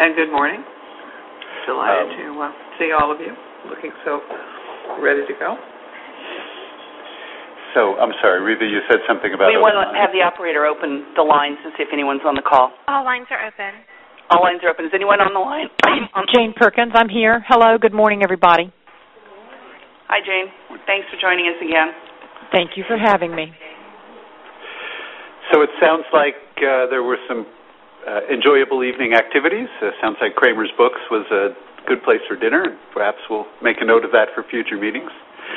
And good morning. Delighted to see all of you. Looking so ready to go. So, I'm sorry, Reva, you said something about... We want to have the operator open the lines to see if anyone's on the call. All lines are open. All lines are open. Is anyone on the line? Jane Perkins, I'm here. Hello, good morning, everybody. Hi, Jane. Thanks for joining us again. Thank you for having me. So it sounds like there were some enjoyable evening activities. Sounds like Kramer's Books was a good place for dinner. Perhaps we'll make a note of that for future meetings.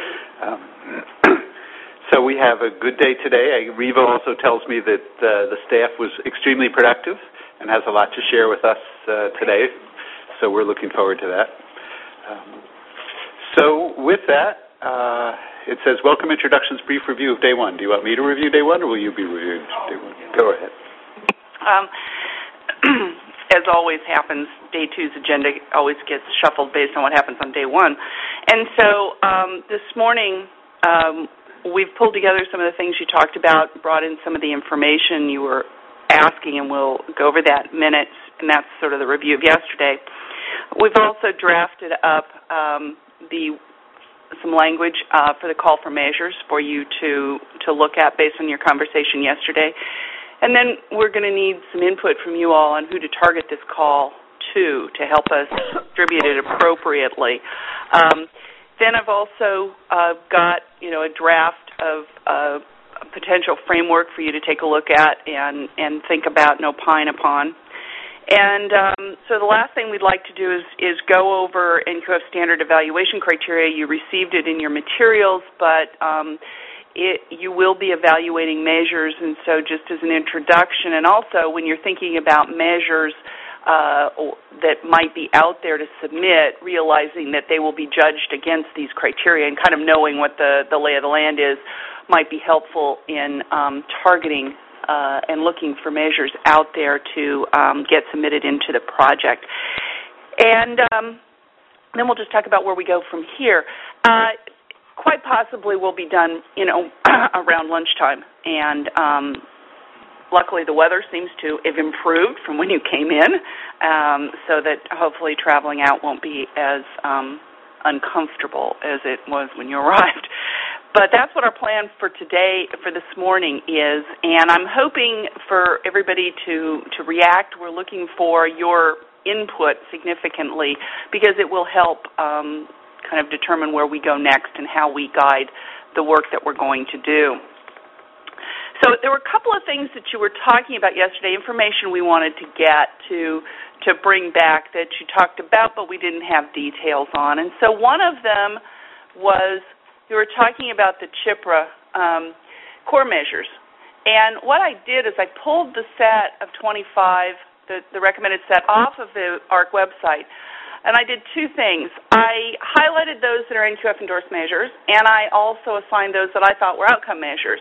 So we have a good day today. Reva also tells me that the staff was extremely productive and has a lot to share with us today. So we're looking forward to that. So with that, it says, welcome introductions, brief review of day one. Do you want me to review day one, or will you be reviewing day one? Go ahead. As always happens, day two's agenda always gets shuffled based on what happens on day one. And so this morning, we've pulled together some of the things you talked about, brought in some of the information you were asking, and we'll go over that in minutes, and that's sort of the review of yesterday. We've also drafted up some language for the call for measures for you to look at based on your conversation yesterday. And then we're going to need some input from you all on who to target this call to help us distribute it appropriately. Then I've also got a draft of a potential framework for you to take a look at and think about and opine upon. And so the last thing we'd like to do is go over NQF standard evaluation criteria. You received it in your materials, but you will be evaluating measures, and so just as an introduction, and also when you're thinking about measures that might be out there to submit, realizing that they will be judged against these criteria and kind of knowing what the lay of the land is might be helpful in targeting and looking for measures out there to get submitted into the project. And then we'll just talk about where we go from here. Quite possibly we'll be done, around lunchtime. And luckily the weather seems to have improved from when you came in, so that hopefully traveling out won't be as uncomfortable as it was when you arrived. But that's what our plan for today, for this morning is, and I'm hoping for everybody to react. We're looking for your input significantly because it will help kind of determine where we go next and how we guide the work that we're going to do. So there were a couple of things that you were talking about yesterday, information we wanted to get to bring back that you talked about but we didn't have details on. And so one of them was you were talking about the CHIPRA core measures. And what I did is I pulled the set of 25, the recommended set, off of the ARC website. And I did two things. I highlighted those that are NQF endorsed measures, and I also assigned those that I thought were outcome measures.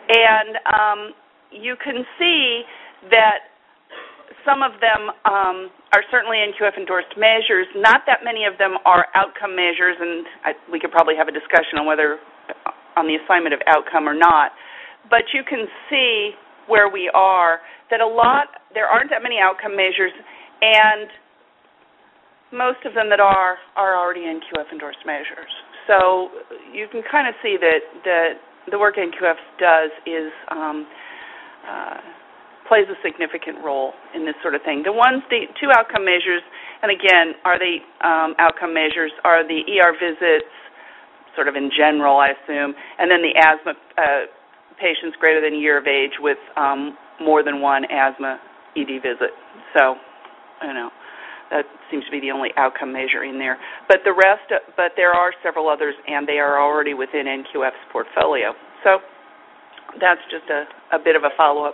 And you can see that some of them are certainly NQF endorsed measures. Not that many of them are outcome measures, and we could probably have a discussion on whether on the assignment of outcome or not. But you can see where we are, that there aren't that many outcome measures, and most of them that are already NQF endorsed measures. So you can kind of see that the work NQF does is plays a significant role in this sort of thing. The two outcome measures, and again, are they outcome measures, are the ER visits, sort of in general, I assume, and then the asthma patients greater than a year of age with more than one asthma ED visit. So, that seems to be the only outcome measure in there. But there are several others, and they are already within NQF's portfolio. So that's just a bit of a follow-up.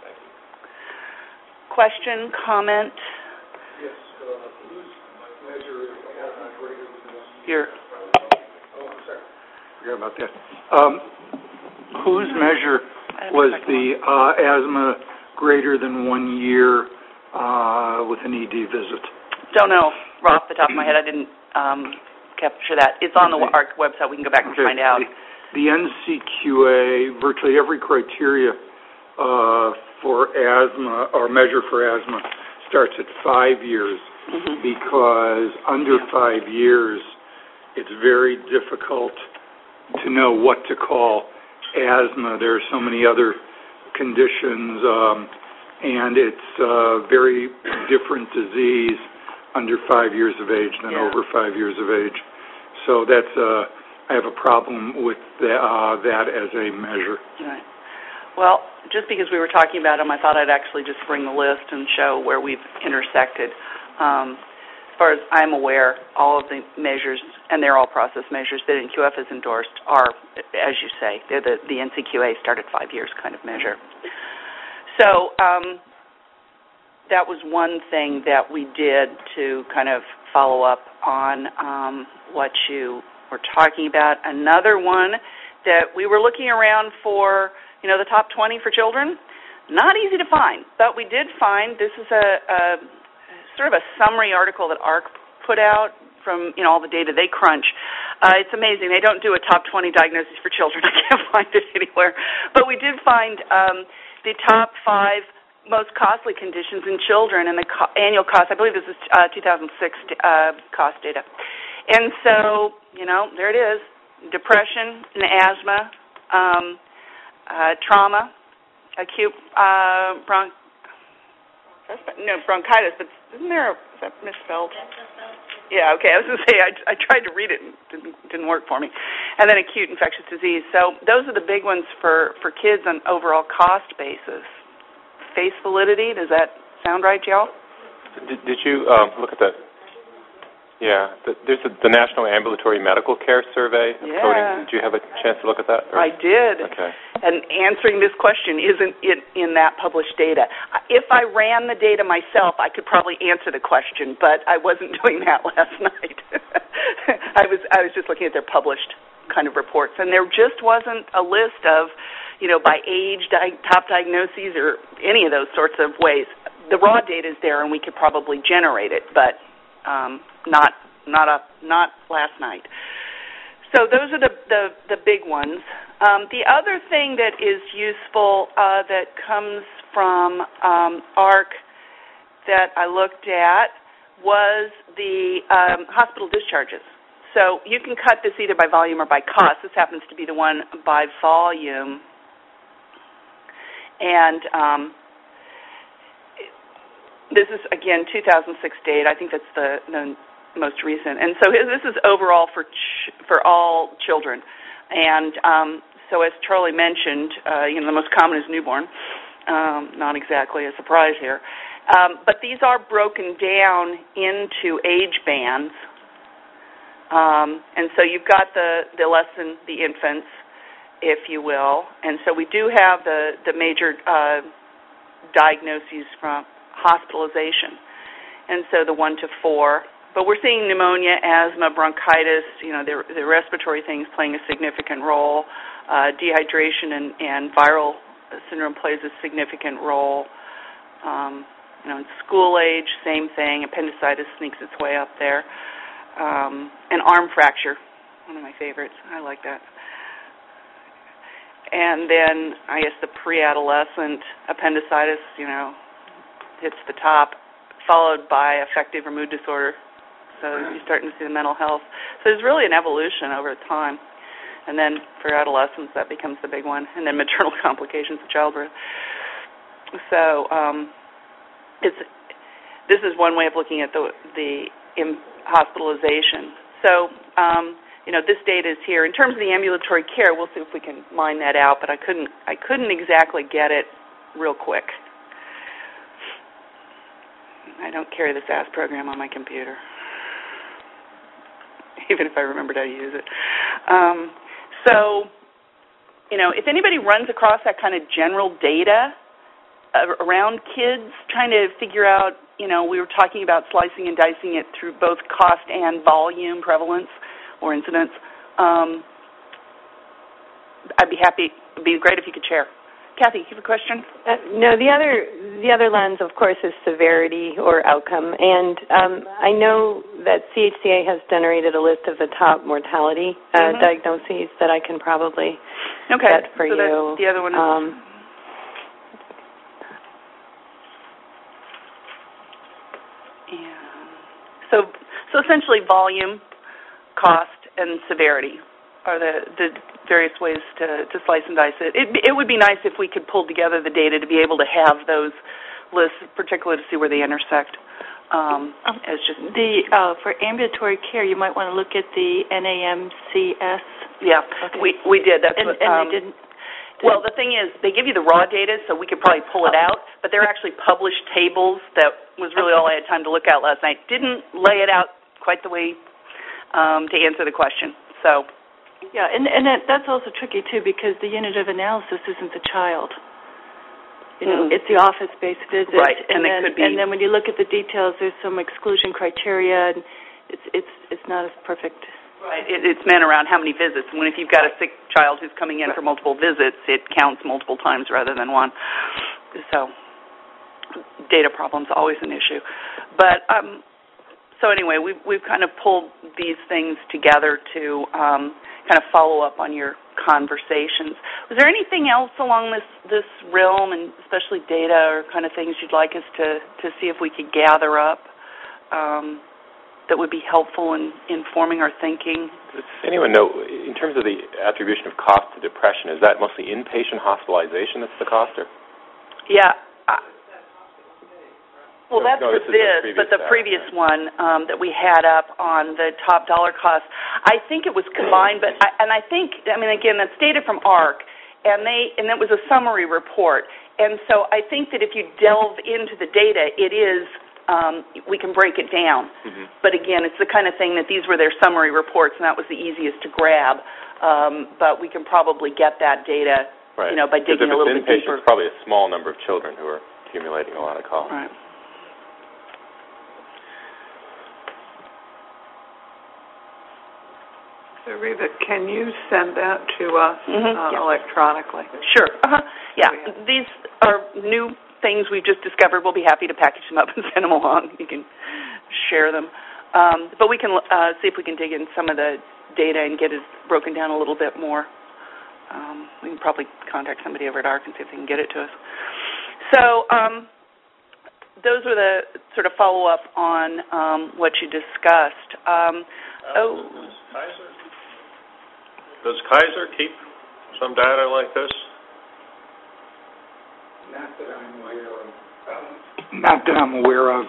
Question, comment? Yes, whose measure is asthma greater than Here. Oh, I'm sorry. Forgot about that. Whose measure was the asthma greater than 1 year with an ED visit? Don't know off the top of my head. I didn't capture that. It's on the ARC website. We can go back and find out. The NCQA, virtually every criteria for asthma or measure for asthma starts at 5 years, because under 5 years, it's very difficult to know what to call asthma. There are so many other conditions, and it's a very different disease under 5 years of age than over 5 years of age. So that's I have a problem with that as a measure. Right. Well, just because we were talking about them, I thought I'd actually just bring the list and show where we've intersected. As far as I'm aware, all of the measures, and they're all process measures that NQF has endorsed, are, as you say, they're the NCQA started 5 years kind of measure. So that was one thing that we did to kind of follow up on what you were talking about. Another one that we were looking around for, the top 20 for children. Not easy to find, but we did find, this is a sort of a summary article that AHRQ put out from all the data they crunch. It's amazing. They don't do a top 20 diagnosis for children. I can't find it anywhere. But we did find the top 5 most costly conditions in children and the annual cost. I believe this is 2006 cost data. And so, there it is. Depression and asthma, trauma, acute bronchitis, but is that misspelled? Yeah, okay. I was going to say, I tried to read it and it didn't work for me. And then acute infectious disease. So those are the big ones for kids on overall cost basis. Face validity, does that sound right, y'all? Did you look at that? Yeah, there's the National Ambulatory Medical Care Survey of coding. Did you have a chance to look at that? I did. Okay. And answering this question isn't in that published data. If I ran the data myself, I could probably answer the question, but I wasn't doing that last night. I was just looking at their published kind of reports, and there just wasn't a list of, by age, top diagnoses, or any of those sorts of ways. The raw data is there, and we could probably generate it, but not last night. So those are the big ones. The other thing that is useful that comes from AHRQ that I looked at was the hospital discharges. So you can cut this either by volume or by cost. This happens to be the one by volume. And this is, again, 2006 data. I think that's the most recent. And so this is overall for all children. And so as Charlie mentioned, the most common is newborn. Not exactly a surprise here. But these are broken down into age bands. And so you've got the less than the infants, if you will. And so we do have the major diagnoses from hospitalization, and so the 1 to 4. But we're seeing pneumonia, asthma, bronchitis, the respiratory things playing a significant role. Dehydration and viral syndrome plays a significant role. In school age, same thing. Appendicitis sneaks its way up there. And arm fracture, one of my favorites. I like that. And then, I guess, the pre-adolescent appendicitis, hits the top, followed by affective or mood disorder. So you're starting to see the mental health. So there's really an evolution over time. And then for adolescents, that becomes the big one. And then maternal complications of childbirth. So this is one way of looking at the hospitalization. So, this data is here. In terms of the ambulatory care, we'll see if we can mine that out, but I couldn't exactly get it real quick. I don't carry the SAS program on my computer, even if I remembered how to use it. If anybody runs across that kind of general data around kids, trying to figure out, we were talking about slicing and dicing it through both cost and volume, prevalence or incidence. I'd be happy. It'd be great if you could share. Kathy, you have a question? No, the other lens, of course, is severity or outcome. And I know that CHCA has generated a list of the top mortality diagnoses that I can probably get for you. The other one is... So essentially volume, cost, and severity are the various ways to slice and dice it. It would be nice if we could pull together the data to be able to have those lists, particularly to see where they intersect. As just for ambulatory care, you might want to look at the NAMCS. Yeah, okay. we did. That's and they didn't. Well, the thing is, they give you the raw data, so we could probably pull it out, but they're actually published tables. That was really all I had time to look at last night. Didn't lay it out quite the way to answer the question. So. Yeah, and that's also tricky, too, because the unit of analysis isn't the child. You know, it's the office-based visit. Right, and it could be. And then when you look at the details, there's some exclusion criteria, and it's not as perfect. Right, it's meant around how many visits. And if you've got a sick child who's coming in for multiple visits, it counts multiple times rather than one. So data problem's always an issue. But so anyway, we've kind of pulled these things together to kind of follow up on your conversations. Was there anything else along this realm, and especially data or kind of things you'd like us to see if we could gather up that would be helpful in informing our thinking? Does anyone know, in terms of the attribution of cost to depression, is that mostly inpatient hospitalization that's the cost? Or? Yeah. Well, that's no, for this, but the previous one that we had up on the top dollar cost, I think it was combined, but I think, again, that's data from AHRQ, and it was a summary report. And so I think that if you delve into the data, it is, we can break it down. Mm-hmm. But again, it's the kind of thing that these were their summary reports, and that was the easiest to grab. But we can probably get that data, right. By digging a little bit deeper. It's probably a small number of children who are accumulating a lot of cost. Right. So, Reva, can you send that to us electronically? Sure. Yeah. These are new things we've just discovered. We'll be happy to package them up and send them along. You can share them. But we can see if we can dig in some of the data and get it broken down a little bit more. We can probably contact somebody over at AHRQ and see if they can get it to us. So those were the sort of follow-up on what you discussed. Does Kaiser keep some data like this? Not that I'm aware of.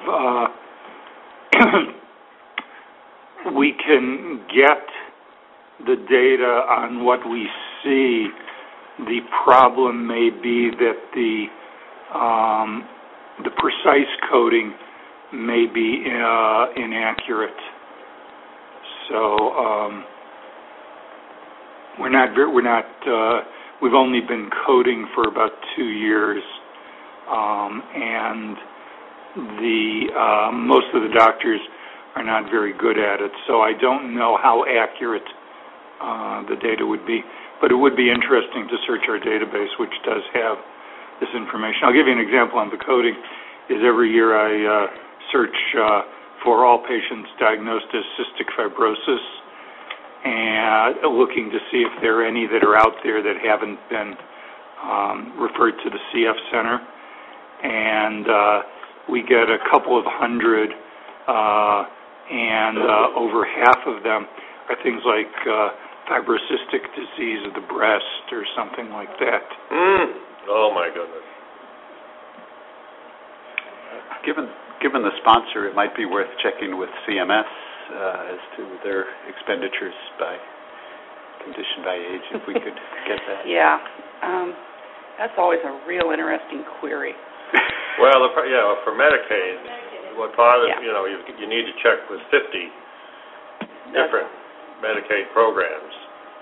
We can get the data on what we see. The problem may be that the precise coding may be inaccurate. So we've only been coding for about 2 years, and most of the doctors are not very good at it, so I don't know how accurate the data would be, but it would be interesting to search our database, which does have this information. I'll give you an example on the coding. Every year I search for all patients diagnosed as cystic fibrosis, and looking to see if there are any that are out there that haven't been referred to the CF Center. And we get a couple of hundred, and over half of them are things like fibrocystic disease of the breast or something like that. Oh, my goodness. Given the sponsor, it might be worth checking with CMS as to their expenditures by condition, by age, if we could get that. Yeah. That's always a real interesting query. Well, for Medicaid, what bothers, you need to check with 50 different Medicaid programs.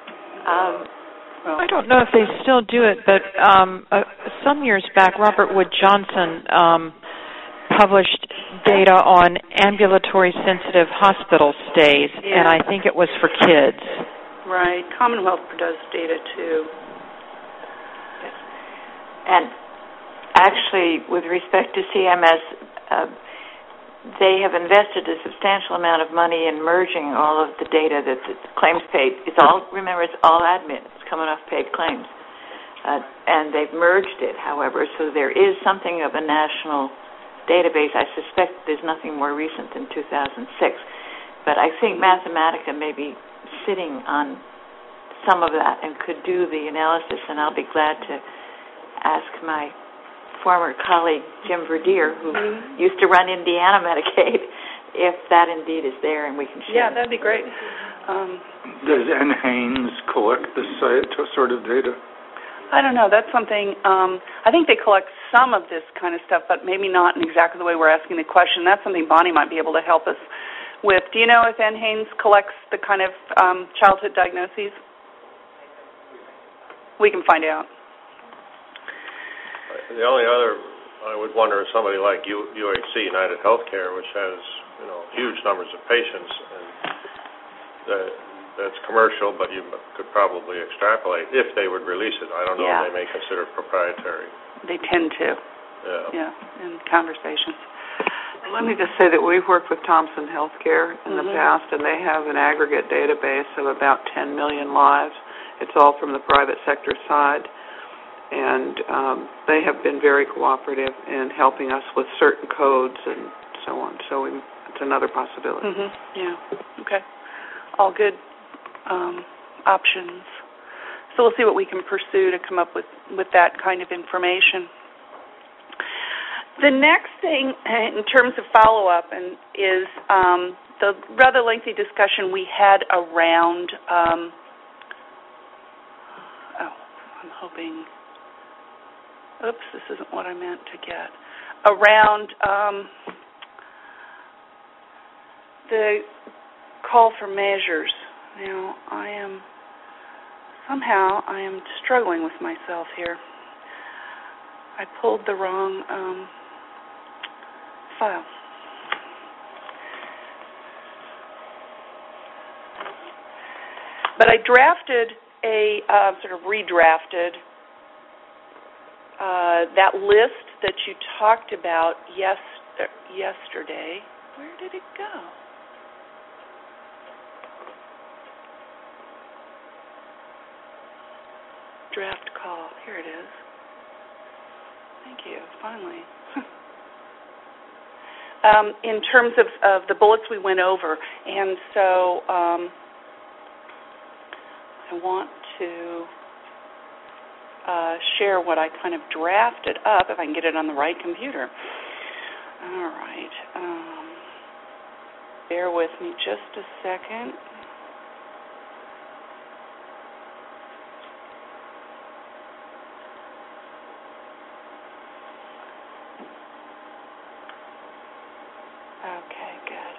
I don't know if they still do it, but some years back, Robert Wood Johnson published data on ambulatory sensitive hospital stays, and I think it was for kids. Right. Commonwealth does data, too. Yes. And actually, with respect to CMS, they have invested a substantial amount of money in merging all of the data that the claims paid. It's all admin. It's coming off paid claims. And they've merged it, however, so there is something of a national database. I suspect there's nothing more recent than 2006. But I think Mathematica may be sitting on some of that and could do the analysis, and I'll be glad to ask my former colleague, Jim Verdier, who used to run Indiana Medicaid, if that indeed is there and we can share. Yeah, that'd be great. Does NHANES collect this sort of data? I don't know. That's something, I think they collect some of this kind of stuff, but maybe not in exactly the way we're asking the question. That's something Bonnie might be able to help us with. Do you know if NHANES collects the kind of childhood diagnoses? We can find out. The only other, I would wonder, is somebody like UHC, United Healthcare, which has, huge numbers of patients, and that's commercial, but you could probably extrapolate if they would release it. I don't know if they may consider it proprietary. They tend to. Yeah. In conversations. Let me just say that we've worked with Thompson Healthcare in the past, and they have an aggregate database of about 10 million lives. It's all from the private sector side, and they have been very cooperative in helping us with certain codes and so on. So it's another possibility. Yeah. Okay. All good options. So we'll see what we can pursue to come up with that kind of information. The next thing in terms of follow-up is the rather lengthy discussion we had around, I'm hoping, oops, this isn't what I meant to get, around the call for measures. Now, I am struggling with myself here. I pulled the wrong file. But I drafted sort of redrafted that list that you talked about yesterday. Where did it go? Draft call. Here it is. Thank you. Finally. In terms of the bullets we went over, and so I want to share what I kind of drafted up, if I can get it on the right computer. All right. Bear with me just a second. Okay, good.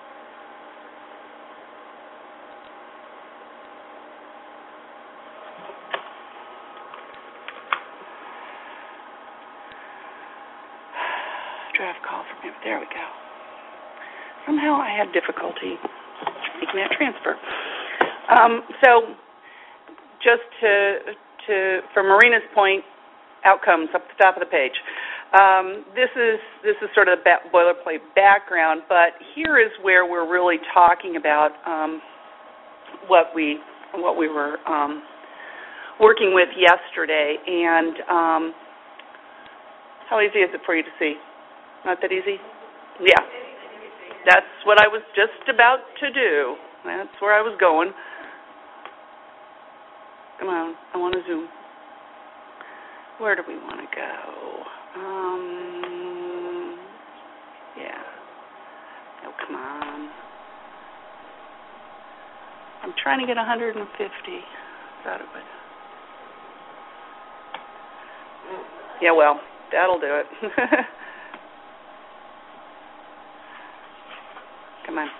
Draft call from him. There we go. Somehow I had difficulty making that transfer. So just to from Marina's point, outcomes up the top of the page. This is sort of the boilerplate background, but here is where we're really talking about what we were working with yesterday, and how easy is it for you to see? Not that easy? Yeah. That's what I was just about to do. That's where I was going. Come on, I want to zoom. Where do we want to go? Yeah. Oh, come on. I'm trying to get 150. Thought it would. Yeah, well, that'll do it. Come on.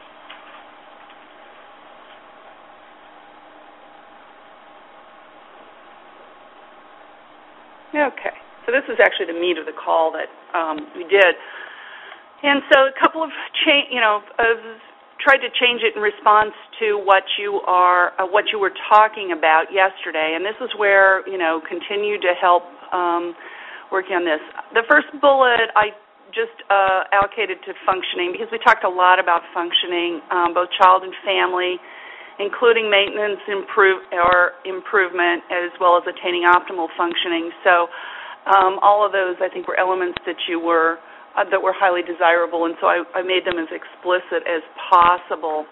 Okay. So this is actually the meat of the call that we did. And so a couple of tried to change it in response to what you were talking about yesterday. And this is where, continue to help working on this. The first bullet I just allocated to functioning, because we talked a lot about functioning, both child and family, including maintenance improvement, as well as attaining optimal functioning. So all of those, I think, were elements that you were that were highly desirable, and so I made them as explicit as possible.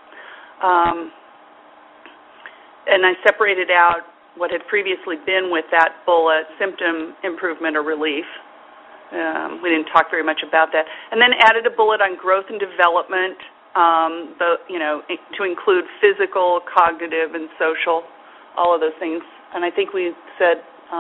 And I separated out what had previously been with that bullet, symptom improvement or relief. We didn't talk very much about that. And then added a bullet on growth and development, to include physical, cognitive, and social, all of those things. And I think we said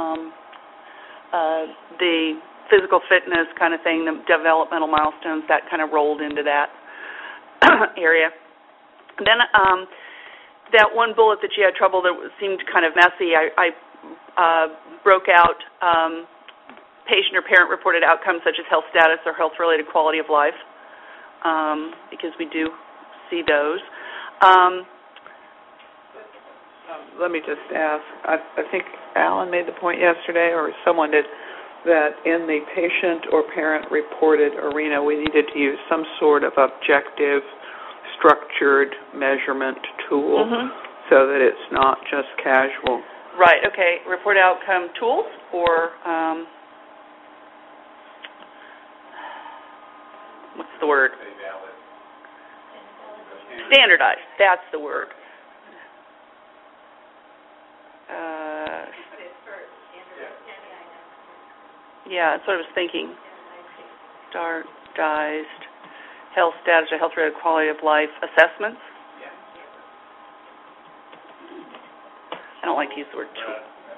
the physical fitness kind of thing, the developmental milestones, that kind of rolled into that area. And then that one bullet that you had trouble that seemed kind of messy, I broke out patient or parent reported outcomes such as health status or health-related quality of life, because we do see those. Let me just ask, I think Alan made the point yesterday, or someone did, that in the patient or parent-reported arena, we needed to use some sort of objective, structured measurement tool so that it's not just casual. Right, okay. Report outcome tools or what's the word? Standardized, that's the word. Yeah, that's what I was thinking. Standardized health status or health-related quality of life assessments. I don't like to use the word tool.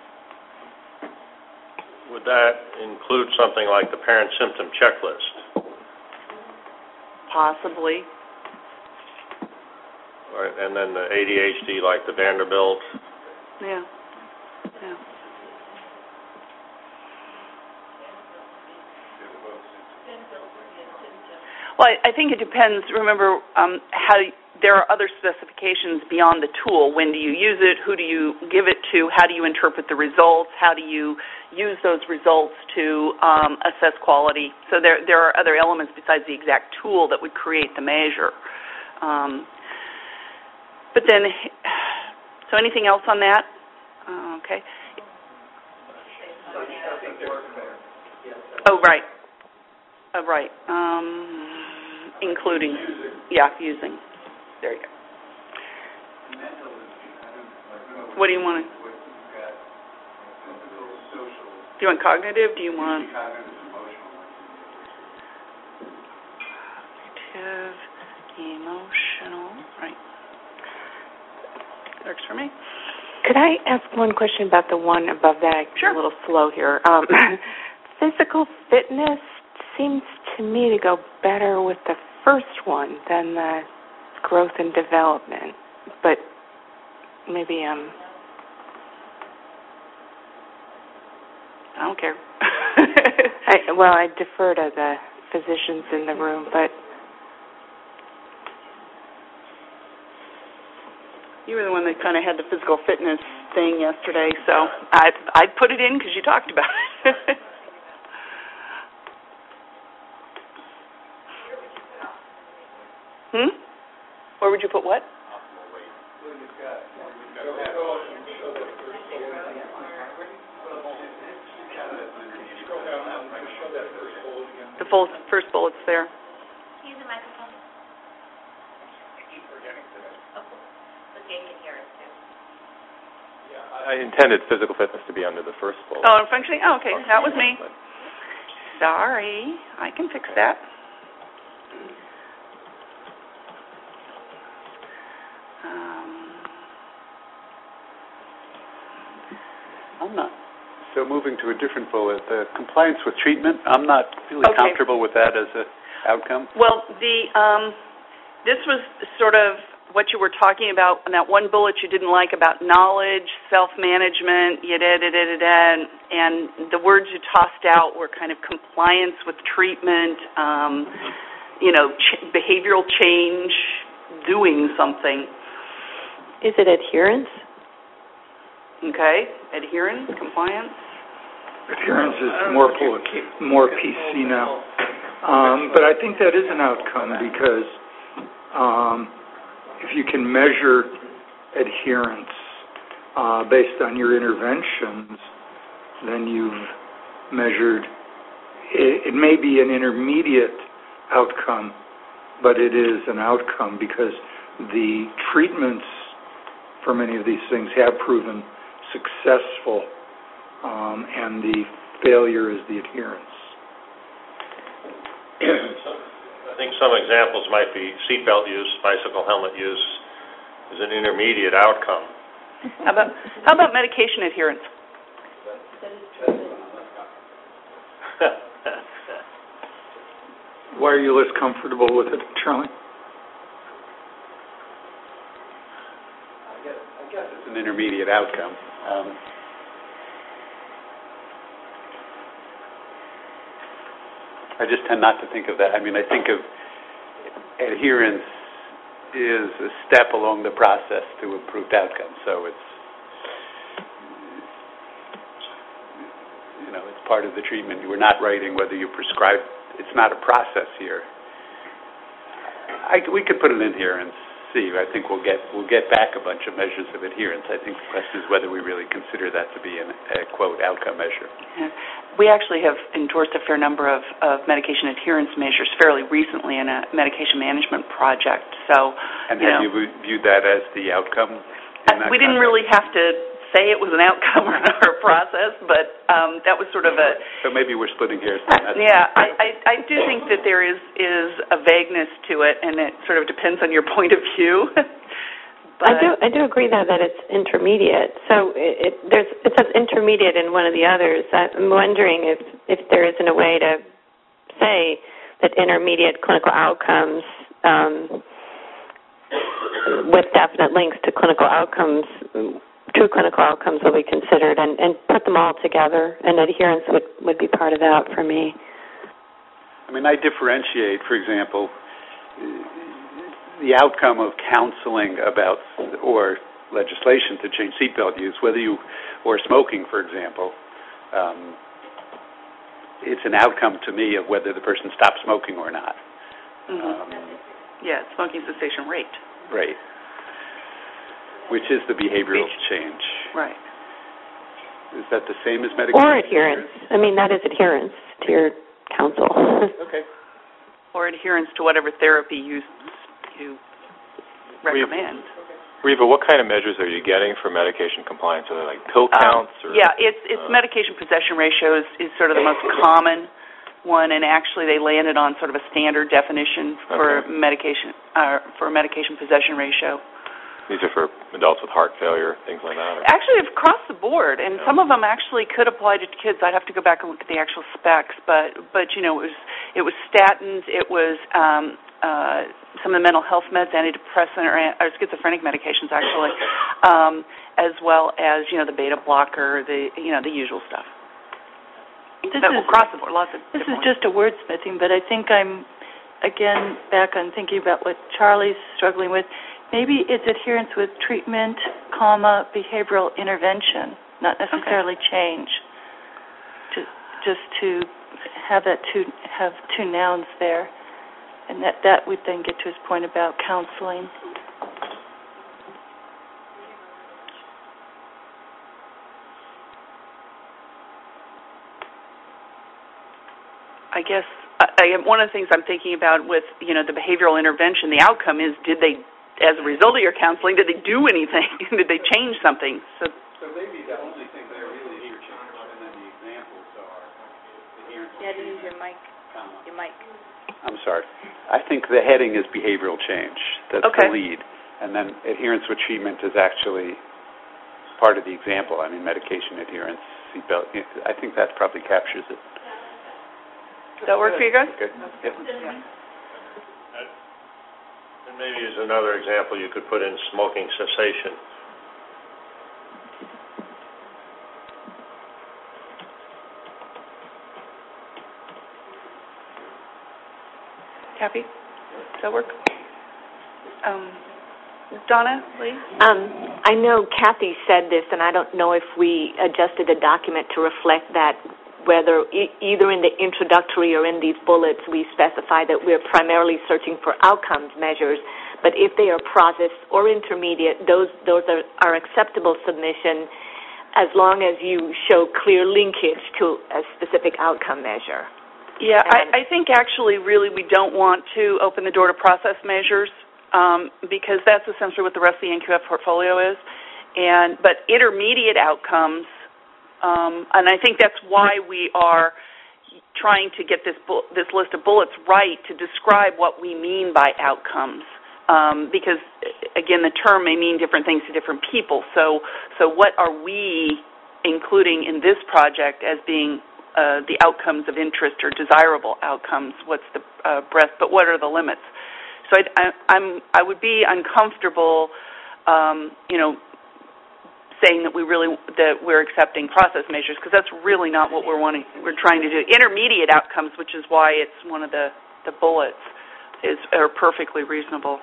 Would that include something like the parent symptom checklist? Possibly. Right, and then the ADHD like the Vanderbilt? Yeah. Well, I think it depends. Remember, there are other specifications beyond the tool. When do you use it? Who do you give it to? How do you interpret the results? How do you use those results to assess quality? So there are other elements besides the exact tool that would create the measure. But then, so anything else on that? Okay. Oh, right. Right. Including, using. There you go. What do you want? Do you want cognitive? Do you want cognitive, emotional? Right. Works for me. Could I ask one question about the one above that? Sure. A little slow here. Physical fitness seems to me to go better with the first one than the growth and development, but maybe I don't care. I defer to the physicians in the room, but you were the one that kind of had the physical fitness thing yesterday, so I put it in because you talked about it. Where would you put what? The first bullet's there. Use the microphone. I keep forgetting today. But Jane can hear us too. Yeah, I intended physical fitness to be under the first bullet. Oh, and functioning? Oh, okay. That was me. Sorry. I can fix that. I'm not. So moving to a different bullet, the compliance with treatment, I'm not really comfortable with that as an outcome. Well, this was sort of what you were talking about in that one bullet you didn't like about knowledge, self-management, and the words you tossed out were kind of compliance with treatment, behavioral change, doing something. Is it adherence? Okay, adherence, compliance. Adherence is more PC now. But I think that is an outcome because if you can measure adherence based on your interventions, then you've measured it may be an intermediate outcome, but it is an outcome because the treatments for many of these things have proven successful, and the failure is the adherence. I think some examples might be seatbelt use, bicycle helmet use is an intermediate outcome. How about medication adherence? Why are you less comfortable with it, Charlie? I guess it's an intermediate outcome. I just tend not to think of that. I mean, I think of adherence is a step along the process to improved outcomes. So it's, it's part of the treatment. We're not writing whether you prescribe. It's not a process here. We could put it in here and see. I think we'll get back a bunch of measures of adherence. I think the question is whether we really consider that to be a quote outcome measure. Yeah. We actually have endorsed a fair number of medication adherence measures fairly recently in a medication management project. So, and have you viewed that as the outcome? We didn't really have to say it was an outcome or a process, but that was sort of a... So maybe we're splitting hairs. Yeah, I do think that there is a vagueness to it, and it sort of depends on your point of view. But I do agree, though, that it's intermediate. So it says intermediate in one of the others. I'm wondering if there isn't a way to say that intermediate clinical outcomes with definite links to clinical outcomes, true clinical outcomes will be considered, and put them all together, and adherence would be part of that for me. I mean, I differentiate, for example, the outcome of counseling about or legislation to change seatbelt use, or smoking, for example, it's an outcome to me of whether the person stops smoking or not. Yeah, smoking cessation rate. Right. Which is the behavioral change. Right. Is that the same as medication? Or adherence. I mean, that is adherence to your counsel. Okay. Or adherence to whatever therapy you recommend. Reva, what kind of measures are you getting for medication compliance? Are they like pill counts? Yeah, it's medication possession ratio is sort of the most common one, and actually they landed on sort of a standard definition for medication possession ratio. These are for adults with heart failure, things like that? Actually, across the board, and some of them actually could apply to kids. I'd have to go back and look at the actual specs, but it was statins, it was some of the mental health meds, antidepressant or schizophrenic medications actually, as well as the beta blocker, the usual stuff. Across the board, lots of. This is just a wordsmithing, but I think I'm again back on thinking about what Charlie's struggling with. Maybe it's adherence with treatment, behavioral intervention, not necessarily change. Just to have two nouns there, and that would then get to his point about counseling. I guess one of the things I'm thinking about with the behavioral intervention, the outcome is did they, as a result of your counseling, did they do anything? Did they change something? So maybe the only thing that really here changed, and then the examples are adherence. Yeah, to use your mic. I'm sorry. I think the heading is behavioral change. That's the lead. And then adherence with treatment is actually part of the example. I mean, medication adherence, seatbelt. I think that probably captures it. Does that work for you guys? Good. Yeah. And maybe as another example, you could put in smoking cessation. Kathy, does that work? Donna, Lee? I know Kathy said this, and I don't know if we adjusted the document to reflect that, whether either in the introductory or in these bullets we specify that we're primarily searching for outcomes measures, but if they are process or intermediate, those are acceptable submission as long as you show clear linkage to a specific outcome measure. Yeah, I think actually really we don't want to open the door to process measures because that's essentially what the rest of the NQF portfolio is. But intermediate outcomes, and I think that's why we are trying to get this list of bullets right to describe what we mean by outcomes. Because, again, the term may mean different things to different people. So what are we including in this project as being the outcomes of interest or desirable outcomes? What's the breadth, but what are the limits? So I would be uncomfortable, saying that we're accepting process measures, because that's really not what we're trying to do. Intermediate outcomes, which is why it's one of the bullets, are perfectly reasonable.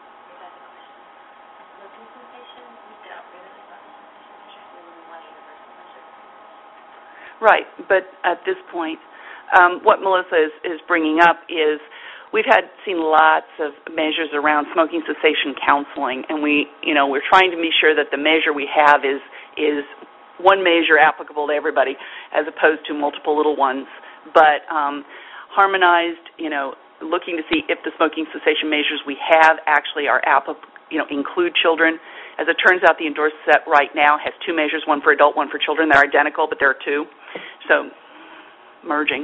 Right, but at this point, what Melissa is bringing up is we've seen lots of measures around smoking cessation counseling, and we're trying to be sure that the measure we have is one measure applicable to everybody, as opposed to multiple little ones. But harmonized, looking to see if the smoking cessation measures we have actually are include children. As it turns out, the endorsed set right now has two measures, one for adult, one for children. They're identical, but there are two. So, merging.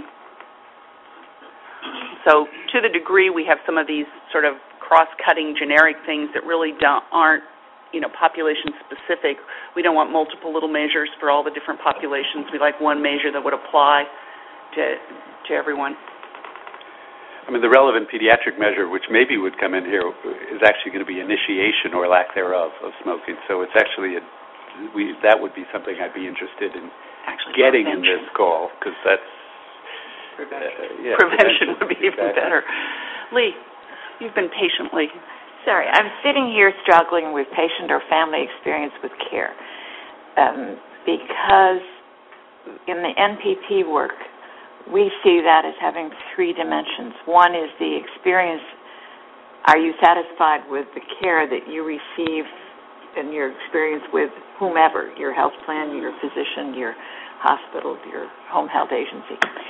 So, to the degree we have some of these sort of cross-cutting generic things that really aren't, population-specific, we don't want multiple little measures for all the different populations. We like one measure that would apply to everyone. I mean, the relevant pediatric measure, which maybe would come in here, is actually going to be initiation or lack thereof of smoking. So it's actually that would be something I'd be interested in getting in this call, because that's prevention would be even better. Lee, you've been patiently. Sorry, I'm sitting here struggling with patient or family experience with care because in the NPP work, we see that as having three dimensions. One is the experience. Are you satisfied with the care that you receive in your experience with whomever, your health plan, your physician, your hospital, your home health agency?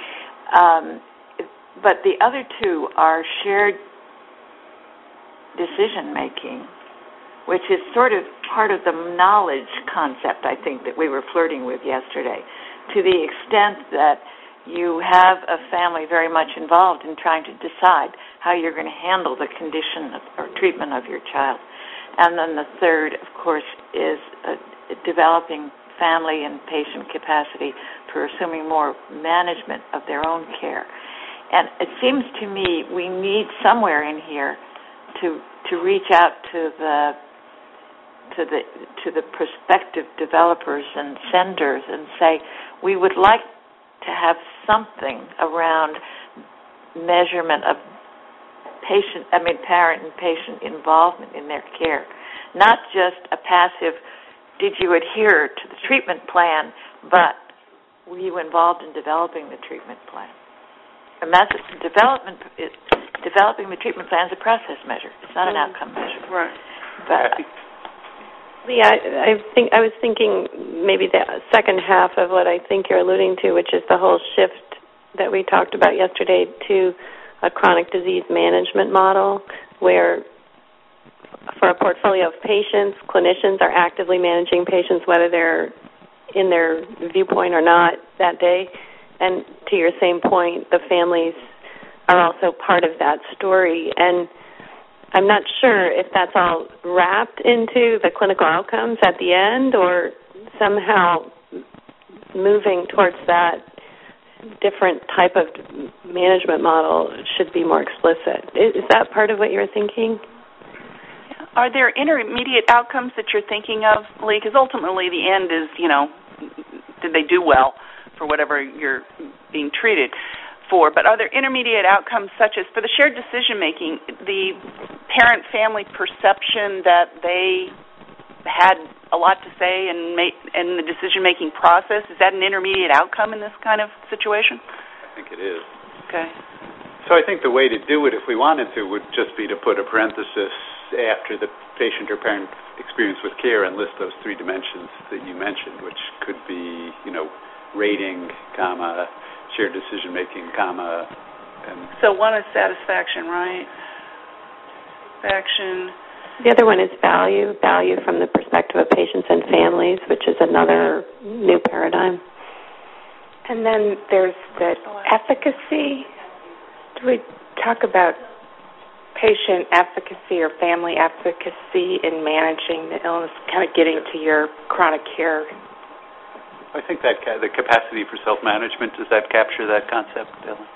But the other two are shared decision-making, which is sort of part of the knowledge concept, I think, that we were flirting with yesterday, to the extent that you have a family very much involved in trying to decide how you're going to handle the condition or treatment of your child. And then the third, of course, is developing family and patient capacity for assuming more management of their own care. And it seems to me we need somewhere in here to reach out to the prospective developers and senders and say, we would like to have something around measurement of parent and patient involvement in their care. Not just a passive, did you adhere to the treatment plan, but were you involved in developing the treatment plan? And that's developing the treatment plan is a process measure. It's not an outcome measure. Right. But Yeah, I was thinking maybe the second half of what I think you're alluding to, which is the whole shift that we talked about yesterday to a chronic disease management model where for a portfolio of patients, clinicians are actively managing patients whether they're in their viewpoint or not that day. And to your same point, the families are also part of that story. And I'm not sure if that's all wrapped into the clinical outcomes at the end or somehow moving towards that different type of management model should be more explicit. Is that part of what you're thinking? Are there intermediate outcomes that you're thinking of, Lee? Because ultimately the end is, did they do well for whatever you're being treated for? But are there intermediate outcomes such as, for the shared decision-making, the parent-family perception that they had a lot to say in the decision-making process? Is that an intermediate outcome in this kind of situation? I think it is. Okay. So I think the way to do it, if we wanted to, would just be to put a parenthesis after the patient or parent experience with care and list those three dimensions that you mentioned, which could be, rating, shared decision-making, and... So one is satisfaction, right? Action. The other one is value from the perspective of patients and families, which is another new paradigm. And then there's the efficacy. Do we talk about patient efficacy or family efficacy in managing the illness, kind of getting to your chronic care? I think that the capacity for self-management, does that capture that concept, Ellen?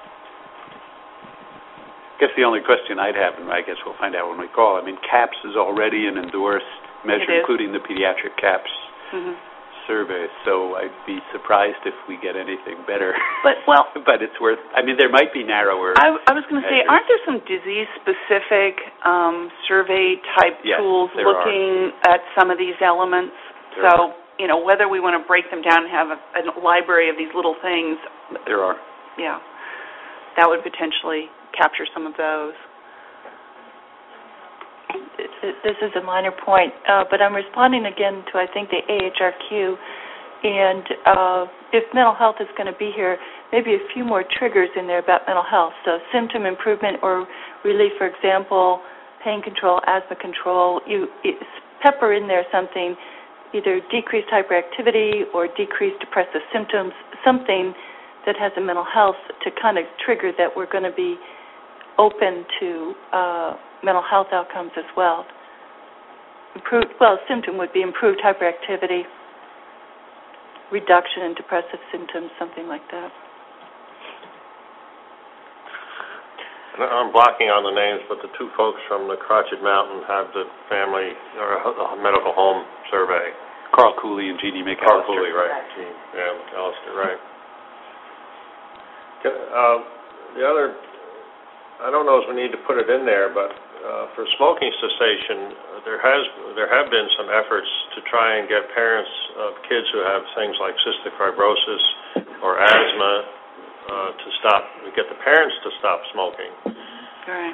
I guess the only question I'd have, and I guess we'll find out when we call, I mean, CAPS is already an endorsed measure, including the pediatric CAPS survey, so I'd be surprised if we get anything better. But it's worth, I mean, there might be narrower I was going to say, aren't there some disease-specific survey-type tools looking at some of these elements? So, you know, whether we want to break them down and have a library of these little things. There are. Yeah. That would potentially capture some of those. This is a minor point, but I'm responding again to, I think, the AHRQ. And if mental health is going to be here, maybe a few more triggers in there about mental health. So symptom improvement or relief, for example, pain control, asthma control. You pepper in there something, either decreased hyperactivity or decreased depressive symptoms, something that has a mental health to kind of trigger that we're going to be open to mental health outcomes as well. Symptom would be improved hyperactivity, reduction in depressive symptoms, something like that. I'm blocking on the names, but the two folks from the Crotched Mountain have the family or medical home survey. Carl Cooley and Jeannie McAllister. Carl Cooley, right. Yeah, McAllister, right. The other, I don't know if we need to put it in there, but for smoking cessation, there have been some efforts to try and get parents of kids who have things like cystic fibrosis or asthma to stop, get the parents to stop smoking. Right.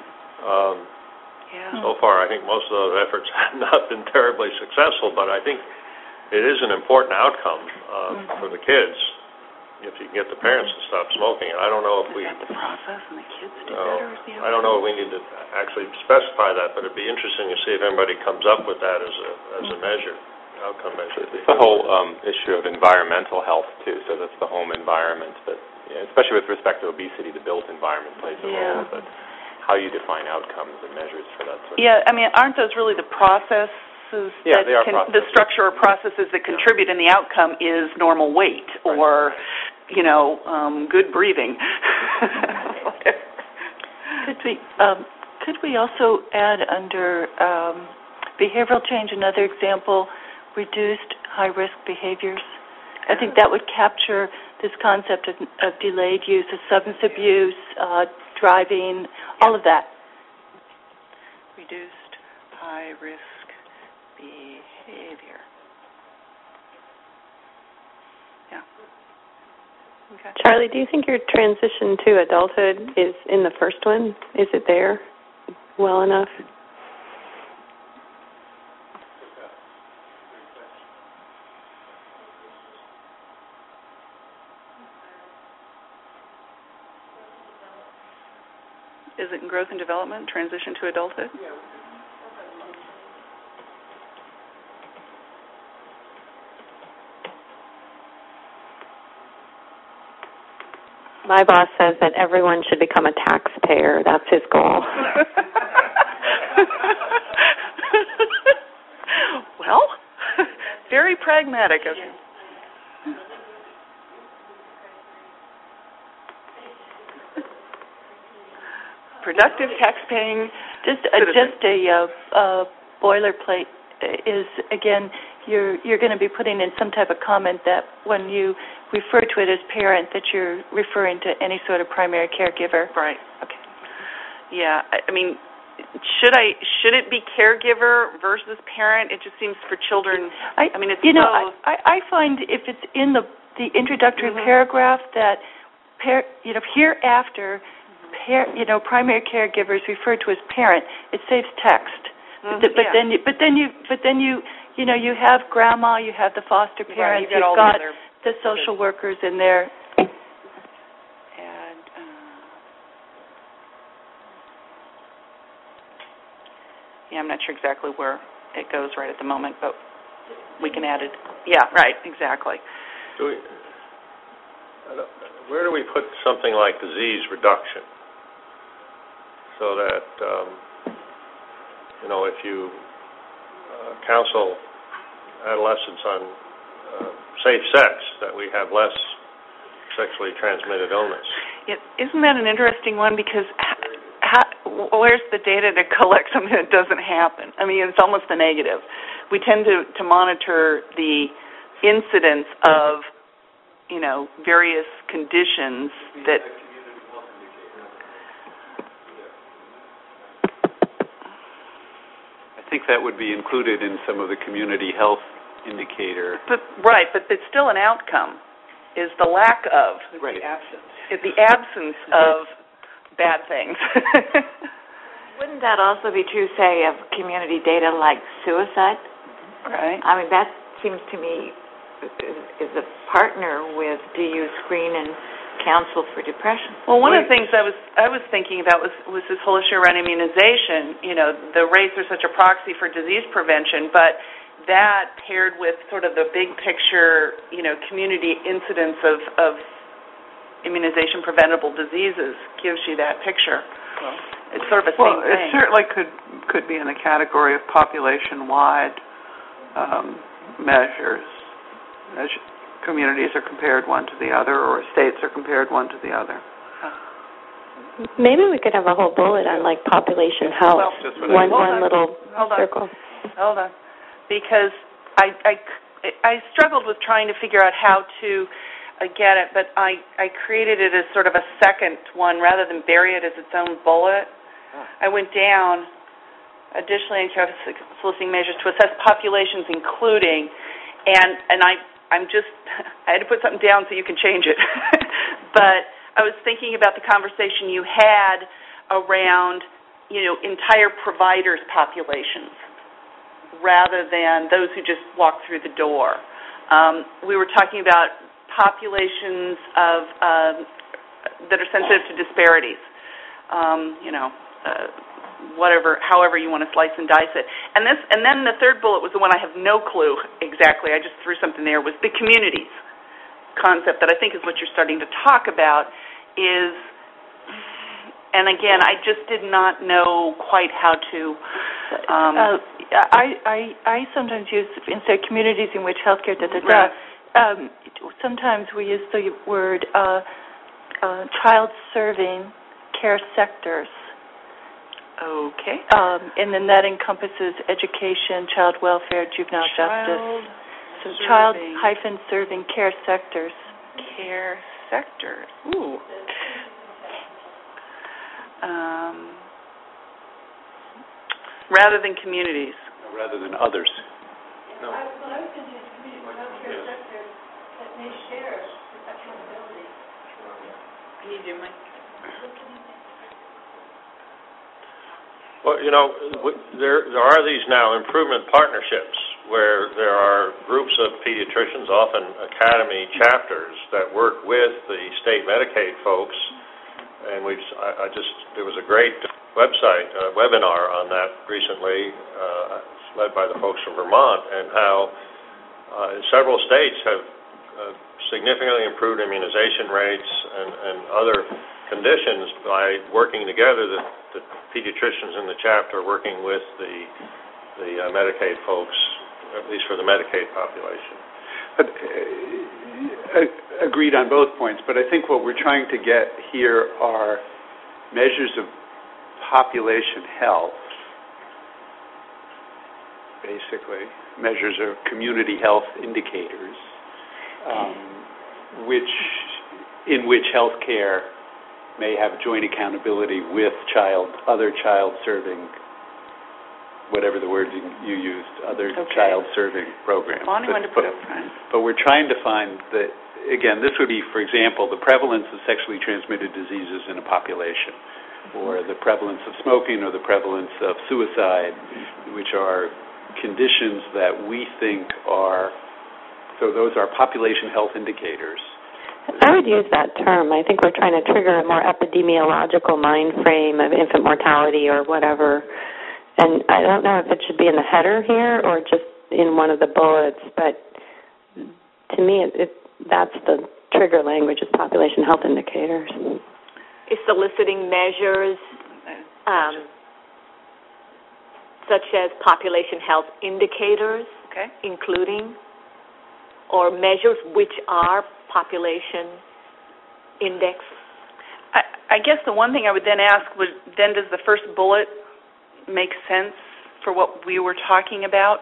So far, I think most of those efforts have not been terribly successful, but I think it is an important outcome for the kids if you can get the parents to stop smoking. And I don't know if we... Is that the process and the kids do better? I don't know if we need to actually specify that, but it'd be interesting to see if anybody comes up with that as a measure, outcome measure. It's the whole issue of environmental health, too, so that's the home environment, but especially with respect to obesity, the built environment plays a role, but how you define outcomes and measures for that sort of thing. I mean, aren't those really the processes they are processes. The structure or processes that contribute, and the outcome is normal weight or, good breathing. Could we also add under behavioral change another example, reduced high-risk behaviors? I think that would capture this concept of delayed use of substance abuse, driving, all of that. Reduced high-risk behavior. Yeah. Okay. Charlie, do you think your transition to adulthood is in the first one? Is it there well enough? Is it in growth and development, transition to adulthood? Yeah. My boss says that everyone should become a taxpayer. That's his goal. Well, very pragmatic of you. Productive tax-paying just a boilerplate is, again, you're going to be putting in some type of comment that when you refer to it as parent, that you're referring to any sort of primary caregiver. Right. Okay. Yeah. I mean, should it be caregiver versus parent? It just seems for children. I mean, it's both. I find if it's in the introductory paragraph that hereafter, primary caregivers referred to as parent, it saves text. But then you have grandma, you have the foster parents, you've got the social workers in there. not sure exactly where it goes right at the moment, but we can add it. Yeah, right, exactly. Where do we put something like disease reduction? So that, if you counsel adolescents on safe sex, that we have less sexually transmitted illness. Isn't that an interesting one? Because where's the data to collect something that doesn't happen? I mean, it's almost a negative. We tend to monitor the incidence of, various conditions that... I think that would be included in some of the community health indicator. But it's still an outcome, is the lack of... Right. The absence of bad things. Wouldn't that also be true, say, of community data like suicide? Right. I mean, that seems to me is a partner with do you screen and counsel for depression? Well, one of the things I was thinking about was this whole issue around immunization. The rates are such a proxy for disease prevention, but that paired with sort of the big picture, community incidence of immunization preventable diseases gives you that picture. Well, it's sort of a same thing. It certainly could be in the category of population-wide measures. As communities are compared one to the other, or states are compared one to the other. Maybe we could have a whole bullet on population health. One little circle. Hold on, because I struggled with trying to figure out how to get it, but I created it as sort of a second one rather than bury it as its own bullet. I went down. Additionally, soliciting measures to assess populations, including, and I had to put something down so you can change it. But I was thinking about the conversation you had around, entire providers' populations rather than those who just walk through the door. We were talking about populations that are sensitive to disparities, however you want to slice and dice it. And then the third bullet was the one I have no clue exactly. I just threw something there, was the communities concept that I think is what you're starting to talk about is, and again, I just did not know quite how to... I sometimes use, instead of communities in which healthcare, sometimes we use the word child-serving care sectors. Okay. And then that encompasses education, child welfare, juvenile justice. So child-serving care sectors. Care sectors. Ooh. Rather than communities. Rather than others. No. I was thinking community healthcare sectors that may share accountability. Can you do my... Well, there are these now improvement partnerships where there are groups of pediatricians, often academy chapters, that work with the state Medicaid folks. And there was a great website, webinar on that recently, led by the folks from Vermont, and how several states have significantly improved immunization rates and other conditions by working together, the pediatricians in the chapter working with the Medicaid folks, at least for the Medicaid population. Agreed on both points, but I think what we're trying to get here are measures of population health, basically, measures of community health indicators, in which healthcare may have joint accountability with other child-serving, whatever the word you used, other child-serving programs. But we're trying to find that, again, this would be, for example, the prevalence of sexually transmitted diseases in a population, or the prevalence of smoking, or the prevalence of suicide, which are conditions that we think are, so those are population health indicators. I would use that term. I think we're trying to trigger a more epidemiological mind frame of infant mortality or whatever, And I don't know if it should be in the header here or just in one of the bullets, but to me, that's the trigger language is population health indicators. Is soliciting measures such as population health indicators, including, or measures which are population index? I guess the one thing I would then ask was, then does the first bullet make sense for what we were talking about?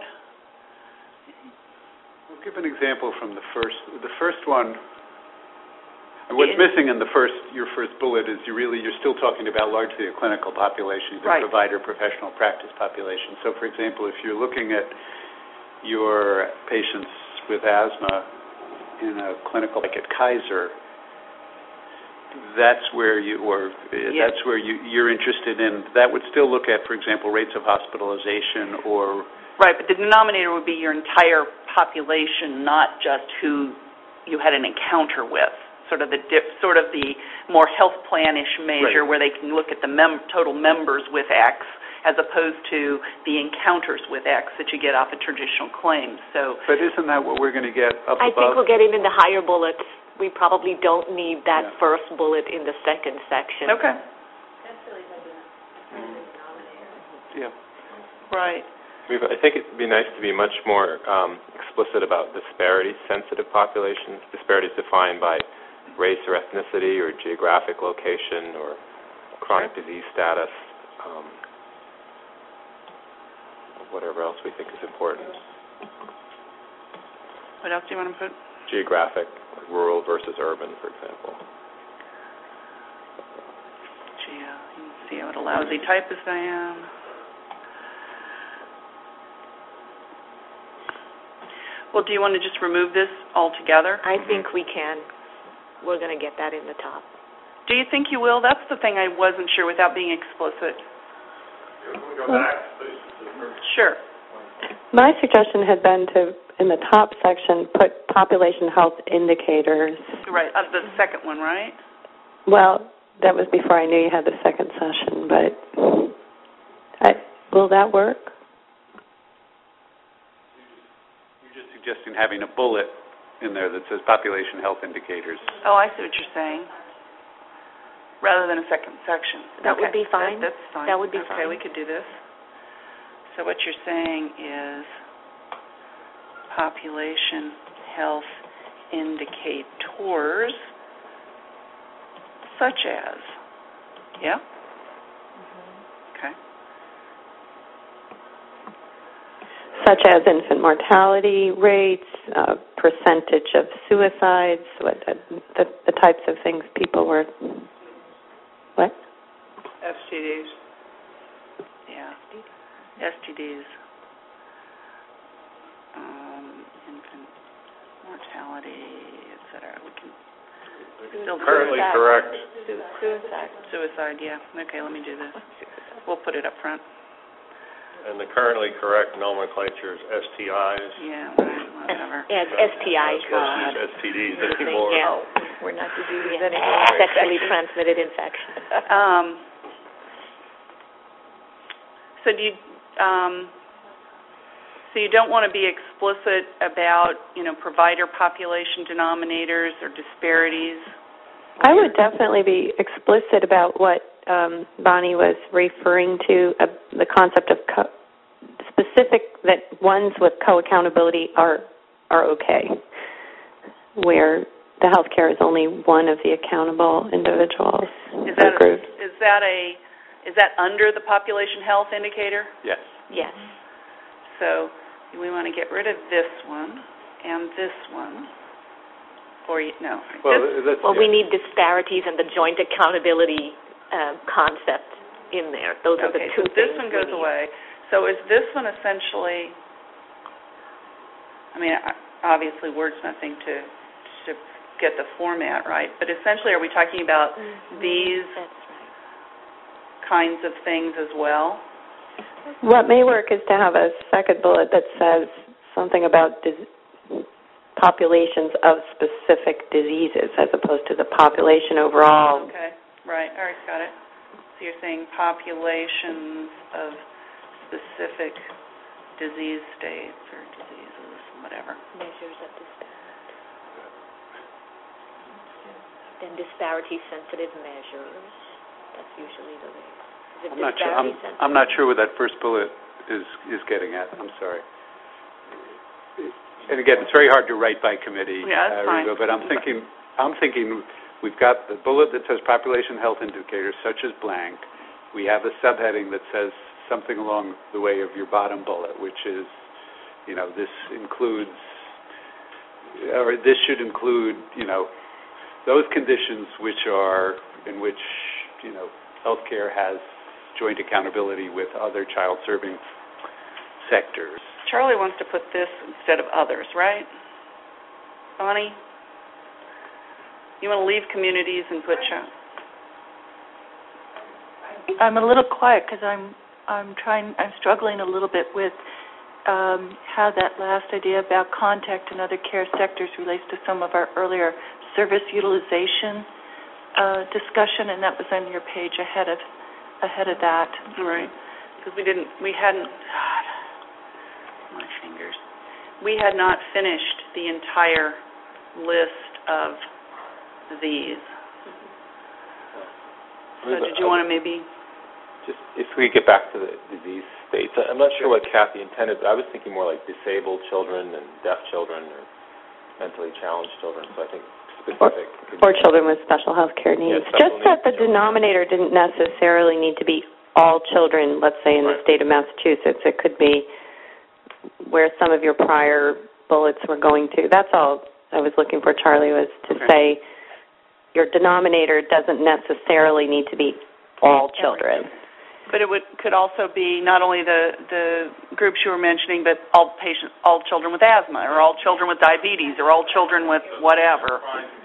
We'll give an example from the first one. What's missing in your first bullet is you're still talking about largely a clinical population, the provider professional practice population. So, for example, if you're looking at your patients with asthma in a clinical, like at Kaiser, that's where you're interested in. That would still look at, for example, rates of hospitalization or. Right, but the denominator would be your entire population, not just who you had an encounter with. Sort of the more health plan-ish measure where they can look at the total members with X, as opposed to the encounters with X that you get off of traditional claims. So. But isn't that what we're going to get up above? I think we're getting in the higher bullets. We probably don't need that first bullet in the second section. Okay. That's really the denominator. Yeah. Right. I think it would be nice to be much more explicit about disparity-sensitive populations. Disparities defined by race or ethnicity or geographic location or chronic disease status, whatever else we think is important. What else do you want to put? Geographic, like rural versus urban, for example. Yeah, you can see what a lousy typist I am. Well, do you want to just remove this altogether? I think we can. We're going to get that in the top. Do you think you will? That's the thing I wasn't sure without being explicit. Can we go back, please? Sure. My suggestion had been to, in the top section, put population health indicators. Right, the second one, right? Well, that was before I knew you had the second session, but will that work? You're just suggesting having a bullet in there that says population health indicators. Oh, I see what you're saying. Rather than a second section. That would be fine. That's fine. That would be fine. Okay, we could do this. So what you're saying is population health indicators such as, yeah? Okay. Such as infant mortality rates, percentage of suicides, the types of things people were. What? STDs. Yeah. STDs. Infant mortality, etc. We can still currently correct. Suicide, yeah. Okay, let me do this. We'll put it up front. And the currently correct nomenclature is STIs. Yeah, whatever. Yeah, it's STIs. STDs anymore. Yeah, we're not diseases anymore. Sexually transmitted infection. So do you? So you don't want to be explicit about, provider population denominators or disparities? I would definitely be explicit about what Bonnie was referring to, the concept of specific, that ones with co-accountability are okay, where the healthcare is only one of the accountable individuals or groups. Is that under the population health indicator? Yes. Yes. So we want to get rid of this one and this one. We need disparities and the joint accountability concept in there. Those are the two things. This one goes away. So is this one essentially, obviously wordsmithing to get the format right, but essentially are we talking about these kinds of things as well? What may work is to have a second bullet that says something about populations of specific diseases as opposed to the population overall. Okay, right. All right, got it. So you're saying populations of specific disease states or diseases, whatever. Measures of disparity. Then disparity-sensitive measures. That's usually the way. I'm not sure what that first bullet is getting at. I'm sorry. And again, it's very hard to write by committee, Rigo, but I'm thinking we've got the bullet that says population health indicators such as blank. We have a subheading that says something along the way of your bottom bullet, which is, this includes, or this should include, those conditions in which healthcare has joint accountability with other child-serving sectors. Charlie wants to put this instead of others, right? Bonnie? You want to leave communities and put child? I'm a little quiet because I'm struggling a little bit with how that last idea about contact and other care sectors relates to some of our earlier service utilization discussion, and that was on your page ahead of that. Right. Because we hadn't, my fingers. We had not finished the entire list of these. So did you want to maybe... Just if we get back to the disease states, I'm not sure what Kathy intended, but I was thinking more like disabled children and deaf children or mentally challenged children, so I think specific. Or children with special health care needs. Just that the denominator didn't necessarily need to be all children, let's say in the state of Massachusetts. It could be where some of your prior bullets were going to. That's all I was looking for, Charlie, was to say your denominator doesn't necessarily need to be all children. But it could also be not only the groups you were mentioning, but all children with asthma, or all children with diabetes, or all children with whatever.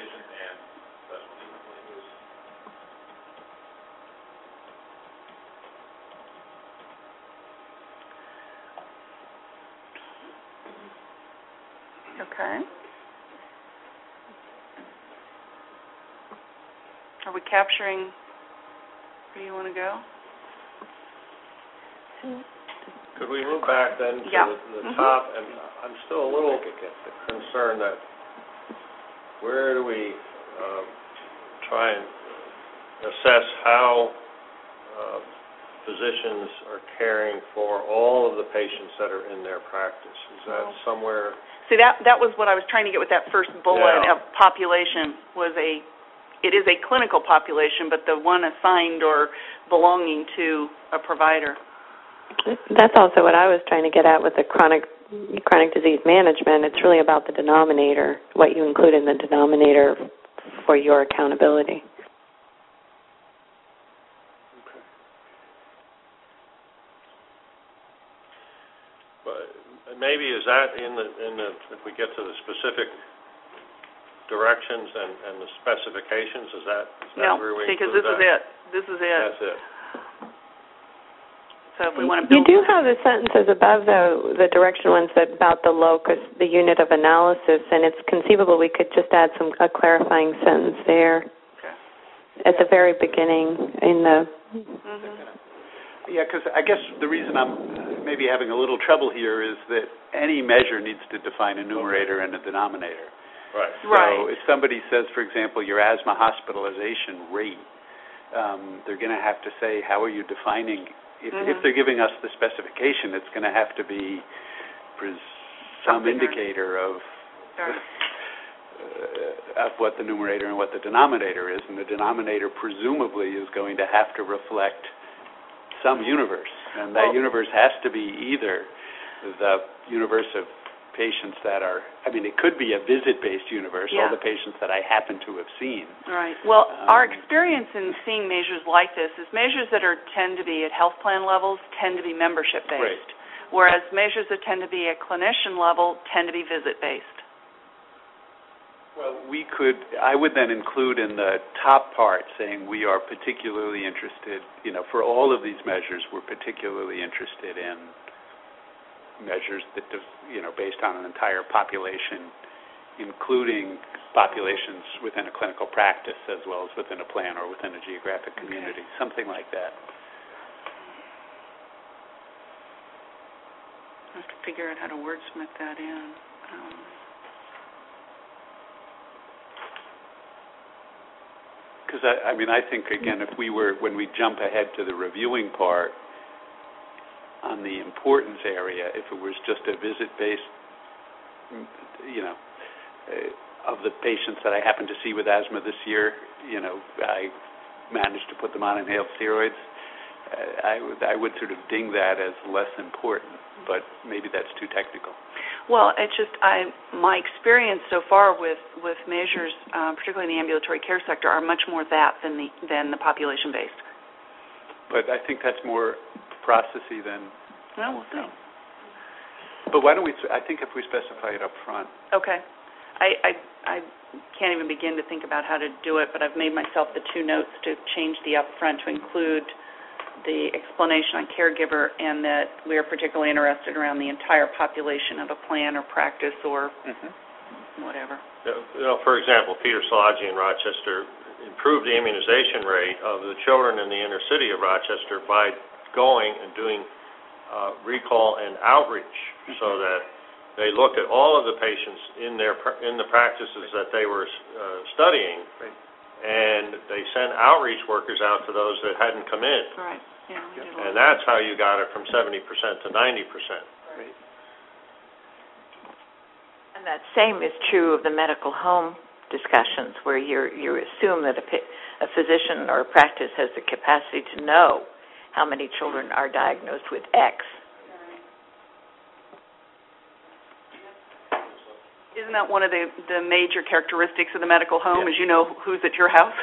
Okay. Are we capturing where you want to go? Could we move back then to the top? And I'm still a little concerned that where do we try and assess how physicians are caring for all of the patients that are in their practice? Is that somewhere? See, that was what I was trying to get with that first bullet of population. It is a clinical population, but the one assigned or belonging to a provider. That's also what I was trying to get at with the chronic disease management. It's really about the denominator, what you include in the denominator for your accountability. Okay. But maybe is that in the if we get to the specific directions and the specifications, is that where we because this is it. This is it. That's it. So if we want to build... You do have the sentences above, though, the direction ones about the locus, the unit of analysis, and it's conceivable we could just add a clarifying sentence there at the very beginning in the... Yeah, because I guess the reason I'm maybe having a little trouble here is that any measure needs to define a numerator and a denominator. Right. So if somebody says, for example, your asthma hospitalization rate, they're going to have to say, how are you defining... If they're giving us the specification, it's going to have to be some indicator of what the numerator and what the denominator is, and the denominator presumably is going to have to reflect some universe, and that universe has to be either the universe of patients that are, it could be a visit-based universe, all the patients that I happen to have seen. Right. Well, our experience in seeing measures like this is measures that tend to be at health plan levels tend to be membership-based, whereas measures that tend to be at clinician level tend to be visit-based. Well, I would then include in the top part saying we are particularly interested, for all of these measures, we're particularly interested in measures that, based on an entire population, including populations within a clinical practice as well as within a plan or within a geographic community, something like that. I have to figure out how to wordsmith that in. Because I think, again, when we jump ahead to the reviewing part, on the importance area, if it was just a visit-based, of the patients that I happened to see with asthma this year, I managed to put them on inhaled steroids, I would sort of ding that as less important, but maybe that's too technical. Well, it's just my experience so far with measures, particularly in the ambulatory care sector, are much more that than the population-based. But I think that's more processy than... Well, we'll see. But why don't we... I think if we specify it up front... Okay. I can't even begin to think about how to do it, but I've made myself the 2 notes to change the up front to include the explanation on caregiver, and that we are particularly interested around the entire population of a plan or practice or whatever. For example, Peter Szilagyi in Rochester improved the immunization rate of the children in the inner city of Rochester by going and doing recall and outreach, so that they looked at all of the patients in the practices that they were studying, and they sent outreach workers out to those that hadn't come in. Right. Yeah. And that's how you got it from 70% to 90%. Right. And that same is true of the medical home discussions, where you assume that a physician or a practice has the capacity to know how many children are diagnosed with X. Isn't that one of the major characteristics of the medical home, is you know who's at your house?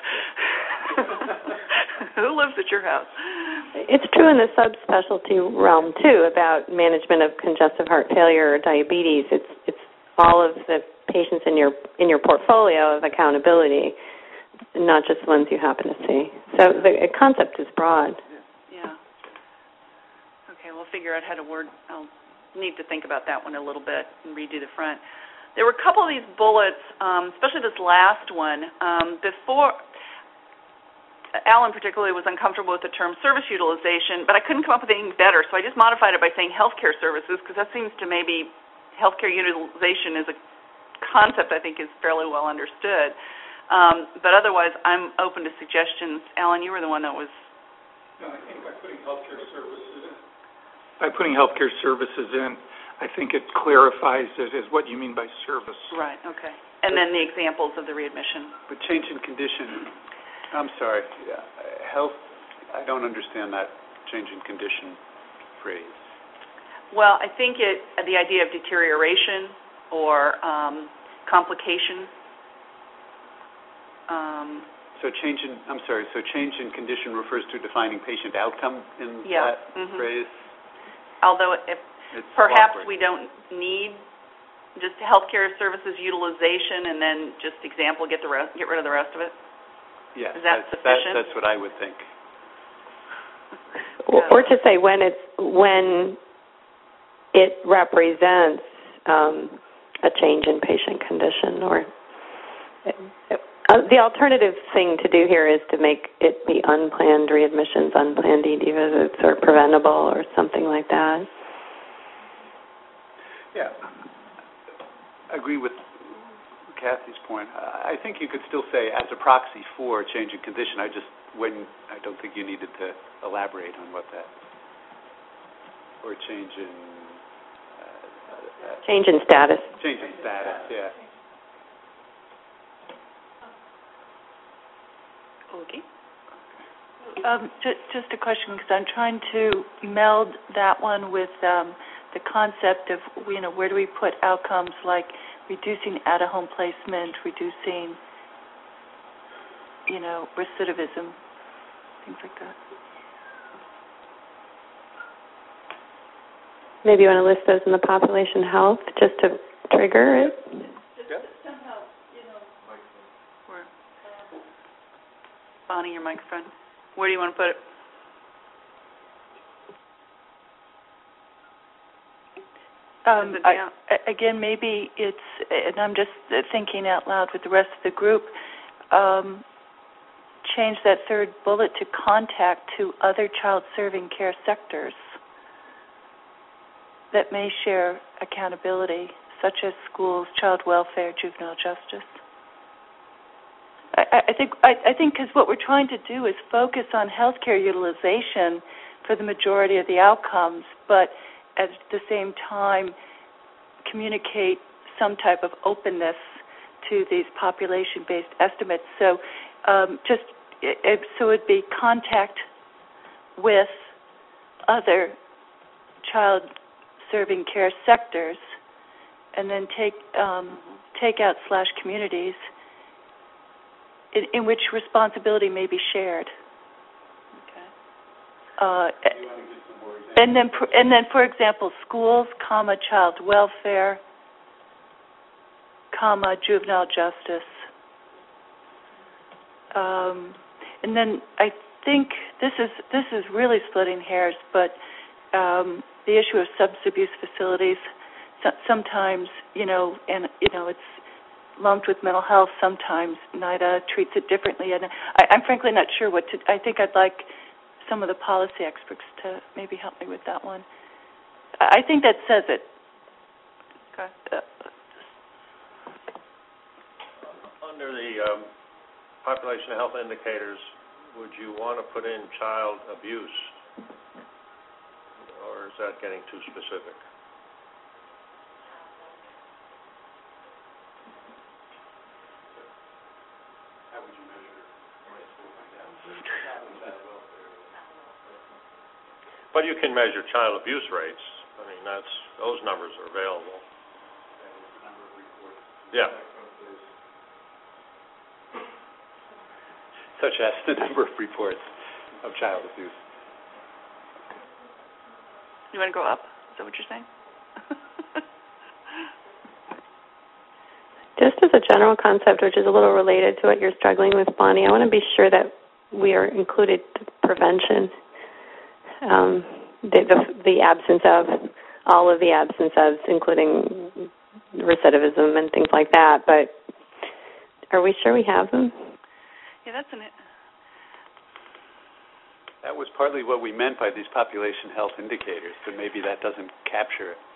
Who lives at your house? It's true in the subspecialty realm, too, about management of congestive heart failure or diabetes. It's all of the patients in your portfolio of accountability, not just the ones you happen to see. So the concept is broad. Yeah. Okay, we'll figure out how to word. I'll need to think about that one a little bit and redo the front. There were a couple of these bullets, especially this last one. Before, Alan particularly was uncomfortable with the term service utilization, but I couldn't come up with anything better, so I just modified it by saying healthcare services, because that seems to maybe healthcare utilization is a concept I think is fairly well understood. But otherwise, I'm open to suggestions. Alan, you were the one that was... No, I think by putting healthcare services in, I think it clarifies it as what you mean by service. Right, okay. And then the examples of the readmission. But change in condition, I'm sorry, health, I don't understand that change in condition phrase. Well, I think the idea of deterioration or complication. So change in condition refers to defining patient outcome in that phrase? Although perhaps we don't need just healthcare services utilization and then just example, get rid of the rest of it? Yes. Is that sufficient? That's what I would think. Or to say when it represents a change in patient condition, or the alternative thing to do here is to make it be unplanned readmissions, unplanned ED visits, or preventable, or something like that. Yeah, I agree with Kathy's point. I think you could still say as a proxy for change in condition. I don't think you needed to elaborate on what that, or change in status. Change in status, yeah. Okay. Just a question, because I'm trying to meld that one with the concept of, where do we put outcomes like reducing at-home placement, reducing, recidivism, things like that. Maybe you want to list those in the population health just to trigger it? Somehow, Bonnie, your microphone. Where do you want to put it? Again, maybe it's, and I'm just thinking out loud with the rest of the group, change that third bullet to contact to other child-serving care sectors. that may share accountability, such as schools, child welfare, juvenile justice. I think because what we're trying to do is focus on healthcare utilization for the majority of the outcomes, but at the same time communicate some type of openness to these population-based estimates. So so it'd be contact with other child-serving care sectors, and then take out / communities in which responsibility may be shared. Okay. And then, for example, schools, child welfare, juvenile justice. And then I think this is really splitting hairs, but the issue of substance abuse facilities, sometimes, it's lumped with mental health. Sometimes NIDA treats it differently, and I'm frankly not sure what to. I think I'd like some of the policy experts to maybe help me with that one. I think that says it. Okay. Under the population health indicators, would you want to put in child abuse, or is that getting too specific? How would you measure But you can measure child abuse rates. I mean, those numbers are available. Yeah. Such as the number of reports of child abuse. You want to go up? Is that what you're saying? Just as a general concept, which is a little related to what you're struggling with, Bonnie, I want to be sure that we are included prevention, the absence of, all of the absence of, including recidivism and things like that. But are we sure we have them? Yeah, that's That was partly what we meant by these population health indicators, but maybe that doesn't capture it.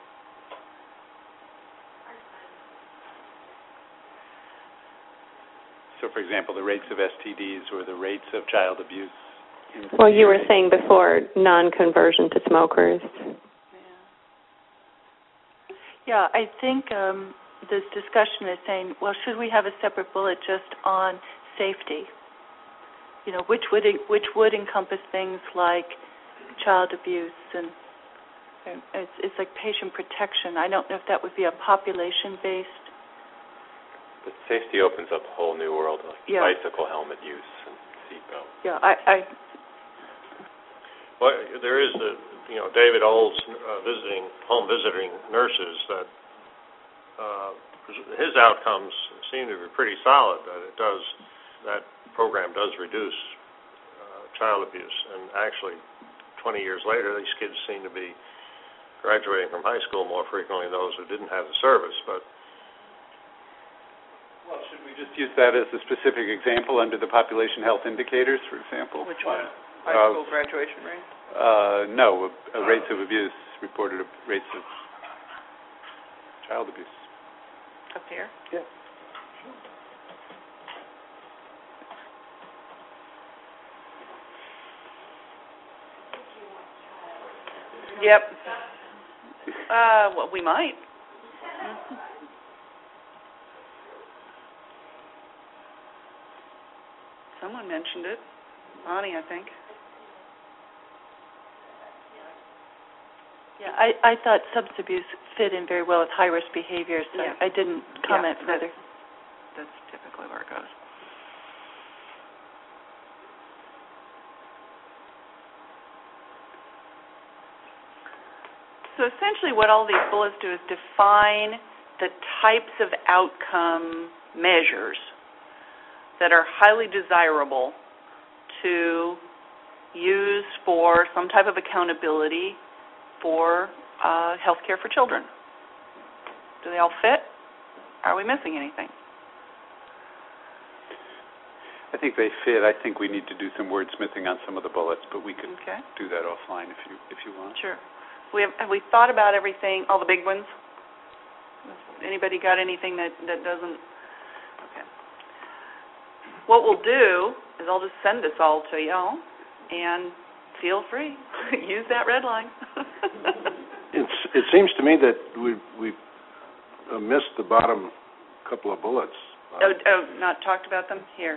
So, for example, the rates of STDs or the rates of child abuse. Well, you were saying before, non-conversion to smokers. Yeah, I think this discussion is saying, well, should we have a separate bullet just on safety? Which would encompass things like child abuse, and it's like patient protection. I don't know if that would be a population-based. But safety opens up a whole new world, like bicycle helmet use and seatbelt. Yeah, Well, there is David Old's home visiting nurses that his outcomes seem to be pretty solid. That program does reduce child abuse, and actually, 20 years later, these kids seem to be graduating from high school more frequently than those who didn't have the service. But well, should we just use that as a specific example under the population health indicators, for example? Which one? High school graduation rate? No, rates of abuse, reported rates of child abuse. Up here? Yeah. Yep. Well, we might. Someone mentioned it. Bonnie, I think. Yeah, I thought substance abuse fit in very well with high-risk behaviors, so I didn't comment further. That's typically where it goes. So essentially what all these bullets do is define the types of outcome measures that are highly desirable to use for some type of accountability for health care for children. Do they all fit? Are we missing anything? I think they fit. I think we need to do some wordsmithing on some of the bullets, but we could do that offline if you want. Sure. Have we thought about everything, all the big ones? Anybody got anything that doesn't? Okay. What we'll do is I'll just send this all to y'all, and feel free. Use that red line. It seems to me that we missed the bottom couple of bullets. Not talked about them? Here.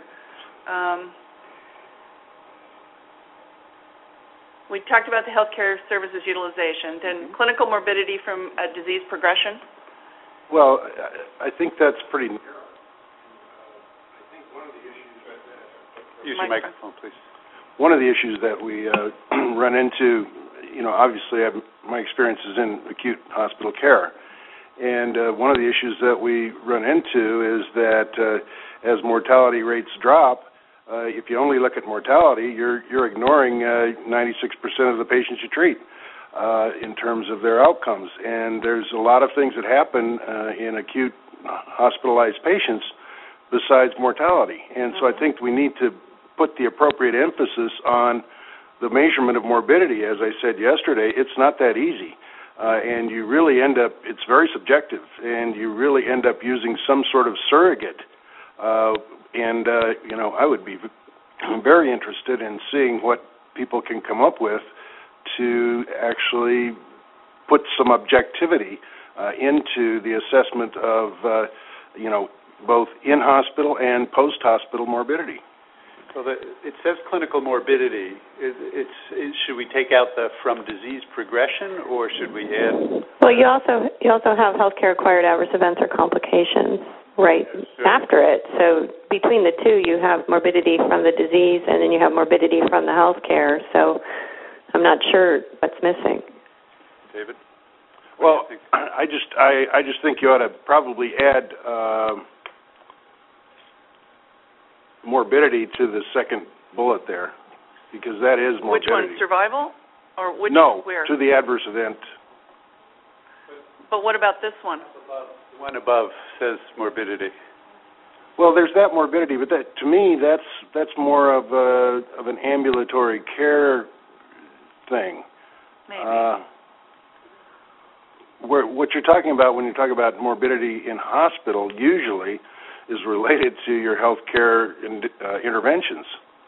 We talked about the healthcare services utilization, then clinical morbidity from disease progression. Well, I think that's pretty narrow. I think one of the issues Use your microphone, please. One of the issues that we run into, obviously my experience is in acute hospital care, and one of the issues that we run into is that as mortality rates drop, if you only look at mortality, you're ignoring 96% of the patients you treat in terms of their outcomes. And there's a lot of things that happen in acute hospitalized patients besides mortality. And so I think we need to put the appropriate emphasis on the measurement of morbidity. As I said yesterday, it's not that easy. And you really end up, it's very subjective, and you really end up using some sort of surrogate. I would be very interested in seeing what people can come up with to actually put some objectivity into the assessment of, both in-hospital and post-hospital morbidity. Well, it says clinical morbidity. Should we take out the from disease progression, or should we add? Well, you also have healthcare-acquired adverse events or complications right after it. So between the two, you have morbidity from the disease, and then you have morbidity from the healthcare. So I'm not sure what's missing. David? Well, I just think you ought to probably add morbidity to the second bullet there, because that is morbidity. Which one, survival? Or which? No, where? to the adverse event. But what about this one? The one above says morbidity. Well, there's that morbidity, but that, to me, that's more of an ambulatory care thing. Maybe. What you're talking about when you talk about morbidity in hospital usually is related to your health care interventions.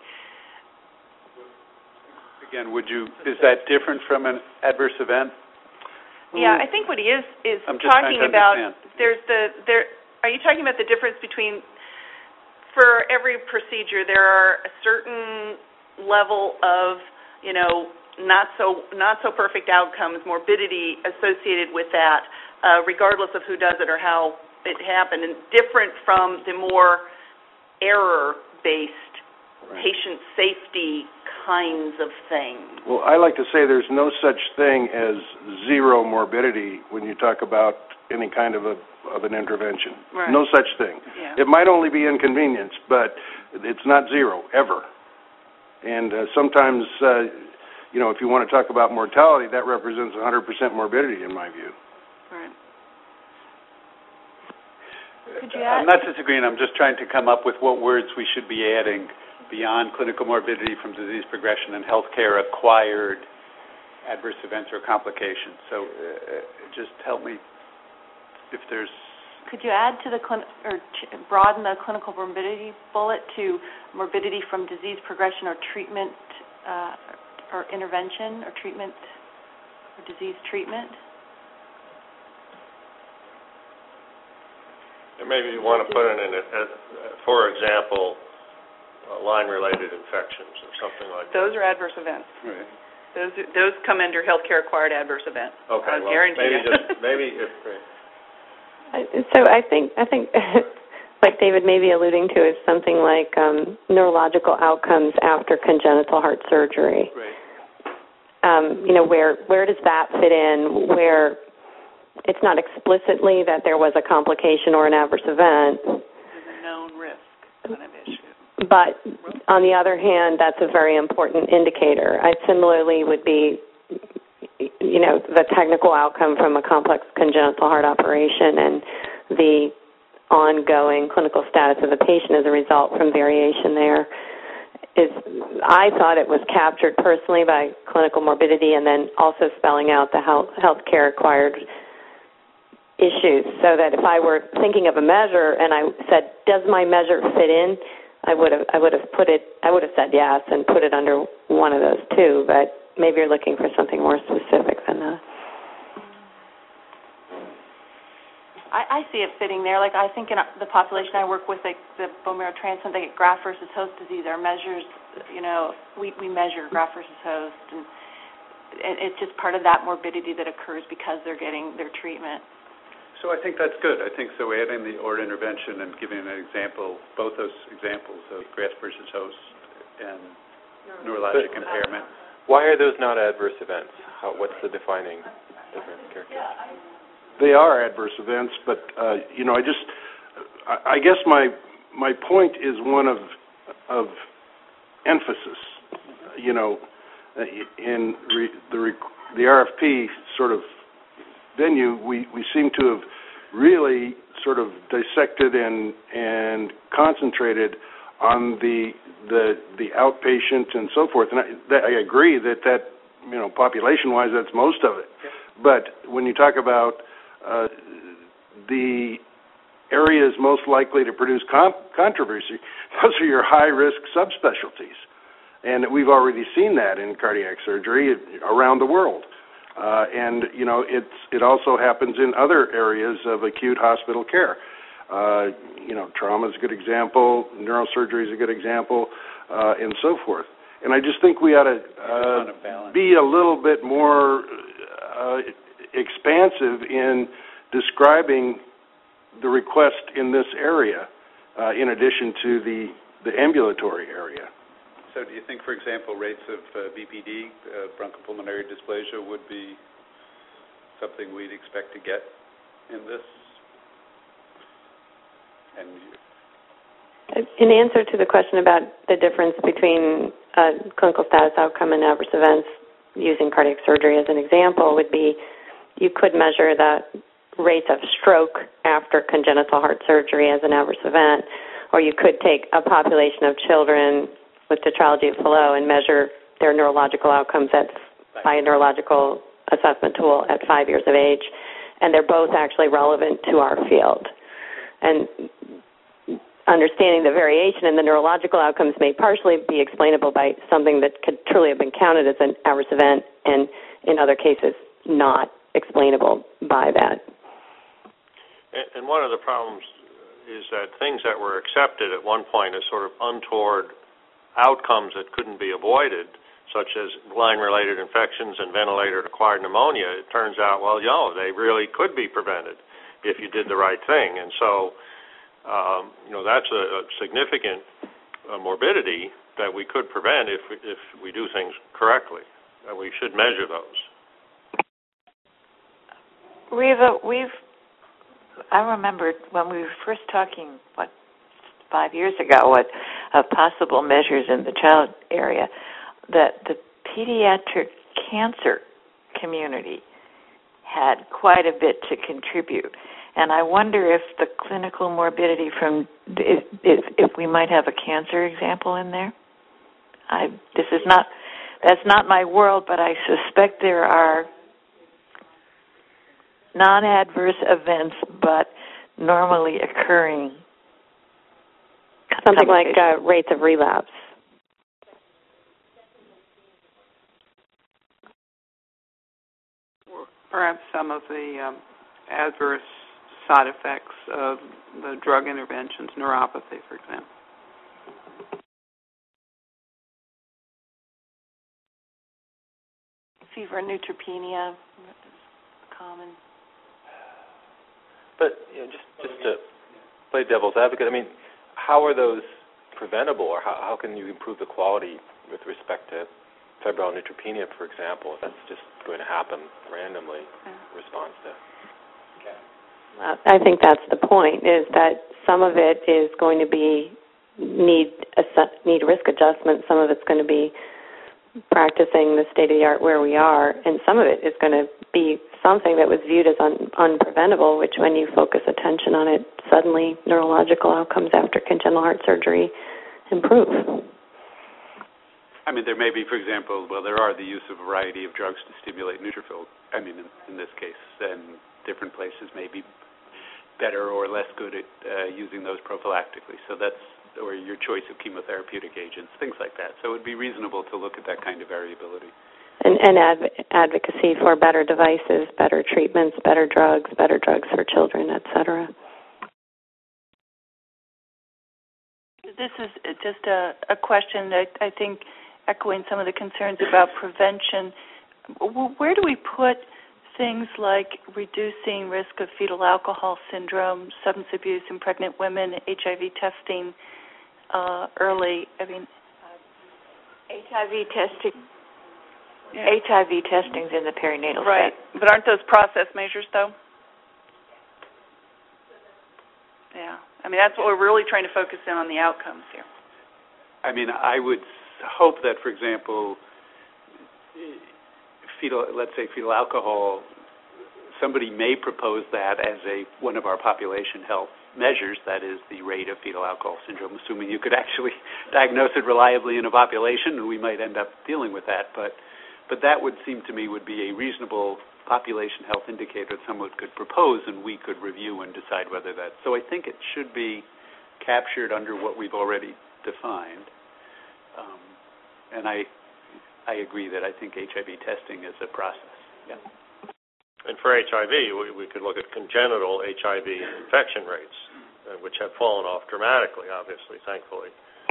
Again, is that different from an adverse event? Yeah, I think what he is I'm just talking about, understand. Are you talking about the difference between, for every procedure, there are a certain level of, not so perfect outcomes, morbidity associated with that, regardless of who does it or how it happened, and different from the more error-based patient safety kinds of things. Well, I like to say there's no such thing as zero morbidity when you talk about any kind of an intervention. Right. No such thing. Yeah. It might only be inconvenience, but it's not zero, ever. And sometimes, if you want to talk about mortality, that represents 100% morbidity in my view. Right. I'm not disagreeing. I'm just trying to come up with what words we should be adding beyond clinical morbidity from disease progression and healthcare acquired adverse events or complications. So just help me if there's... Could you add to the broaden the clinical morbidity bullet to morbidity from disease progression or treatment or intervention or treatment or disease treatment? And maybe you want to put it in, for example, line-related infections or something like that. Those are adverse events. Right. Those come under healthcare-acquired adverse event. Okay, I guarantee you. So I think like David may be alluding to is something like neurological outcomes after congenital heart surgery. Right. Where does that fit in? Where it's not explicitly that there was a complication or an adverse event. There's a known risk kind of issue. But on the other hand, that's a very important indicator. I similarly would be, the technical outcome from a complex congenital heart operation and the ongoing clinical status of the patient as a result from variation there. I thought it was captured personally by clinical morbidity and then also spelling out the healthcare acquired issues, so that if I were thinking of a measure and I said, does my measure fit in, I would have said yes and put it under one of those two, but maybe you're looking for something more specific than that. I see it fitting there. Like, I think in the population I work with, like the bone marrow transplant, they get graft versus host disease. Our measures, we measure graft versus host, and it's just part of that morbidity that occurs because they're getting their treatment. So I think that's good. I think so adding the or intervention and giving an example, both those examples of graft versus host and neurologic impairment. Why are those not adverse events? What's the defining difference characteristic? They are adverse events, but I guess my point is one of emphasis. In the RFP sort of venue, we seem to have really sort of dissected and concentrated on the outpatient and so forth. And I agree that population-wise, that's most of it. Yeah. But when you talk about the areas most likely to produce controversy, those are your high-risk subspecialties. And we've already seen that in cardiac surgery around the world. It also happens in other areas of acute hospital care. Trauma is a good example, neurosurgery is a good example, and so forth. And I just think we ought to be a little bit more expansive in describing the request in this area, in addition to the ambulatory area. So do you think, for example, rates of BPD, bronchopulmonary dysplasia, would be something we'd expect to get in this? In answer to the question about the difference between clinical status outcome and adverse events, using cardiac surgery as an example, would be you could measure the rates of stroke after congenital heart surgery as an adverse event, or you could take a population of children with tetralogy of Fallot and measure their neurological outcomes by a neurological assessment tool at 5 years of age, and they're both actually relevant to our field. And understanding the variation in the neurological outcomes may partially be explainable by something that could truly have been counted as an adverse event, and in other cases not explainable by that. And one of the problems is that things that were accepted at one point as sort of untoward outcomes that couldn't be avoided, such as line-related infections and ventilator-acquired pneumonia, it turns out, they really could be prevented if you did the right thing. And so, that's a significant morbidity that we could prevent if we do things correctly. And we should measure those. I remember when we were first talking, 5 years ago, of possible measures in the child area, that the pediatric cancer community had quite a bit to contribute. And I wonder if the clinical morbidity if we might have a cancer example in there. That's not my world, but I suspect there are non-adverse events, but normally occurring. Something like rates of relapse. Perhaps some of the adverse side effects of the drug interventions, neuropathy, for example. Fever, neutropenia, common. But just to play devil's advocate, how are those preventable, or how can you improve the quality with respect to febrile neutropenia, for example, if that's just going to happen randomly in response to? I think that's the point, is that some of it is going to need risk adjustment, some of it's going to be practicing the state-of-the-art where we are, and some of it is going to be something that was viewed as unpreventable, which when you focus attention on it, suddenly neurological outcomes after congenital heart surgery improve. I mean, there may be, for example, there are the use of a variety of drugs to stimulate neutrophils. I mean, in this case, and different places may be better or less good at using those prophylactically. So or your choice of chemotherapeutic agents, things like that. So it would be reasonable to look at that kind of variability. And advocacy for better devices, better treatments, better drugs for children, et cetera. This is just a question that I think echoing some of the concerns about prevention. Where do we put things like reducing risk of fetal alcohol syndrome, substance abuse in pregnant women, HIV testing early? I mean, HIV testing. Yeah. HIV testing's in the perinatal right, set. But aren't those process measures though? Yeah. I mean, that's what we're really trying to focus in on, the outcomes here. I mean, I would hope that, for example, let's say fetal alcohol, somebody may propose that as one of our population health measures, that is the rate of fetal alcohol syndrome, assuming you could actually diagnose it reliably in a population, we might end up dealing with that. But that would seem to me would be a reasonable population health indicator that someone could propose and we could review and decide whether that. So I think it should be captured under what we've already defined. And I agree that I think HIV testing is a process. Yeah. And for HIV, we could look at congenital HIV infection rates, which have fallen off dramatically, obviously, thankfully.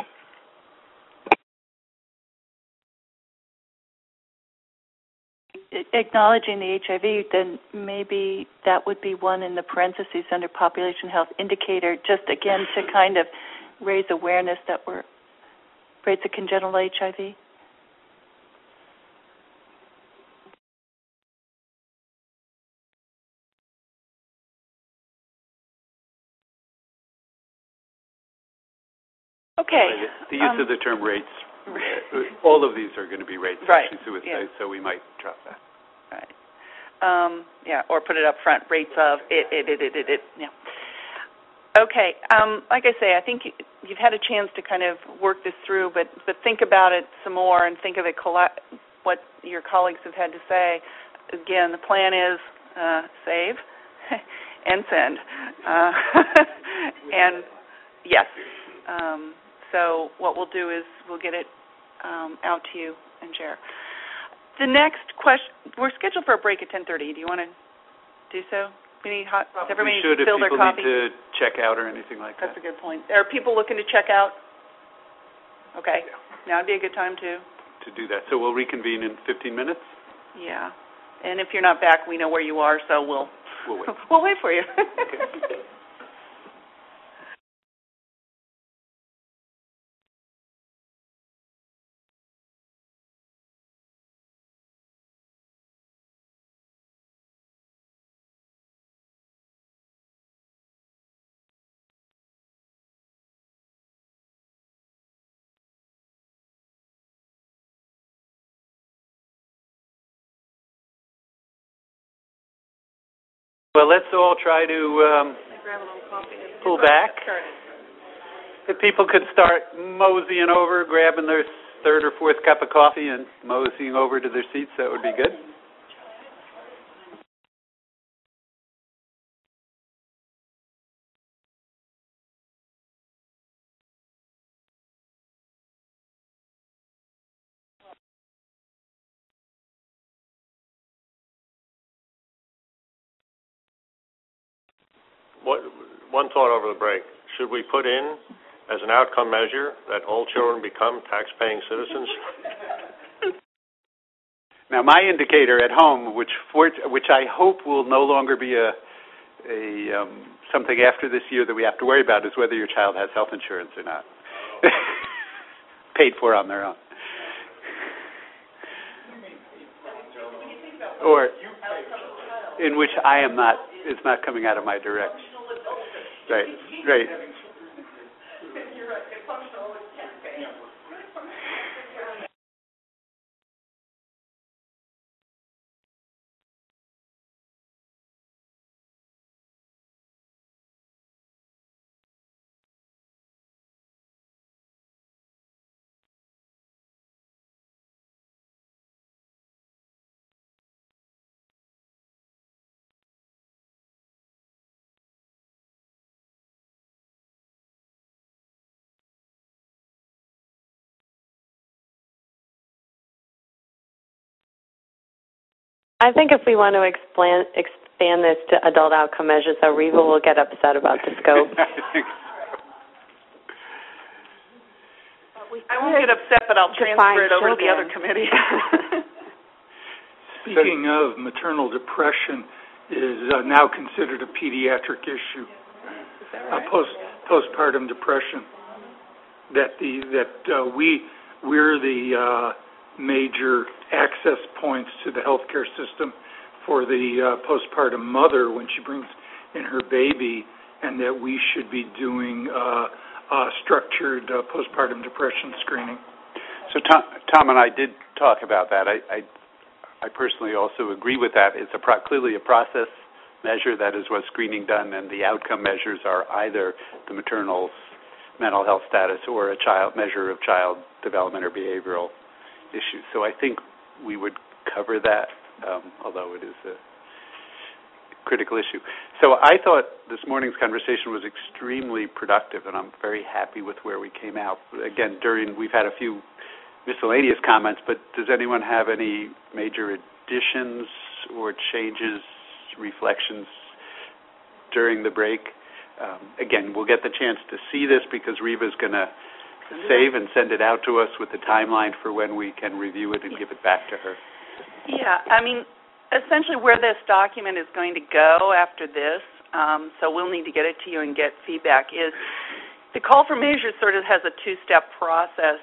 Acknowledging the HIV, then maybe that would be one in the parentheses under population health indicator, just again to kind of raise awareness that rates of congenital HIV. Okay. The use of the term rates, all of these are going to be rates, right. Suicide, yeah. So we might drop that. Right. Yeah, or put it up front, rates of it. Yeah. Okay. Like I say, I think you've had a chance to kind of work this through, but think about it some more and think of it what your colleagues have had to say. Again, the plan is save and send. And yes. So what we'll do is we'll get it out to you and share. The next question, we're scheduled for a break at 10:30. Do you want to do so? Does everybody should fill their coffee? If people need to check out or anything like that. That's a good point. Are people looking to check out? Okay. Now would be a good time to do that. So we'll reconvene in 15 minutes? Yeah. And if you're not back, we know where you are, so we'll wait. We'll wait for you. Okay. Well, let's all try to pull back. If people could start moseying over, grabbing their third or fourth cup of coffee and moseying over to their seats, that would be good. One thought over the break. Should we put in, as an outcome measure, that all children become tax-paying citizens? Now, my indicator at home, which I hope will no longer be something after this year that we have to worry about, is whether your child has health insurance or not. Paid for on their own. Or in which I am not, it's not coming out of my direct. Right. I think if we want to expand this to adult outcome measures, though, Reva will get upset about the scope. I won't get upset, but I'll transfer it over to the other committee. Speaking of maternal depression, is now considered a pediatric issue. Is that right? Postpartum depression. We're the major access points to the healthcare system for the postpartum mother when she brings in her baby, and that we should be doing structured postpartum depression screening. So Tom and I did talk about that. I personally also agree with that. It's clearly a process measure. That is what screening done, and the outcome measures are either the maternal's mental health status or a measure of child development or behavioral issues. So I think we would cover that, although it is a critical issue. So I thought this morning's conversation was extremely productive, and I'm very happy with where we came out. Again, we've had a few miscellaneous comments, but does anyone have any major additions or changes, reflections during the break? Again, we'll get the chance to see this because Reva's going to save and send it out to us with the timeline for when we can review it and give it back to her. Yeah, I mean, essentially where this document is going to go after this, so we'll need to get it to you and get feedback, is the call for measures sort of has a two-step process.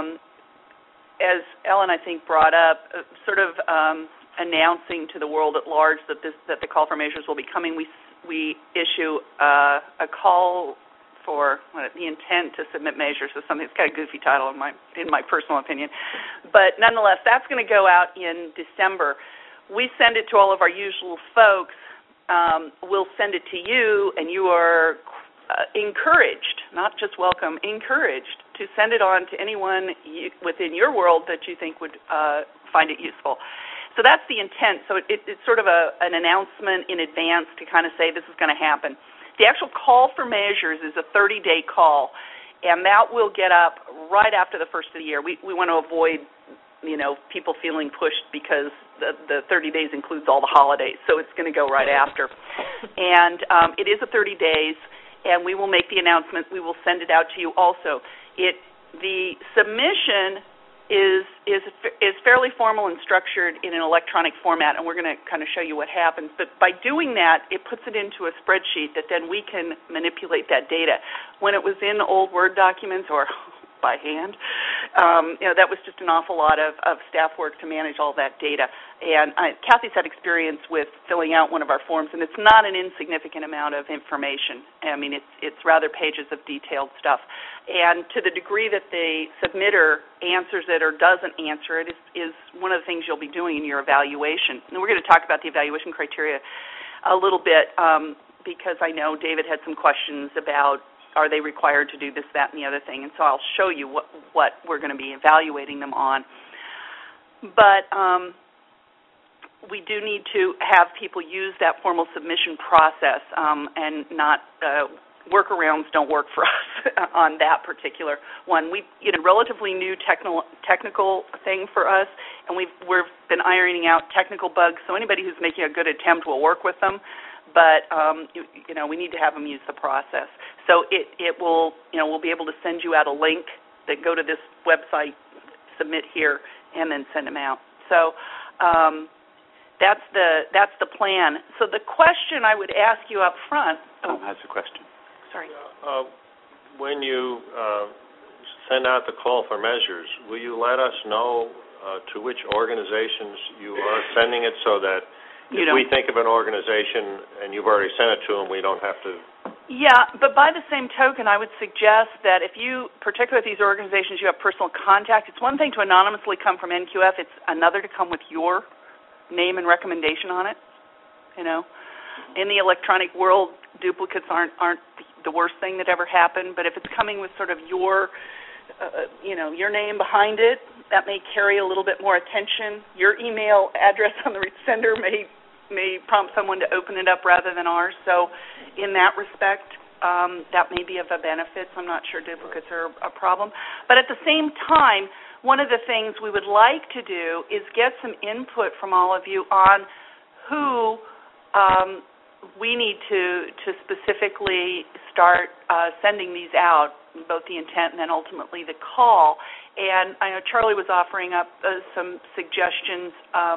As Ellen, I think, brought up, sort of announcing to the world at large that the call for measures will be coming. We issue a call for the intent to submit measures. So something that's got a goofy title in my personal opinion, but nonetheless, that's going to go out in December. We send it to all of our usual folks. We'll send it to you, and you are encouraged, not just welcome, encouraged to send it on to anyone within your world that you think would find it useful. So that's the intent. So it's sort of an announcement in advance to kind of say this is going to happen. The actual call for measures is a 30-day call, and that will get up right after the first of the year. We want to avoid, people feeling pushed because the 30 days includes all the holidays, so it's going to go right after. And it is a 30 days, and we will make the announcement. We will send it out to you also. The submission is fairly formal and structured in an electronic format, and we're going to kind of show you what happens. But by doing that, it puts it into a spreadsheet that then we can manipulate that data. When it was in old Word documents or by hand, that was just an awful lot of staff work to manage all that data. And Kathy's had experience with filling out one of our forms, and it's not an insignificant amount of information. I mean, it's rather pages of detailed stuff. And to the degree that the submitter answers it or doesn't answer it is one of the things you'll be doing in your evaluation. And we're going to talk about the evaluation criteria a little bit because I know David had some questions about are they required to do this, that, and the other thing. And so I'll show you what we're going to be evaluating them on. But we do need to have people use that formal submission process and not workarounds don't work for us on that particular one. Relatively new technical thing for us, and we've been ironing out technical bugs, so anybody who's making a good attempt will work with them, but we need to have them use the process. So it will, we'll be able to send you out a link that go to this website, submit here, and then send them out. So that's the plan. So the question I would ask you up front. Tom has a question. Sorry. When you send out the call for measures, will you let us know to which organizations you are sending it so that if we think of an organization and you've already sent it to them, we don't have to... Yeah, but by the same token, I would suggest that if you, particularly with these organizations, you have personal contact, it's one thing to anonymously come from NQF, it's another to come with your name and recommendation on it. In the electronic world, duplicates aren't the worst thing that ever happened, but if it's coming with sort of your name behind it, that may carry a little bit more attention. Your email address on the sender may prompt someone to open it up rather than ours. So in that respect, that may be of a benefit. So I'm not sure duplicates are a problem. But at the same time, one of the things we would like to do is get some input from all of you on who we need to specifically start sending these out, both the intent and then ultimately the call. And I know Charlie was offering up some suggestions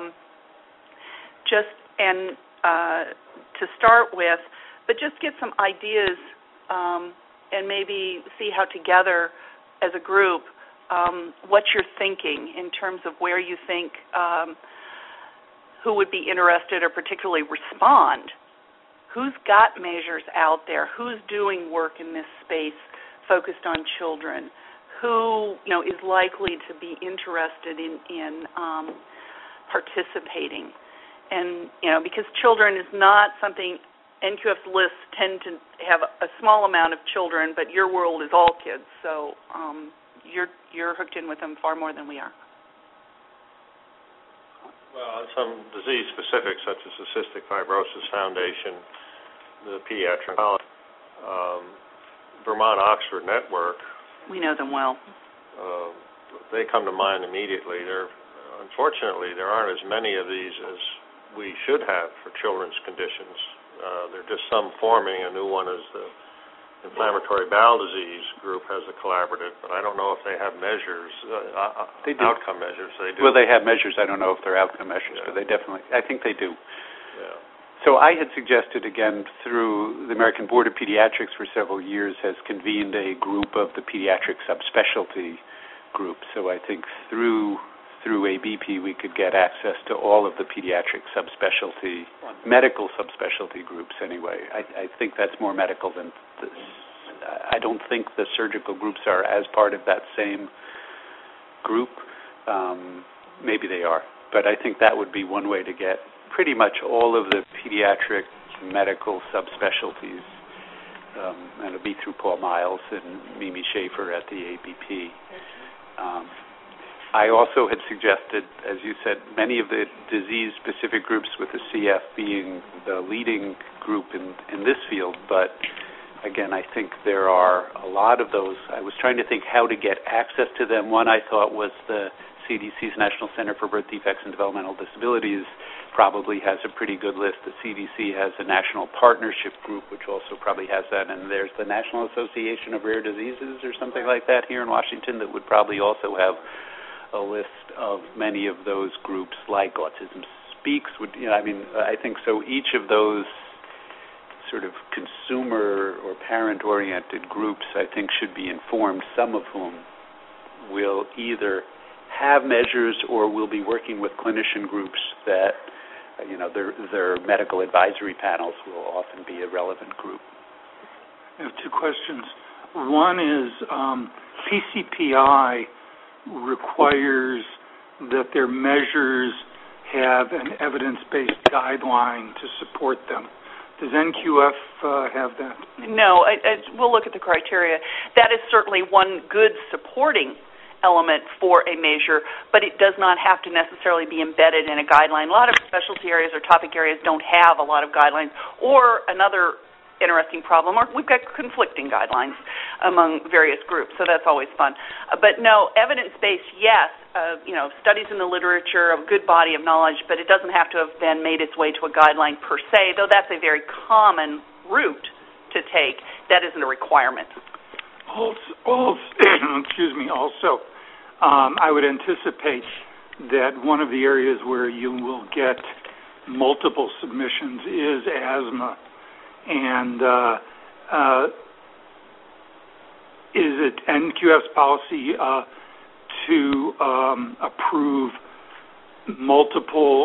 to start with, but just get some ideas and maybe see how together as a group what you're thinking in terms of where you think who would be interested or particularly respond. Who's got measures out there? Who's doing work in this space focused on children? Who is likely to be interested in participating? And because children is not something, NQF's lists tend to have a small amount of children, but your world is all kids, so you're hooked in with them far more than we are. Well, some disease specific, such as the Cystic Fibrosis Foundation, the Pediatric Vermont-Oxford Network. We know them well. They come to mind immediately. Unfortunately, there aren't as many of these as we should have for children's conditions. There are just some forming. A new one is the Inflammatory Bowel Disease group has a collaborative, but I don't know if they have measures, they do. Outcome measures. They do. Well, they have measures. I don't know if they're outcome measures, but they definitely, I think they do. Yeah. So I had suggested, again, through the American Board of Pediatrics for several years has convened a group of the pediatric subspecialty group. So I think through ABP we could get access to all of the pediatric subspecialty, medical subspecialty groups anyway. I think that's more medical than this. I don't think the surgical groups are as part of that same group. Maybe they are. But I think that would be one way to get pretty much all of the pediatric medical subspecialties. And it'll be through Paul Miles and Mimi Schaefer at the ABP. I also had suggested, as you said, many of the disease-specific groups with the CF being the leading group in this field, but again, I think there are a lot of those. I was trying to think how to get access to them. One I thought was the CDC's National Center for Birth Defects and Developmental Disabilities probably has a pretty good list. The CDC has a national partnership group, which also probably has that, and there's the National Association of Rare Diseases or something like that here in Washington that would probably also have a list of many of those groups, like Autism Speaks. I think so. Each of those sort of consumer or parent-oriented groups, I think, should be informed, some of whom will either have measures or will be working with clinician groups that, their medical advisory panels will often be a relevant group. I have two questions. One is PCPI requires that their measures have an evidence-based guideline to support them. Does NQF have that? No, we'll look at the criteria. That is certainly one good supporting element for a measure, but it does not have to necessarily be embedded in a guideline. A lot of specialty areas or topic areas don't have a lot of guidelines, or another interesting problem, or we've got conflicting guidelines among various groups, so that's always fun. But no, evidence-based, yes, studies in the literature, a good body of knowledge, but it doesn't have to have then made its way to a guideline per se, though that's a very common route to take. That isn't a requirement. Also, I would anticipate that one of the areas where you will get multiple submissions is asthma. And is it NQF's policy to approve multiple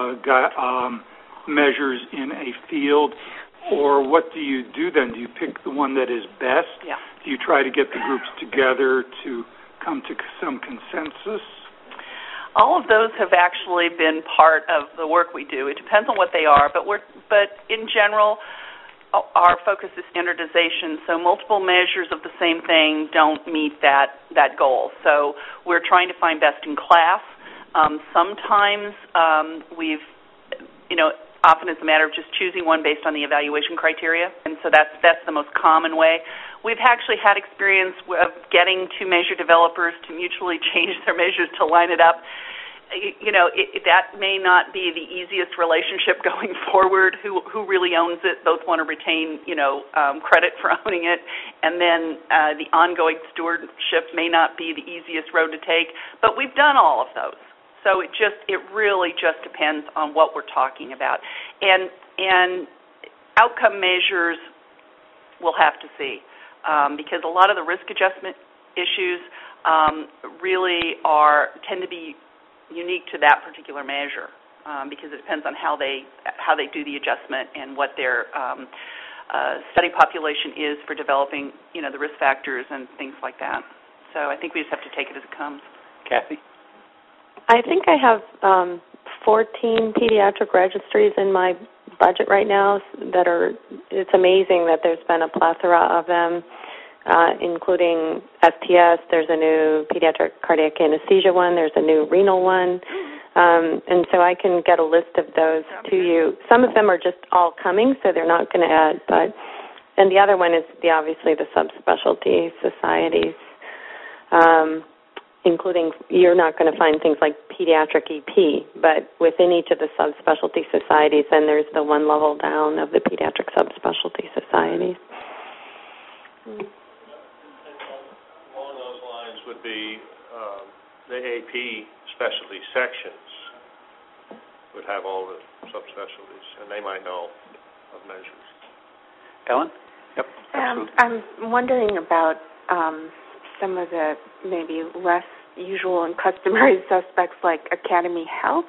measures in a field, or what do you do then? Do you pick the one that is best? Yeah. Do you try to get the groups together to come to some consensus? All of those have actually been part of the work we do. It depends on what they are, but in general, our focus is standardization, so multiple measures of the same thing don't meet that goal. So we're trying to find best in class. Sometimes often it's a matter of just choosing one based on the evaluation criteria, and so that's the most common way. We've actually had experience of getting two measure developers to mutually change their measures to line it up. That may not be the easiest relationship going forward. Who really owns it? Both want to retain, credit for owning it, and then the ongoing stewardship may not be the easiest road to take. But we've done all of those, so it really just depends on what we're talking about, and outcome measures we'll have to see, because a lot of the risk adjustment issues really tend to be unique to that particular measure, because it depends on how they do the adjustment and what their study population is for developing, the risk factors and things like that. So I think we just have to take it as it comes. Kathy? I think I have 14 pediatric registries in my budget right now it's amazing that there's been a plethora of them, including STS. There's a new pediatric cardiac anesthesia one. There's a new renal one. And so I can get a list of those to you. Some of them are just all coming, so they're not going to add. And the other one is obviously the subspecialty societies, including, you're not going to find things like pediatric EP, but within each of the subspecialty societies, then there's the one level down of the pediatric subspecialty societies. Would be the AP specialty sections would have all the subspecialties, and they might know of measures. Ellen? Yep, absolutely. I'm wondering about some of the maybe less usual and customary suspects like Academy Health.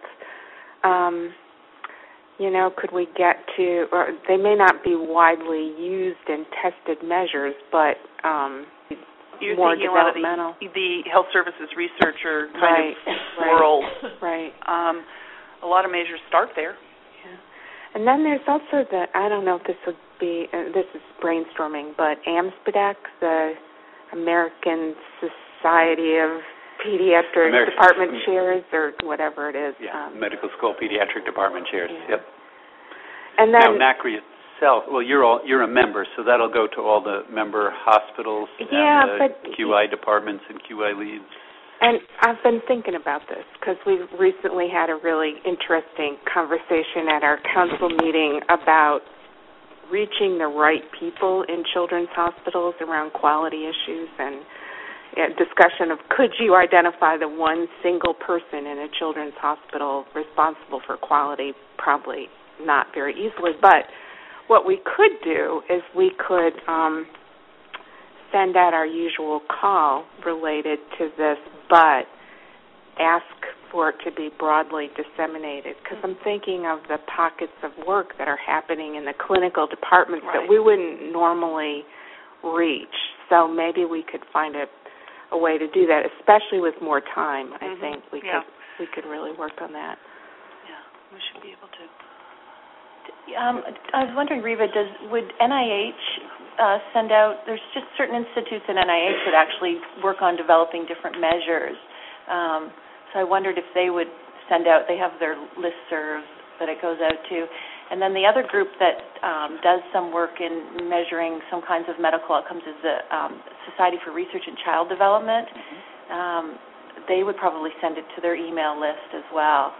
Could we get to, or they may not be widely used and tested measures, but you're more thinking developmental. A lot of the health services researcher kind of world. Right. A lot of measures start there. Yeah. And then there's also I don't know if this would be, this is brainstorming, but AMSPDAC, the American Society of Pediatric Department Chairs, or whatever it is. Yeah, medical school pediatric department chairs, yep. And then now, NACRI itself, well, you're a member, so that'll go to all the member hospitals and the QI departments and QI leads. And I've been thinking about this because we recently had a really interesting conversation at our council meeting about reaching the right people in children's hospitals around quality issues, and a discussion of could you identify the one single person in a children's hospital responsible for quality? Probably not very easily, but what we could do is we could send out our usual call related to this, but ask for it to be broadly disseminated, because I'm thinking of the pockets of work that are happening in the clinical departments that we wouldn't normally reach. So maybe we could find a way to do that, especially with more time. I think we could really work on that. Yeah, we should be able to. I was wondering, Reva, would NIH send out, there's just certain institutes in NIH that actually work on developing different measures. So I wondered if they would send out, they have their listserv that it goes out to. And then the other group that does some work in measuring some kinds of medical outcomes is the Society for Research in Child Development. They would probably send it to their email list as well.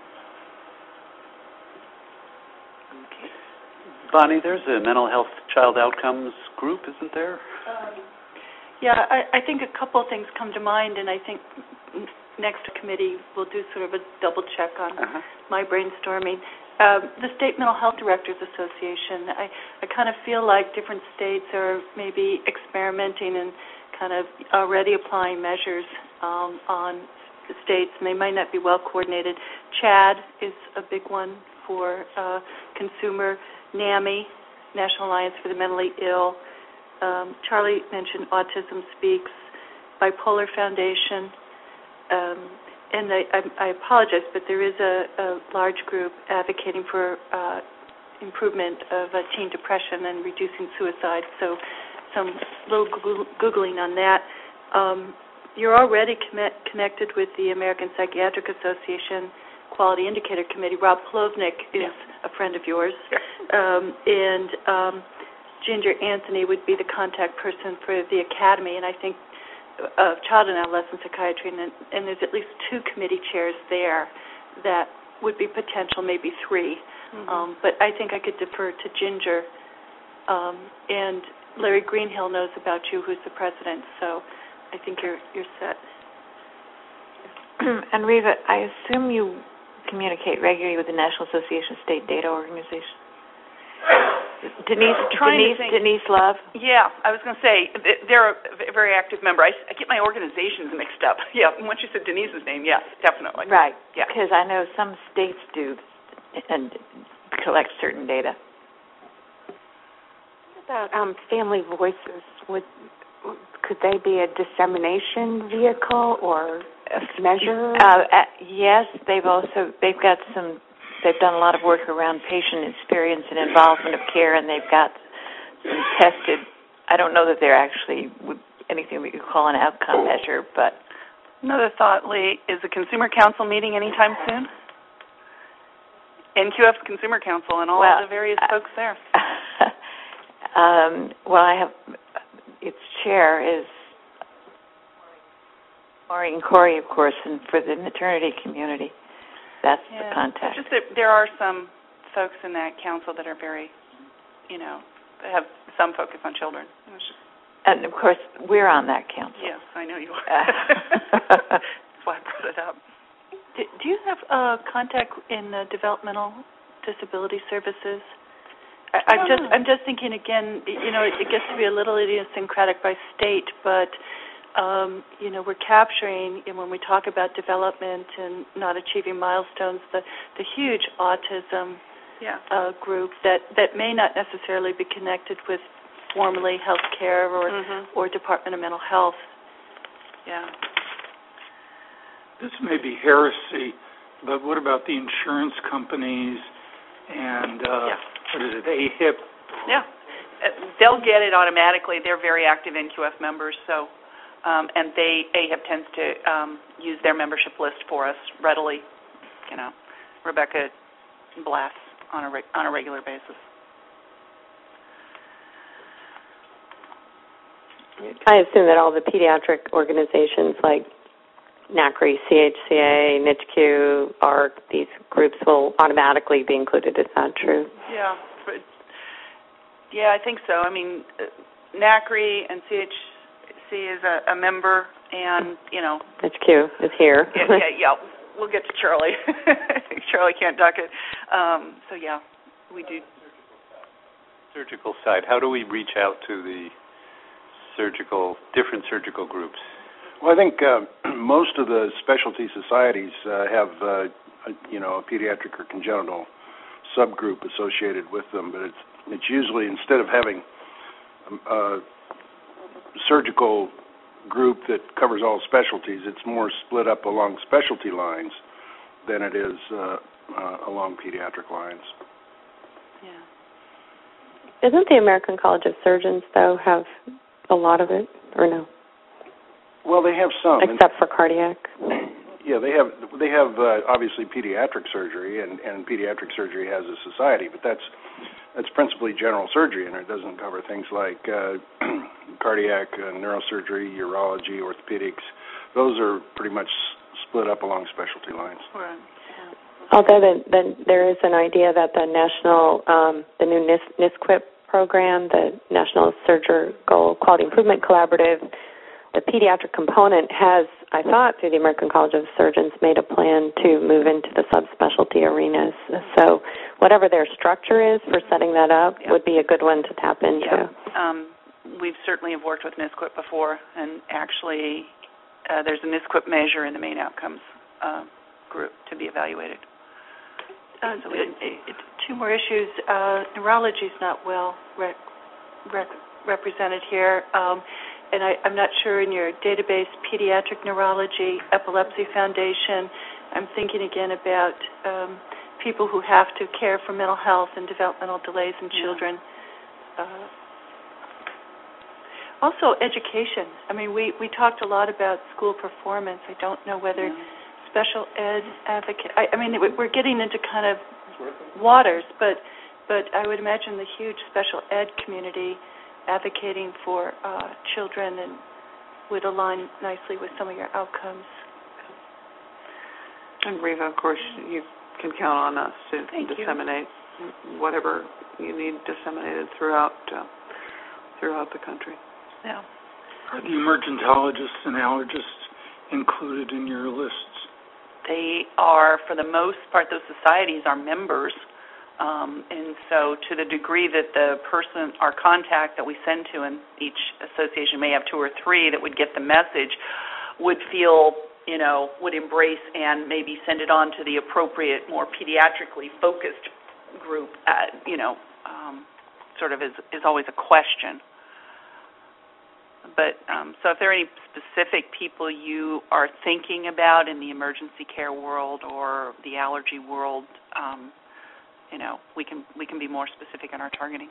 Bonnie, there's a mental health child outcomes group, isn't there? Yeah, I think a couple of things come to mind, and I think next committee we'll do sort of a double check on my brainstorming. The State Mental Health Directors Association, I kind of feel like different states are maybe experimenting and kind of already applying measures on the states, and they might not be well coordinated. CHAD is a big one for consumer. NAMI, National Alliance for the Mentally Ill. Charlie mentioned Autism Speaks, Bipolar Foundation, and I apologize, but there is a large group advocating for improvement of teen depression and reducing suicide, so some little Googling on that. You're already connected with the American Psychiatric Association. Quality Indicator Committee. Rob Plovnick is a friend of yours. And Ginger Anthony would be the contact person for the Academy, and I think of Child and Adolescent Psychiatry, and there's at least 2 committee chairs there that would be potential, maybe 3. But I think I could defer to Ginger. And Larry Greenhill knows about you, who's the president, so I think you're set. And Reva, I assume you communicate regularly with the National Association of State Data Organizations? Denise Love? Yeah, I was going to say, they're a very active member. I get my organizations mixed up. Yeah, once you said Denise's name, yes, definitely. Right, yeah. Because I know some states do and collect certain data. What about Family Voices? Could they be a dissemination vehicle or a measure? Yes, they've done a lot of work around patient experience and involvement of care, and they've got some tested. I don't know that they're actually anything we could call an outcome measure, but. Another thought, Lee, is the Consumer Council meeting anytime soon? NQF's Consumer Council and all the various folks there. Its chair is Maureen Corey, of course, and for the maternity community. That's the contact. It's just that there are some folks in that council that are very, have some focus on children. And, of course, we're on that council. Yes, I know you are. That's why I brought it up. Do you have contact in the developmental disability services? I'm just thinking again. It gets to be a little idiosyncratic by state, but we're capturing, and when we talk about development and not achieving milestones, the huge autism group that may not necessarily be connected with formally health care or Department of Mental Health. Yeah. This may be heresy, but what about the insurance companies and what is it, AHIP? Yeah. They'll get it automatically. They're very active NQF members, so and AHIP tends to use their membership list for us readily. Rebecca blasts on a regular basis. I assume that all the pediatric organizations like NACRI, CHCA, NICHQ, ARC, these groups will automatically be included. Is that true? Yeah, I think so. I mean, NACRI and CHC is a member, and, NICHQ is here. yeah, we'll get to Charlie. Charlie can't duck it. We do. Surgical side, how do we reach out to the different surgical groups? Well, I think most of the specialty societies have, a pediatric or congenital subgroup associated with them, but it's usually, instead of having a surgical group that covers all specialties, it's more split up along specialty lines than it is along pediatric lines. Yeah. Doesn't the American College of Surgeons, though, have a lot of it, or no? Well, they have some. Except for cardiac? Yeah, they have obviously pediatric surgery, and pediatric surgery has a society, but that's principally general surgery, and it doesn't cover things like cardiac, neurosurgery, urology, orthopedics. Those are pretty much split up along specialty lines. Right. Although there is an idea that the the new NISQIP program, the National Surgical Quality Improvement Collaborative, the pediatric component has, I thought, through the American College of Surgeons, made a plan to move into the subspecialty arenas. So whatever their structure is for setting that up would be a good one to tap into. Yeah. We've certainly have worked with NISQIP before, and actually there's a NISQIP measure in the main outcomes group to be evaluated. Two more issues. Neurology is not well represented here. And I'm not sure in your database, Pediatric Neurology, Epilepsy Foundation. I'm thinking again about people who have to care for mental health and developmental delays in children. Also, education. I mean, we talked a lot about school performance. I don't know whether special ed advocate. I mean, we're getting into kind of waters, but I would imagine the huge special ed community advocating for children and would align nicely with some of your outcomes. And Reva, of course, you can count on us to disseminate whatever you need disseminated throughout the country. Yeah. Are the emergentologists and allergists included in your lists? They are, for the most part, those societies are members. And so to the degree that the person, our contact that we send to, and each association may have 2 or 3 that would get the message, would feel, would embrace and maybe send it on to the appropriate, more pediatrically focused group, sort of is always a question. But so if there are any specific people you are thinking about in the emergency care world or the allergy world, we can be more specific in our targeting.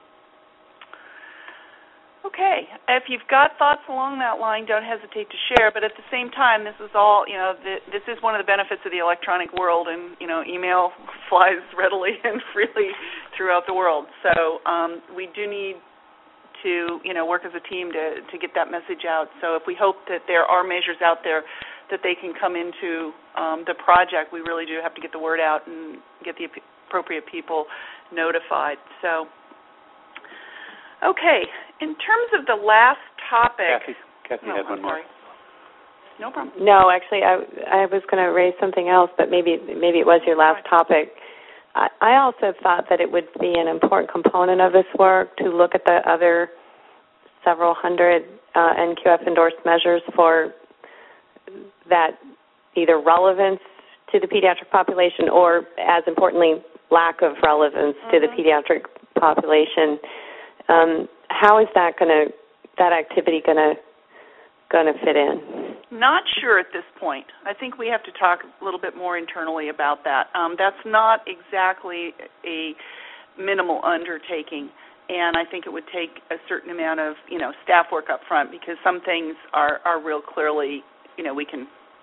Okay. If you've got thoughts along that line, don't hesitate to share. But at the same time, this is all, this is one of the benefits of the electronic world, and, email flies readily and freely throughout the world. So we do need to, work as a team to get that message out. So if we hope that there are measures out there that they can come into the project, we really do have to get the word out and get the appropriate people notified. So, okay. In terms of the last topic... Kathy had one more. No problem. No, actually, I was going to raise something else, but maybe it was your last topic. I also thought that it would be an important component of this work to look at the other several hundred NQF-endorsed measures for that either relevance to the pediatric population or, as importantly, lack of relevance to the pediatric population. How is that activity going to fit in? Not sure at this point. I think we have to talk a little bit more internally about that. That's not exactly a minimal undertaking, and I think it would take a certain amount of, staff work up front, because some things are real clearly, we can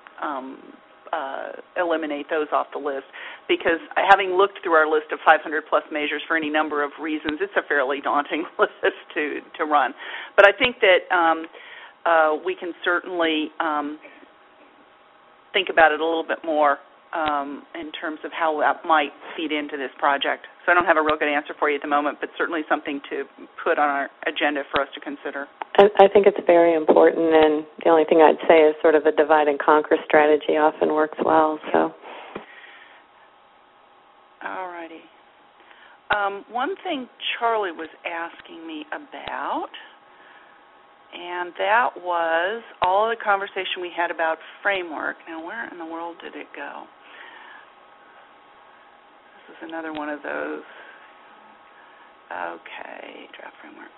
eliminate those off the list, because having looked through our list of 500-plus measures for any number of reasons, it's a fairly daunting list to run. But I think that we can certainly think about it a little bit more in terms of how that might feed into this project. So I don't have a real good answer for you at the moment, but certainly something to put on our agenda for us to consider. I think it's very important, and the only thing I'd say is sort of a divide and conquer strategy often works well. So. All righty. One thing Charlie was asking me about, and that was all the conversation we had about framework. Now, where in the world did it go? This is another one of those. Okay, draft framework.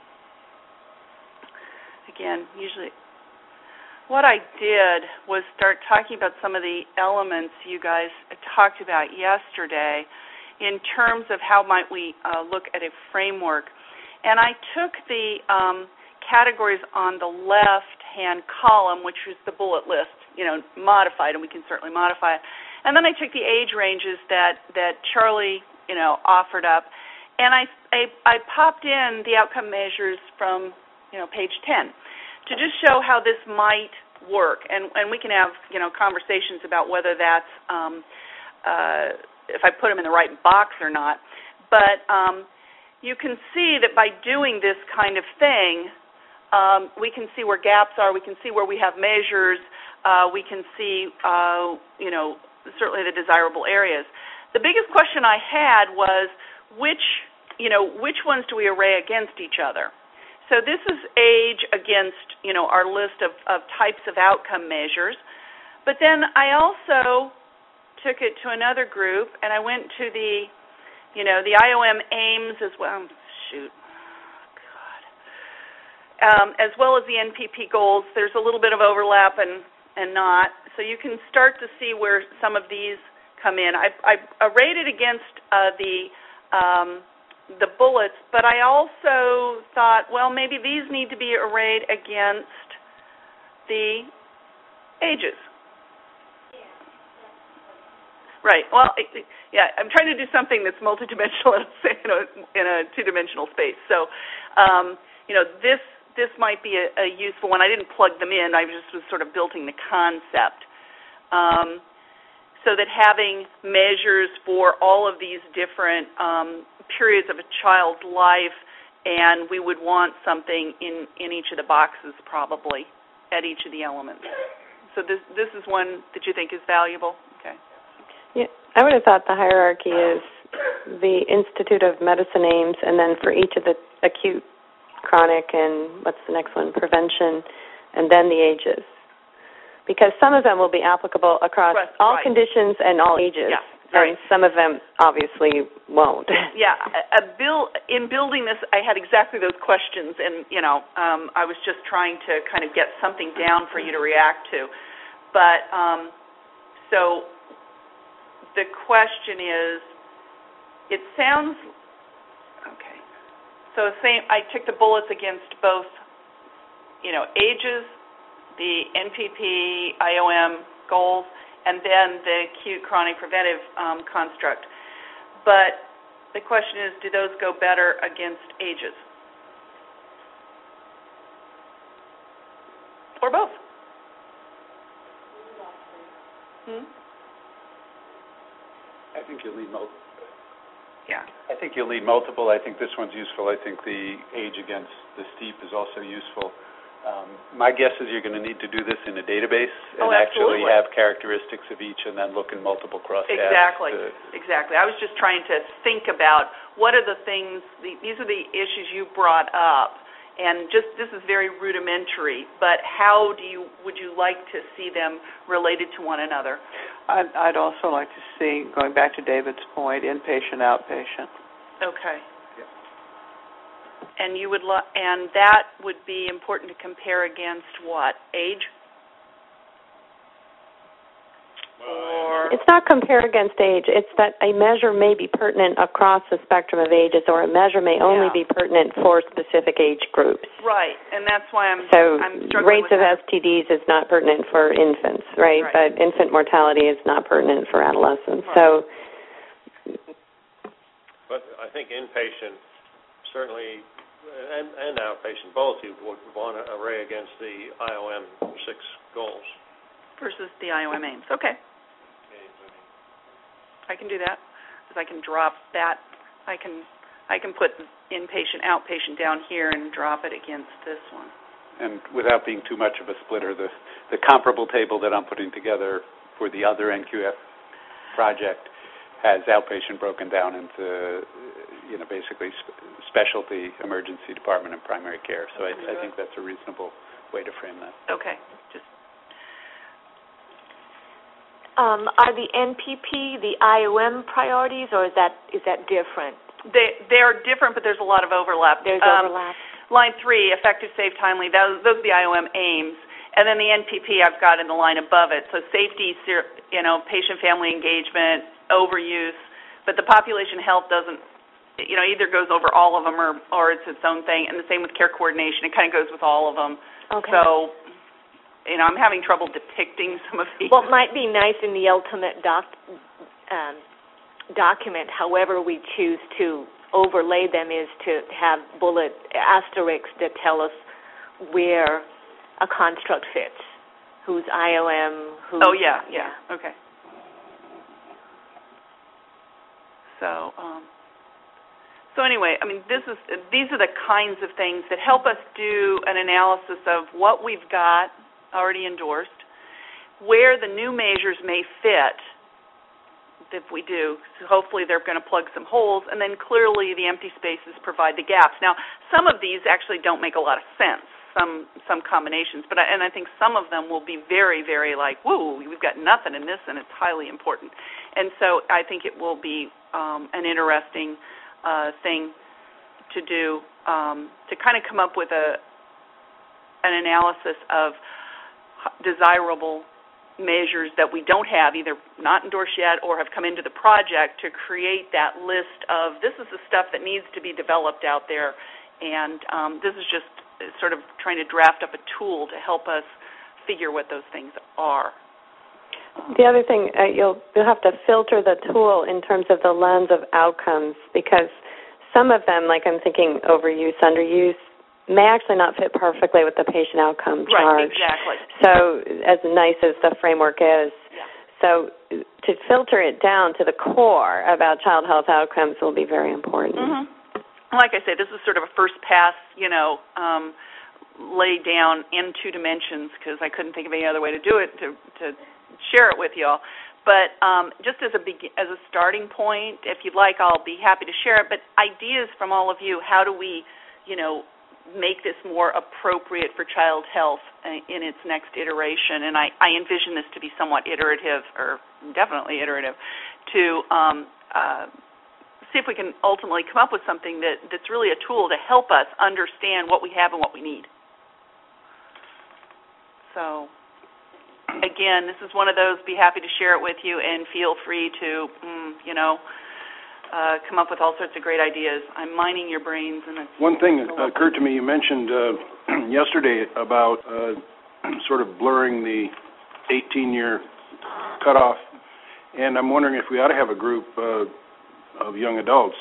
Again, usually what I did was start talking about some of the elements you guys talked about yesterday in terms of how might we look at a framework. And I took the categories on the left-hand column, which was the bullet list, modified, and we can certainly modify it. And then I took the age ranges that Charlie, offered up, and I popped in the outcome measures from, page 10 to just show how this might work. And we can have, conversations about whether that's, if I put them in the right box or not. But you can see that by doing this kind of thing, we can see where gaps are. We can see where we have measures. We can see, certainly the desirable areas. The biggest question I had was which ones do we array against each other? So this is age against, our list of types of outcome measures. But then I also took it to another group, and I went to the IOM aims as well. As well as the NPP goals. There's a little bit of overlap and not. So you can start to see where some of these come in. I arrayed it against the bullets, but I also thought, well, maybe these need to be arrayed against the ages. Right. Well, yeah, I'm trying to do something that's multidimensional in a two-dimensional space. So, this might be a useful one. I didn't plug them in. I just was sort of building the concept. So that having measures for all of these different periods of a child's life, and we would want something in each of the boxes probably at each of the elements. So this is one that you think is valuable? Okay. Yeah, I would have thought the hierarchy is the Institute of Medicine aims, and then for each of the acute, chronic, and what's the next one, prevention, and then the ages. Because some of them will be applicable across all conditions and all ages, and some of them obviously won't. Yeah, in building this, I had exactly those questions, and I was just trying to kind of get something down for you to react to. But so the question is, it sounds okay. So I took the bullets against both, ages, the NPP, IOM goals, and then the acute chronic preventive construct. But the question is, do those go better against ages? Or both? I think you'll need multiple. Yeah. I think you'll need multiple. I think this one's useful. I think the age against the steep is also useful. My guess is you're going to need to do this in a database and actually have characteristics of each and then look in multiple crosstabs. Exactly. I was just trying to think about what are the things, these are the issues you brought up, and just this is very rudimentary, but how would you like to see them related to one another? I'd also like to see, going back to David's point, inpatient, outpatient. Okay. And and that would be important to compare against what? Age? It's not compare against age. It's that a measure may be pertinent across the spectrum of ages, or a measure may only be pertinent for specific age groups. Right, and that's why I'm rates struggling with of STDs is not pertinent for infants, right? But infant mortality is not pertinent for adolescents. Right. So, but I think inpatient certainly and outpatient both you would want to array against the IOM 6 goals versus the IOM aims. Okay. I can do that, because I can drop that. I can put inpatient, outpatient down here and drop it against this one. And without being too much of a splitter, the comparable table that I'm putting together for the other NQF project has outpatient broken down into, basically specialty, emergency department, and primary care. So I think that's a reasonable way to frame that. Okay. Are the NPP the IOM priorities, or is that different? They're different, but there's a lot of overlap. There's overlap. Line 3, effective, safe, timely. Those are the IOM aims, and then the NPP I've got in the line above it. So safety, patient family engagement, overuse, but the population health doesn't. Either goes over all of them or it's its own thing, and the same with care coordination. It kind of goes with all of them. Okay. So. I'm having trouble depicting some of these. What might be nice in the ultimate document, however we choose to overlay them, is to have bullet asterisks that tell us where a construct fits, who's IOM, who's... Oh, yeah. Okay. So anyway, these are the kinds of things that help us do an analysis of what we've got already endorsed, where the new measures may fit, if we do. So hopefully they're going to plug some holes, and then clearly the empty spaces provide the gaps. Now, some of these actually don't make a lot of sense, some combinations, and I think some of them will be very, very like, whoa, we've got nothing in this, and it's highly important. And so I think it will be an interesting thing to do, to kind of come up with an analysis of desirable measures that we don't have, either not endorsed yet or have come into the project, to create that list of this is the stuff that needs to be developed out there, and this is just sort of trying to draft up a tool to help us figure what those things are. The other thing, you'll have to filter the tool in terms of the lens of outcomes, because some of them, like I'm thinking overuse, underuse, may actually not fit perfectly with the patient outcome charge. Right, exactly. So as nice as the framework is, so to filter it down to the core about child health outcomes will be very important. Mm-hmm. Like I said, this is sort of a first pass, lay down in two dimensions, because I couldn't think of any other way to do it, to share it with you all. But just as a starting point, if you'd like, I'll be happy to share it. But ideas from all of you, how do we, make this more appropriate for child health in its next iteration? And I envision this to be somewhat iterative, or definitely iterative, to see if we can ultimately come up with something that's really a tool to help us understand what we have and what we need. So, again, this is one of those, be happy to share it with you, and feel free to, come up with all sorts of great ideas. I'm mining your brains. And one thing occurred to me. You mentioned yesterday about sort of blurring the 18-year cutoff, and I'm wondering if we ought to have a group of young adults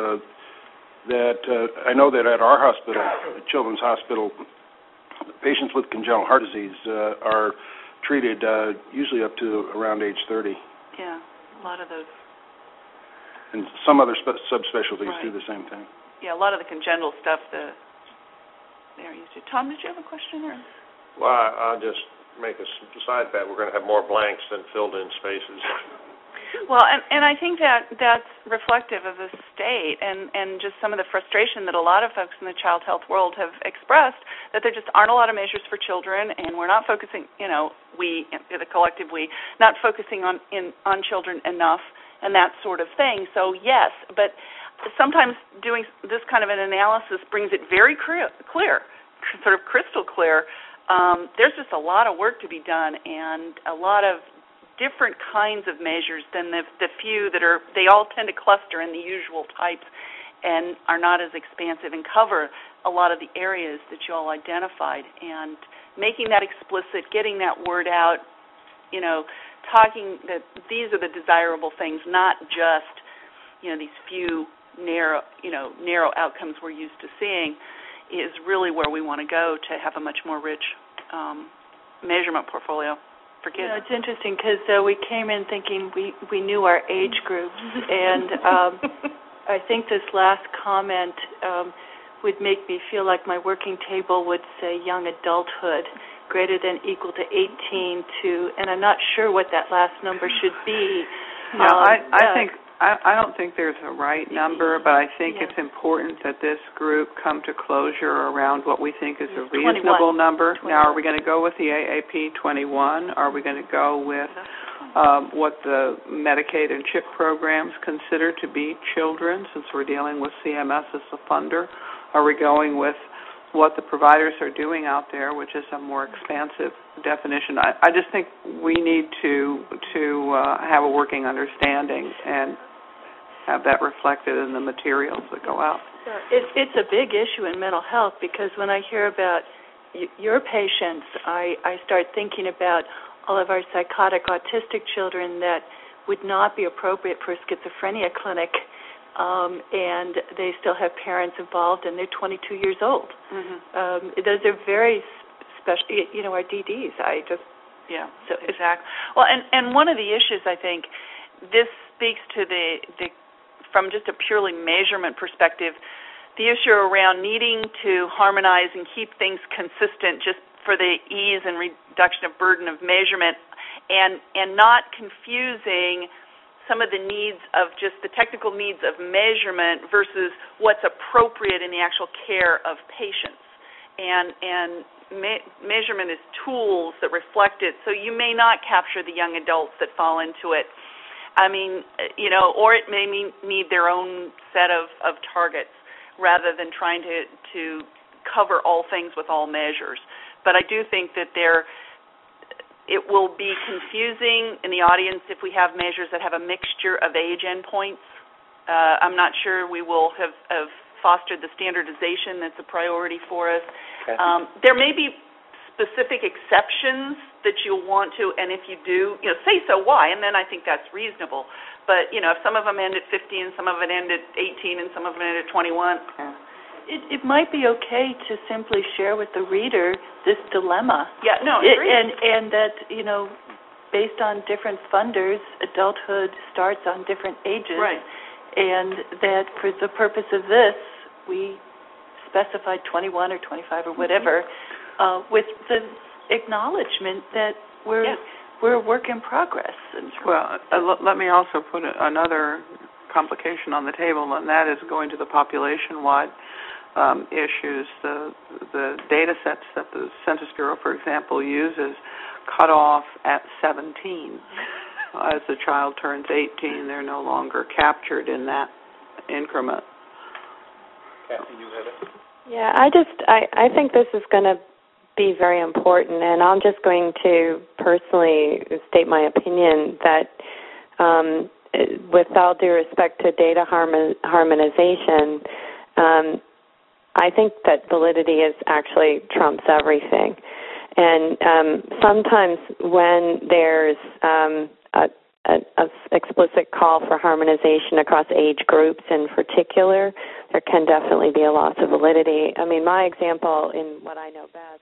that I know that at our hospital, Children's Hospital, patients with congenital heart disease are treated usually up to around age 30. Yeah, a lot of those. And some other subspecialties do the same thing. Yeah, a lot of the congenital stuff they're used to. Tom, did you have a question? Or? Well, I'll just make a side bet. We're going to have more blanks than filled-in spaces. Well, and I think that's reflective of the state and just some of the frustration that a lot of folks in the child health world have expressed, that there just aren't a lot of measures for children, and we're not focusing, we, the collective we, not focusing on children enough and that sort of thing. So, yes, but sometimes doing this kind of an analysis brings it very clear, sort of crystal clear. There's just a lot of work to be done, and a lot of different kinds of measures than the few that they all tend to cluster in the usual types and are not as expansive and cover a lot of the areas that you all identified. And making that explicit, getting that word out, talking that these are the desirable things, not just, these few narrow outcomes we're used to seeing, is really where we want to go to have a much more rich measurement portfolio for kids. It's interesting because we came in thinking we knew our age groups, and I think this last comment would make me feel like my working table would say young adulthood, greater than equal to 18 to, and I'm not sure what that last number should be. No, I don't think there's a right number, but I think it's important that this group come to closure around what we think is a reasonable 21. number. 21. Now, are we going to go with the AAP 21? Are we going to go with what the Medicaid and CHIP programs consider to be children, since we're dealing with CMS as the funder? Are we going with what the providers are doing out there, which is a more expansive definition? I just think we need to have a working understanding and have that reflected in the materials that go out. It's a big issue in mental health, because when I hear about your patients, I start thinking about all of our psychotic autistic children that would not be appropriate for a schizophrenia clinic, and they still have parents involved, and they're 22 years old. Mm-hmm. Those are very special, our DDs. So exactly. Well, and one of the issues, I think, this speaks to the from just a purely measurement perspective, the issue around needing to harmonize and keep things consistent just for the ease and reduction of burden of measurement, and not confusing some of the needs of just the technical needs of measurement versus what's appropriate in the actual care of patients. And measurement is tools that reflect it, so you may not capture the young adults that fall into it. I mean, or it may need their own set of targets rather than trying to cover all things with all measures. But I do think that it will be confusing in the audience if we have measures that have a mixture of age endpoints. I'm not sure we will have fostered the standardization that's a priority for us. There may be specific exceptions that you'll want to, and if you do, say so why, and then I think that's reasonable. But, if some of them end at 50 and some of them end at 18 and some of them end at 21. It might be okay to simply share with the reader this dilemma. Yeah, no, agreed. And that, based on different funders, adulthood starts on different ages. Right. And that for the purpose of this, we specified 21 or 25 or whatever, with the acknowledgement that we're a work in progress. Well, let me also put another complication on the table, and that is going to the population-wide issues. The data sets that the Census Bureau, for example, uses cut off at 17. As the child turns 18, they're no longer captured in that increment. Kathy, you have it? Yeah, I think this is going to be very important, and I'm just going to personally state my opinion that with all due respect to data harmonization, I think that validity is actually trumps everything. And sometimes when there's an explicit call for harmonization across age groups in particular, there can definitely be a loss of validity. I mean, my example in what I know best,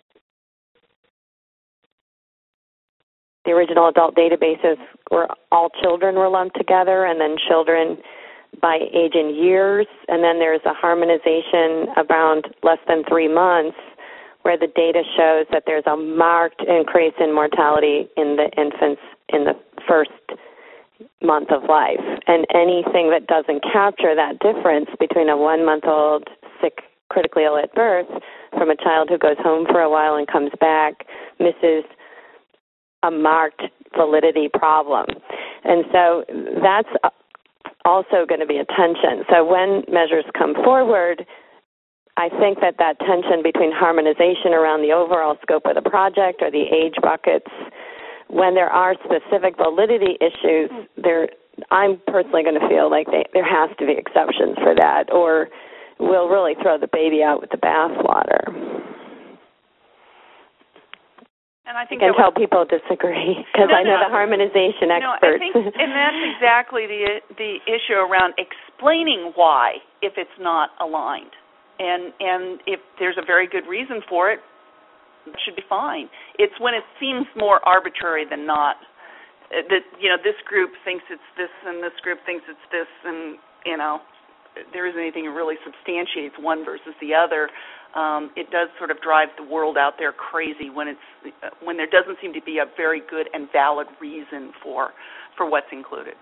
the original adult databases where all children were lumped together, and then children by age in years, and then there's a harmonization around less than 3 months where the data shows that there's a marked increase in mortality in the infants in the first month of life. And anything that doesn't capture that difference between a 1-month-old sick, critically ill at birth from a child who goes home for a while and comes back misses a marked validity problem. And so that's also going to be a tension. So when measures come forward, I think that tension between harmonization around the overall scope of the project or the age buckets, when there are specific validity issues, I'm personally going to feel like there has to be exceptions for that, or we'll really throw the baby out with the bathwater. And I think I can tell people disagree because I know the harmonization experts. No, I think, and that's exactly the issue around explaining why, if it's not aligned. And if there's a very good reason for it, it should be fine. It's when it seems more arbitrary than not. That, this group thinks it's this and this group thinks it's this, and, there isn't anything that really substantiates one versus the other. It does sort of drive the world out there crazy when there doesn't seem to be a very good and valid reason for what's included.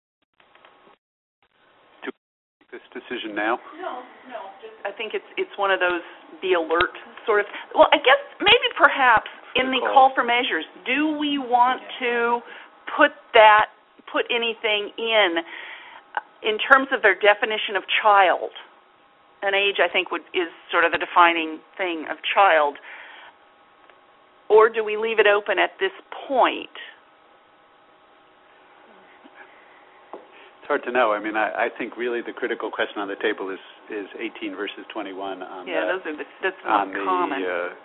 To make this decision now? No. I think it's one of those be alert sort of. Well, I guess maybe perhaps in the call for measures, do we want to put anything in terms of their definition of child? An age, I think, is sort of the defining thing of child. Or do we leave it open at this point? It's hard to know. I mean, I think really the critical question on the table is 18 versus 21 on that's not common.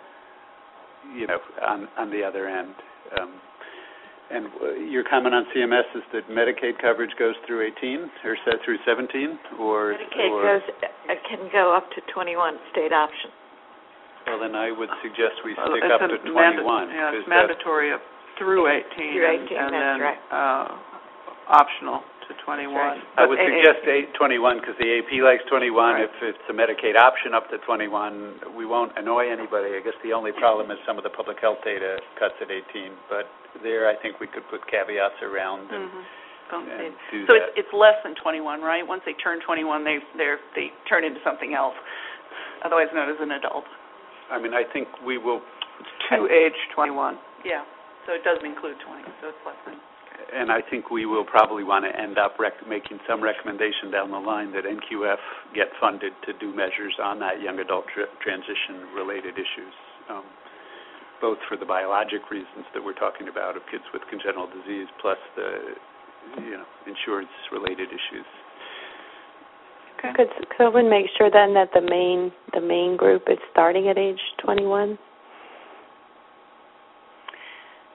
On the other end. And your comment on CMS is that Medicaid coverage goes through 18 or through 17, or Medicaid can go up to 21, state option. Well, then I would suggest we stick up to 21. It's mandatory up through 18. Through 18, and that's then, right. Optional to 21. Right. I would suggest 21 because the AP likes 21. Right. If it's a Medicaid option up to 21, we won't annoy anybody. I guess the only problem is some of the public health data cuts at 18. But there, I think we could put caveats around and do so that. it's less than 21, right? Once they turn 21, they turn into something else, otherwise known as an adult. I mean, I think we will. To age 21. Yeah, so it doesn't include 20, so it's less than. And I think we will probably want to end up making some recommendation down the line that NQF get funded to do measures on that young adult transition-related issues, both for the biologic reasons that we're talking about of kids with congenital disease, plus the insurance-related issues. Okay. Could someone make sure then that the main group is starting at age 21?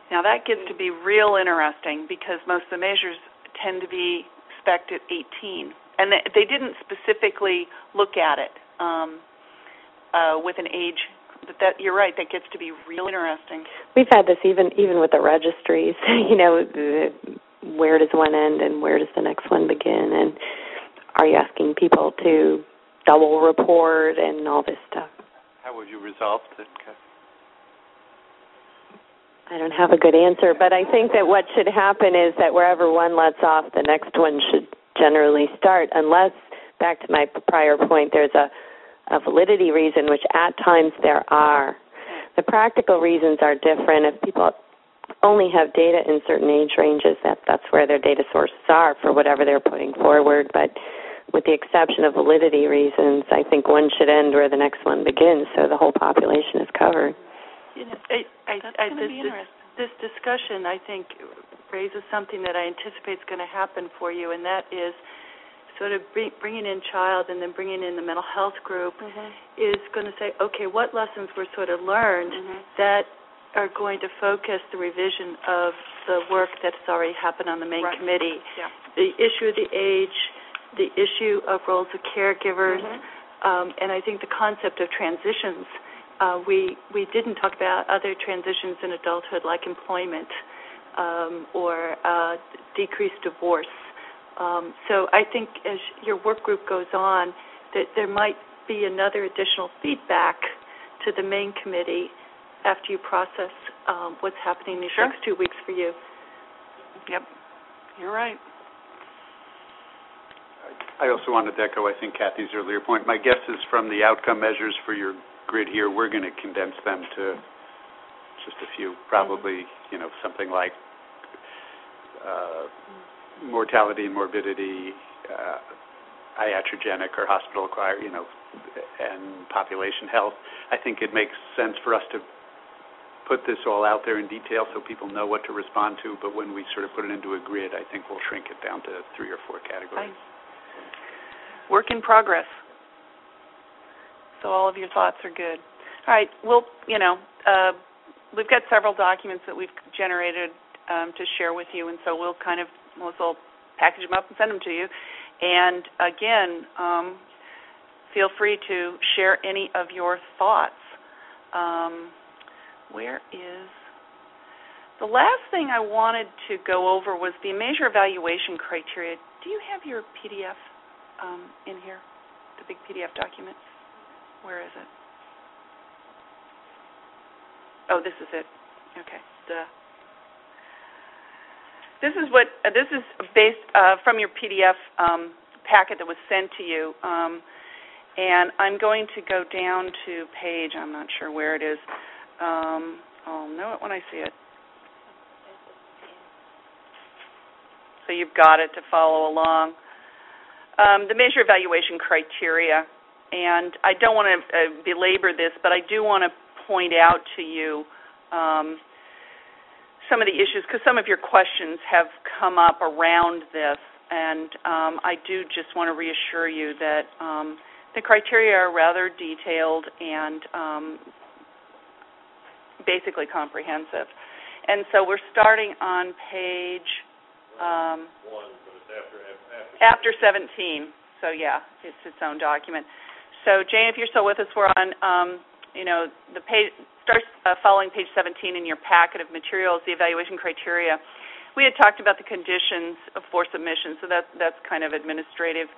Now that gets to be real interesting because most of the measures tend to be spec'd at 18. And they didn't specifically look at it with an age. But you're right, that gets to be real interesting. We've had this even with the registries, where does one end and where does the next one begin? And are you asking people to double report and all this stuff? How would you resolve it? I don't have a good answer, but I think that what should happen is that wherever one lets off, the next one should generally start, unless, back to my prior point, there's a validity reason, which at times there are. The practical reasons are different. If people only have data in certain age ranges, that's where their data sources are for whatever they're putting forward. But with the exception of validity reasons, I think one should end where the next one begins, so the whole population is covered. This discussion, I think, raises something that I anticipate is going to happen for you, and that is sort of bringing in child and then bringing in the mental health group is going to say, okay, what lessons were sort of learned that are going to focus the revision of the work that's already happened on the main committee. Yeah. The issue of the age, the issue of roles of caregivers, and I think the concept of transitions. We didn't talk about other transitions in adulthood like employment or decreased divorce. So I think as your work group goes on, that there might be another additional feedback to the main committee after you process what's happening these next 2 weeks for you. Yep, you're right. I also wanted to echo, I think, Kathy's earlier point. My guess is from the outcome measures for your grid here, we're going to condense them to just a few, probably, something like mortality and morbidity, iatrogenic or hospital-acquired, and population health. I think it makes sense for us to put this all out there in detail so people know what to respond to, but when we sort of put it into a grid, I think we'll shrink it down to 3 or 4 categories. Work in progress. So all of your thoughts are good. All right, we've got several documents that we've generated to share with you, and so we'll package them up and send them to you. And again, feel free to share any of your thoughts. Where is the last thing I wanted to go over was the measure evaluation criteria. Do you have your PDF in here, the big PDF document? Where is it? Oh, this is it. Okay. This is based from your PDF packet that was sent to you, and I'm going to go down to page. I'm not sure where it is. I'll know it when I see it. So you've got it to follow along. The measure evaluation criteria. And I don't want to belabor this, but I do want to point out to you some of the issues, because some of your questions have come up around this, and I do just want to reassure you that the criteria are rather detailed and basically comprehensive. And so we're starting on page after 17. So, yeah, it's its own document. So, Jane, if you're still with us, we're on, the page starts following page 17 in your packet of materials, the evaluation criteria. We had talked about the conditions for submission, so that's kind of administrative.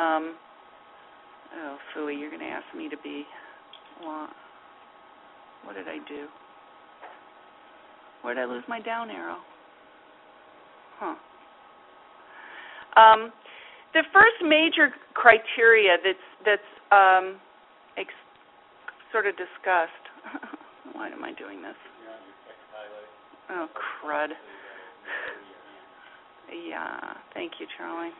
Phooey, you're going to ask me to be, what did I do? Where did I lose my down arrow? The first major criteria that's sort of discussed. Why am I doing this? Oh, crud. Yeah, thank you, Charlie.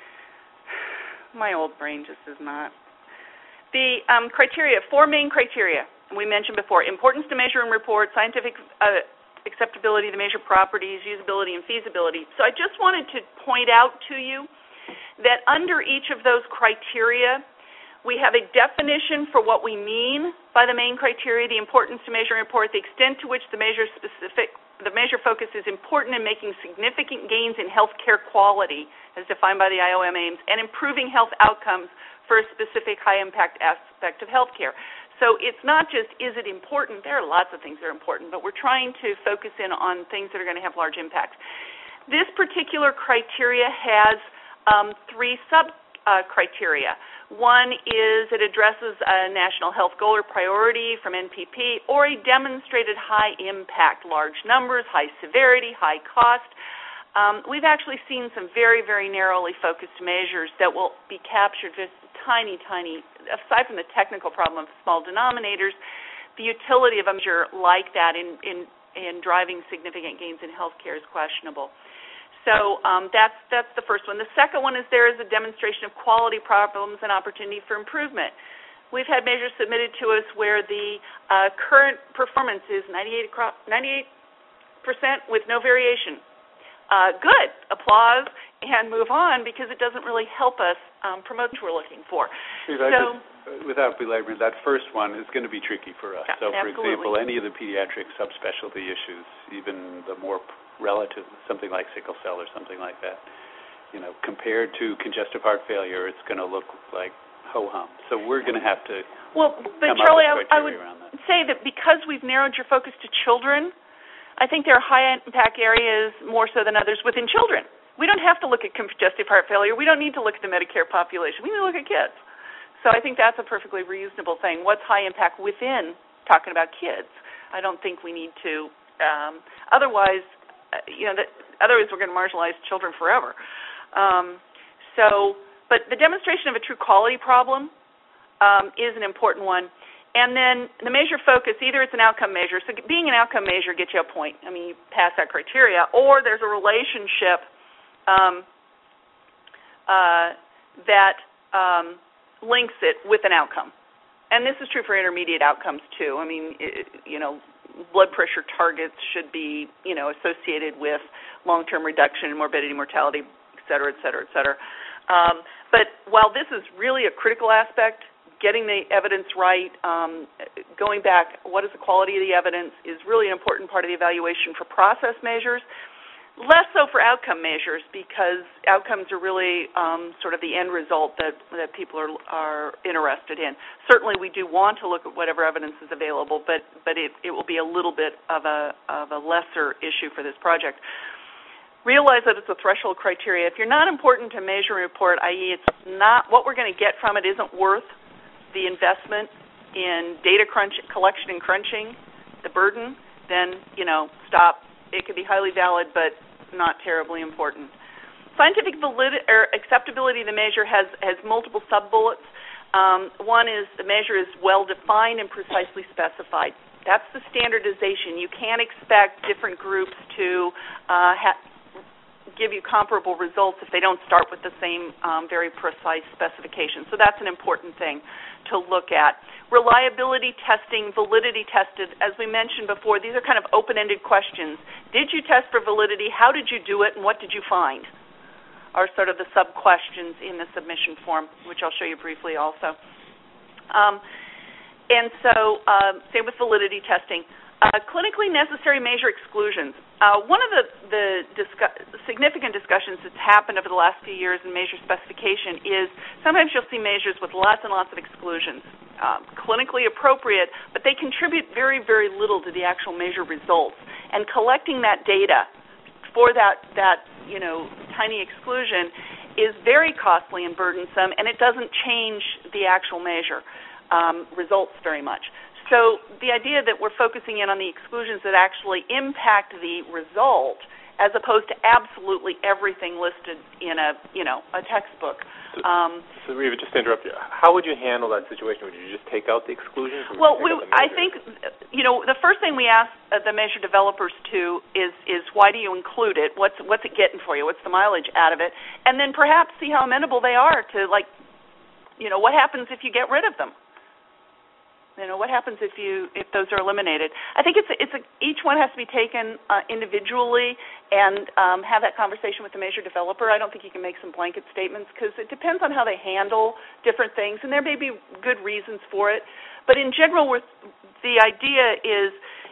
My old brain just is not. The criteria, 4 main criteria we mentioned before: importance to measure and report, scientific acceptability to measure properties, usability, and feasibility. So I just wanted to point out to you that under each of those criteria, we have a definition for what we mean by the main criteria: the importance to measure and report, the extent to which the measure is specific the measure focus is important in making significant gains in health care quality, as defined by the IOM aims, and improving health outcomes for a specific high-impact aspect of health care. So it's not just, is it important? There are lots of things that are important, but we're trying to focus in on things that are going to have large impacts. This particular criteria has 3 sub-criteria. One is it addresses a national health goal or priority from NPP or a demonstrated high impact, large numbers, high severity, high cost. We've actually seen some very, very narrowly focused measures that will be captured just tiny, aside from the technical problem of small denominators, the utility of a measure like that in driving significant gains in healthcare is questionable. So that's the first one. The second one is there is a demonstration of quality problems and opportunity for improvement. We've had measures submitted to us where the current performance is 98% with no variation. Good, applause, and move on because it doesn't really help us promote what we're looking for. Without belaboring, that first one is going to be tricky for us. Yeah, so, for absolutely. example, any of the pediatric subspecialty issues, even the more relative, something like sickle cell or something like that, compared to congestive heart failure, it's going to look like ho-hum. So we're going to have to but Charlie, I would say that because we've narrowed your focus to children, I think there are high-impact areas more so than others within children. We don't have to look at congestive heart failure. We don't need to look at the Medicare population. We need to look at kids. So I think that's a perfectly reasonable thing. What's high impact within talking about kids? I don't think we need to. Otherwise, otherwise we're going to marginalize children forever. But the demonstration of a true quality problem is an important one. And then the measure focus, either it's an outcome measure. So being an outcome measure gets you a point. I mean, you pass that criteria. Or there's a relationship that links it with an outcome. And this is true for intermediate outcomes, too. I mean, blood pressure targets should be, associated with long-term reduction in morbidity, mortality, et cetera, et cetera, et cetera. But while this is really a critical aspect, getting the evidence right, going back, what is the quality of the evidence is really an important part of the evaluation for process measures, less so for outcome measures because outcomes are really sort of the end result that people are interested in. Certainly we do want to look at whatever evidence is available, but it will be a little bit of a lesser issue for this project. Realize that it's a threshold criteria. If you're not important to measure and report, i.e. it's not what we're going to get from it isn't worth the investment in data collection and crunching, the burden, then, stop. It could be highly valid, but not terribly important. Scientific validity or acceptability of the measure has multiple sub-bullets. One is the measure is well-defined and precisely specified. That's the standardization. You can't expect different groups to give you comparable results if they don't start with the same very precise specification. So that's an important thing to look at. Reliability testing, validity tested, as we mentioned before, these are kind of open-ended questions. Did you test for validity? How did you do it? And what did you find? Are sort of the sub-questions in the submission form, which I'll show you briefly also. Same with validity testing. Clinically necessary measure exclusions. One of the significant discussions that's happened over the last few years in measure specification is sometimes you'll see measures with lots and lots of exclusions. Clinically appropriate, but they contribute very, very little to the actual measure results. And collecting that data for that tiny exclusion is very costly and burdensome, and it doesn't change the actual measure results very much. So the idea that we're focusing in on the exclusions that actually impact the result as opposed to absolutely everything listed in a textbook. So Reva, just to interrupt you, how would you handle that situation? Would you just take out the exclusions? Well, I think, the first thing we ask the measure developers to is why do you include it? What's it getting for you? What's the mileage out of it? And then perhaps see how amenable they are to, what happens if you get rid of them? What happens if those are eliminated? I think each one has to be taken individually and have that conversation with the measure developer. I don't think you can make some blanket statements because it depends on how they handle different things, and there may be good reasons for it. But in general, the idea is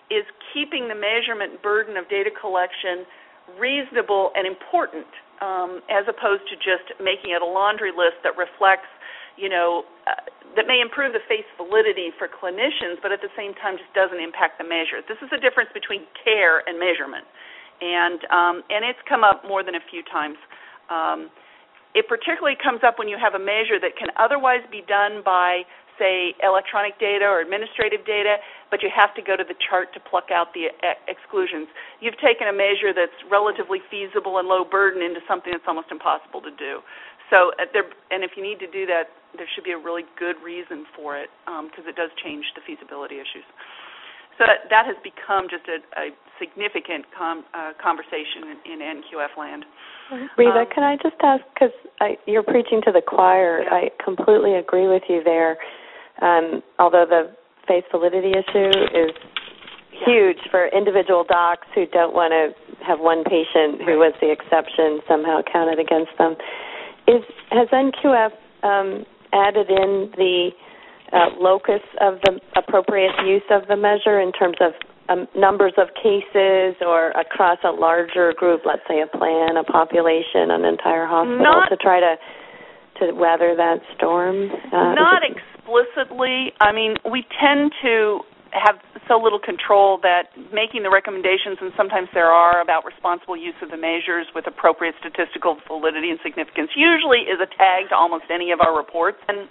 is keeping the measurement burden of data collection reasonable and important, as opposed to just making it a laundry list that reflects, that may improve the face validity for clinicians, but at the same time just doesn't impact the measure. This is a difference between care and measurement, and it's come up more than a few times. It particularly comes up when you have a measure that can otherwise be done by, say, electronic data or administrative data, but you have to go to the chart to pluck out the exclusions. You've taken a measure that's relatively feasible and low burden into something that's almost impossible to do. So, and if you need to do that, there should be a really good reason for it, because it does change the feasibility issues. So that has become just a significant conversation in NQF land. Reva, can I just ask, because you're preaching to the choir, I completely agree with you there. Although the face validity issue is huge for individual docs who don't want to have one patient who was the exception somehow counted against them. Has NQF added in the locus of the appropriate use of the measure in terms of numbers of cases or across a larger group, let's say a plan, a population, an entire hospital, to try to weather that storm? Not explicitly. I mean, we tend to have so little control that making the recommendations, and sometimes there are, about responsible use of the measures with appropriate statistical validity and significance usually is a tag to almost any of our reports. And,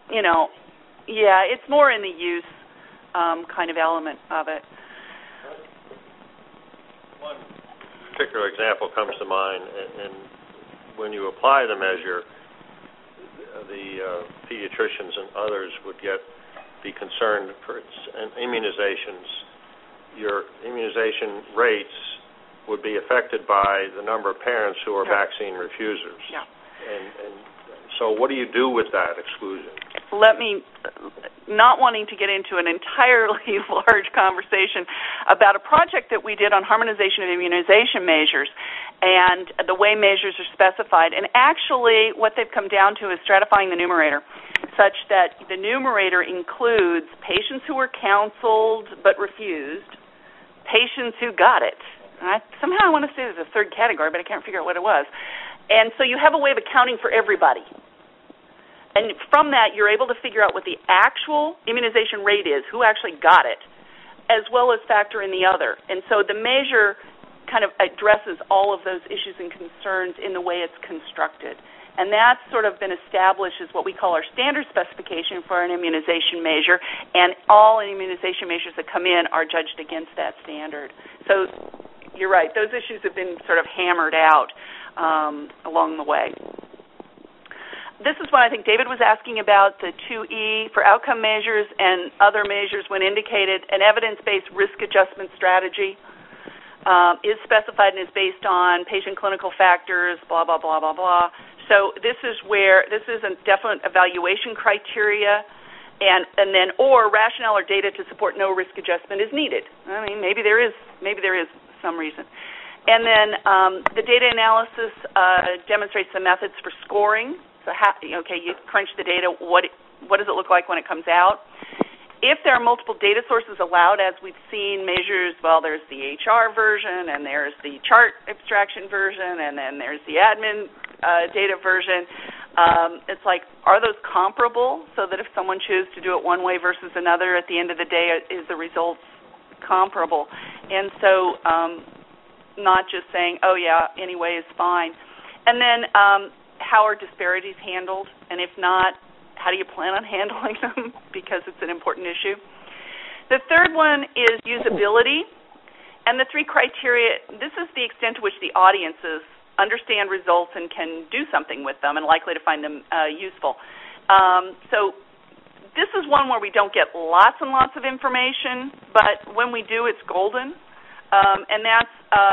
it's more in the use kind of element of it. One particular example comes to mind, and when you apply the measure, the pediatricians and others would be concerned for immunizations. Your immunization rates would be affected by the number of parents who are vaccine refusers. Yeah. And so what do you do with that exclusion? Not wanting to get into an entirely large conversation about a project that we did on harmonization of immunization measures and the way measures are specified. And actually what they've come down to is stratifying the numerator, such that the numerator includes patients who were counseled but refused, patients who got it. Somehow I want to say there's a third category, but I can't figure out what it was. And so you have a way of accounting for everybody. And from that, you're able to figure out what the actual immunization rate is, who actually got it, as well as factor in the other. And so the measure kind of addresses all of those issues and concerns in the way it's constructed. And that's sort of been established as what we call our standard specification for an immunization measure, and all immunization measures that come in are judged against that standard. So you're right, those issues have been sort of hammered out along the way. This is what I think David was asking about, the 2E for outcome measures and other measures when indicated. An evidence-based risk adjustment strategy is specified and is based on patient clinical factors, blah, blah, blah, blah, blah. So this is a definite evaluation criteria, and then or rationale or data to support no risk adjustment is needed. I mean, maybe there is some reason. And then the data analysis demonstrates the methods for scoring. So, you crunch the data. What does it look like when it comes out? If there are multiple data sources allowed, as we've seen measures, well, there's the HR version, and there's the chart abstraction version, and then there's the admin data version. It's like, are those comparable, so that if someone chooses to do it one way versus another, at the end of the day, is the results comparable? And so not just saying, oh, yeah, any way is fine. And then how are disparities handled? And if not, how do you plan on handling them? Because it's an important issue. The third one is usability. And the three criteria, this is the extent to which the audiences understand results and can do something with them and likely to find them useful. So this is one where we don't get lots and lots of information, but when we do, it's golden. And that's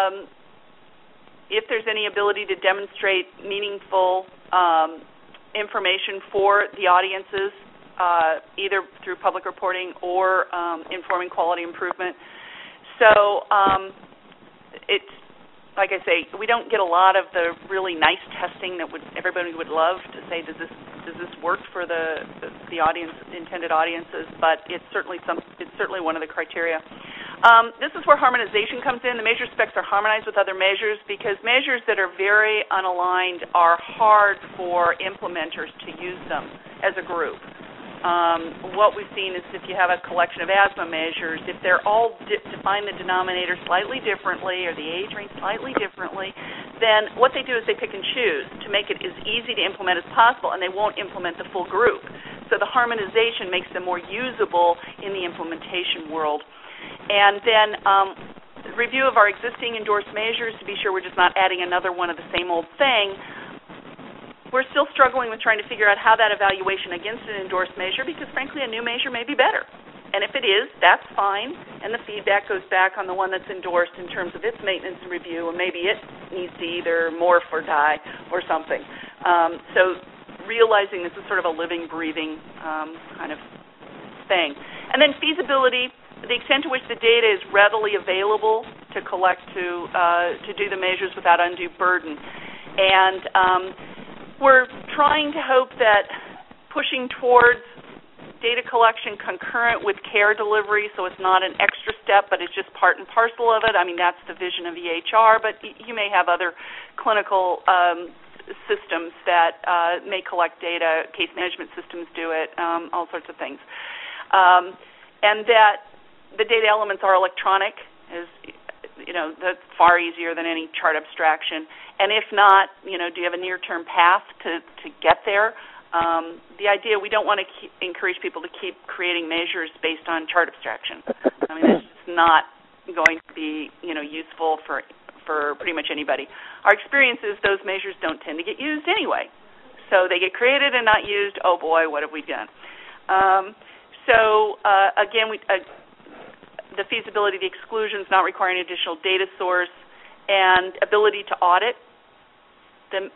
if there's any ability to demonstrate meaningful information for the audiences, either through public reporting or informing quality improvement. So it's, like I say, we don't get a lot of the really nice testing that everybody would love to say, does this work for the audience, intended audiences? But it's certainly one of the criteria. This is where harmonization comes in. The measure specs are harmonized with other measures because measures that are very unaligned are hard for implementers to use them as a group. What we've seen is if you have a collection of asthma measures, if they're all define the denominator slightly differently or the age range slightly differently, then what they do is they pick and choose to make it as easy to implement as possible, and they won't implement the full group. So the harmonization makes them more usable in the implementation world. And then review of our existing endorsed measures to be sure we're just not adding another one of the same old thing. We're still struggling with trying to figure out how that evaluation against an endorsed measure, because frankly a new measure may be better. And if it is, that's fine, and the feedback goes back on the one that's endorsed in terms of its maintenance and review, and maybe it needs to either morph or die or something. So realizing this is sort of a living, breathing kind of thing. And then feasibility, the extent to which the data is readily available to collect, to do the measures without undue burden. And we're trying to hope that pushing towards data collection concurrent with care delivery, so it's not an extra step, but it's just part and parcel of it. I mean, that's the vision of EHR, but you may have other clinical systems that may collect data. Case management systems do it, all sorts of things. And that the data elements are electronic is, that's far easier than any chart abstraction. And if not, do you have a near-term path to get there? The idea, we don't want to encourage people to keep creating measures based on chart abstraction. I mean, that's just not going to be, useful for pretty much anybody. Our experience is those measures don't tend to get used anyway. So they get created and not used. Oh boy, what have we done? Again, the feasibility, the exclusions, not requiring additional data source, and ability to audit the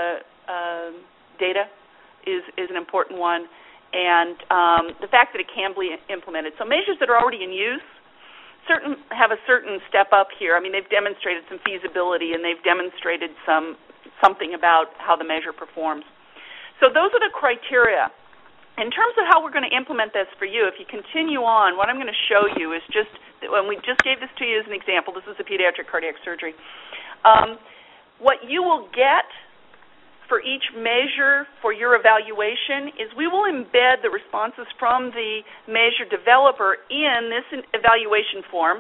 data is an important one, and the fact that it can be implemented. So measures that are already in use have a certain step up here. I mean, they've demonstrated some feasibility, and they've demonstrated something about how the measure performs. So those are the criteria. In terms of how we're going to implement this for you, if you continue on, what I'm going to show you is just, when we just gave this to you as an example, this is a pediatric cardiac surgery. What you will get for each measure for your evaluation is we will embed the responses from the measure developer in this evaluation form,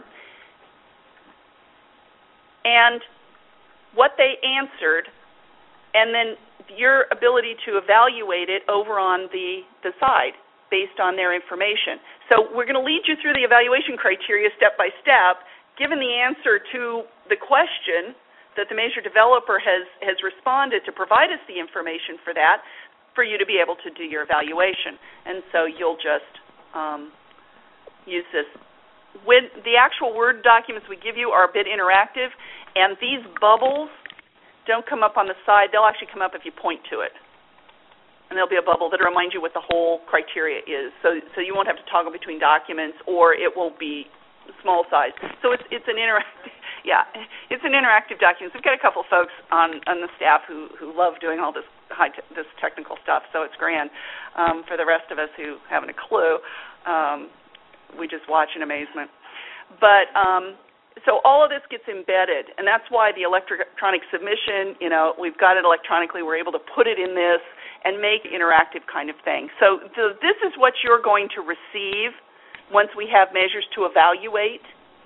and what they answered, and then your ability to evaluate it over on the side based on their information. So we're going to lead you through the evaluation criteria step by step, given the answer to the question that the measure developer has responded to provide us the information for that, for you to be able to do your evaluation. And so you'll just use this. When the actual Word documents we give you are a bit interactive, and these bubbles don't come up on the side. They'll actually come up if you point to it. And there'll be a bubble that'll remind you what the whole criteria is. So you won't have to toggle between documents, or it will be small size. So it's an interactive, it's an interactive document. We've got a couple folks on the staff who love doing all this this technical stuff, so it's grand. For the rest of us who haven't a clue, we just watch in amazement. But so all of this gets embedded, and that's why the electronic submission, we've got it electronically. We're able to put it in this and make interactive kind of thing. So this is what you're going to receive once we have measures to evaluate.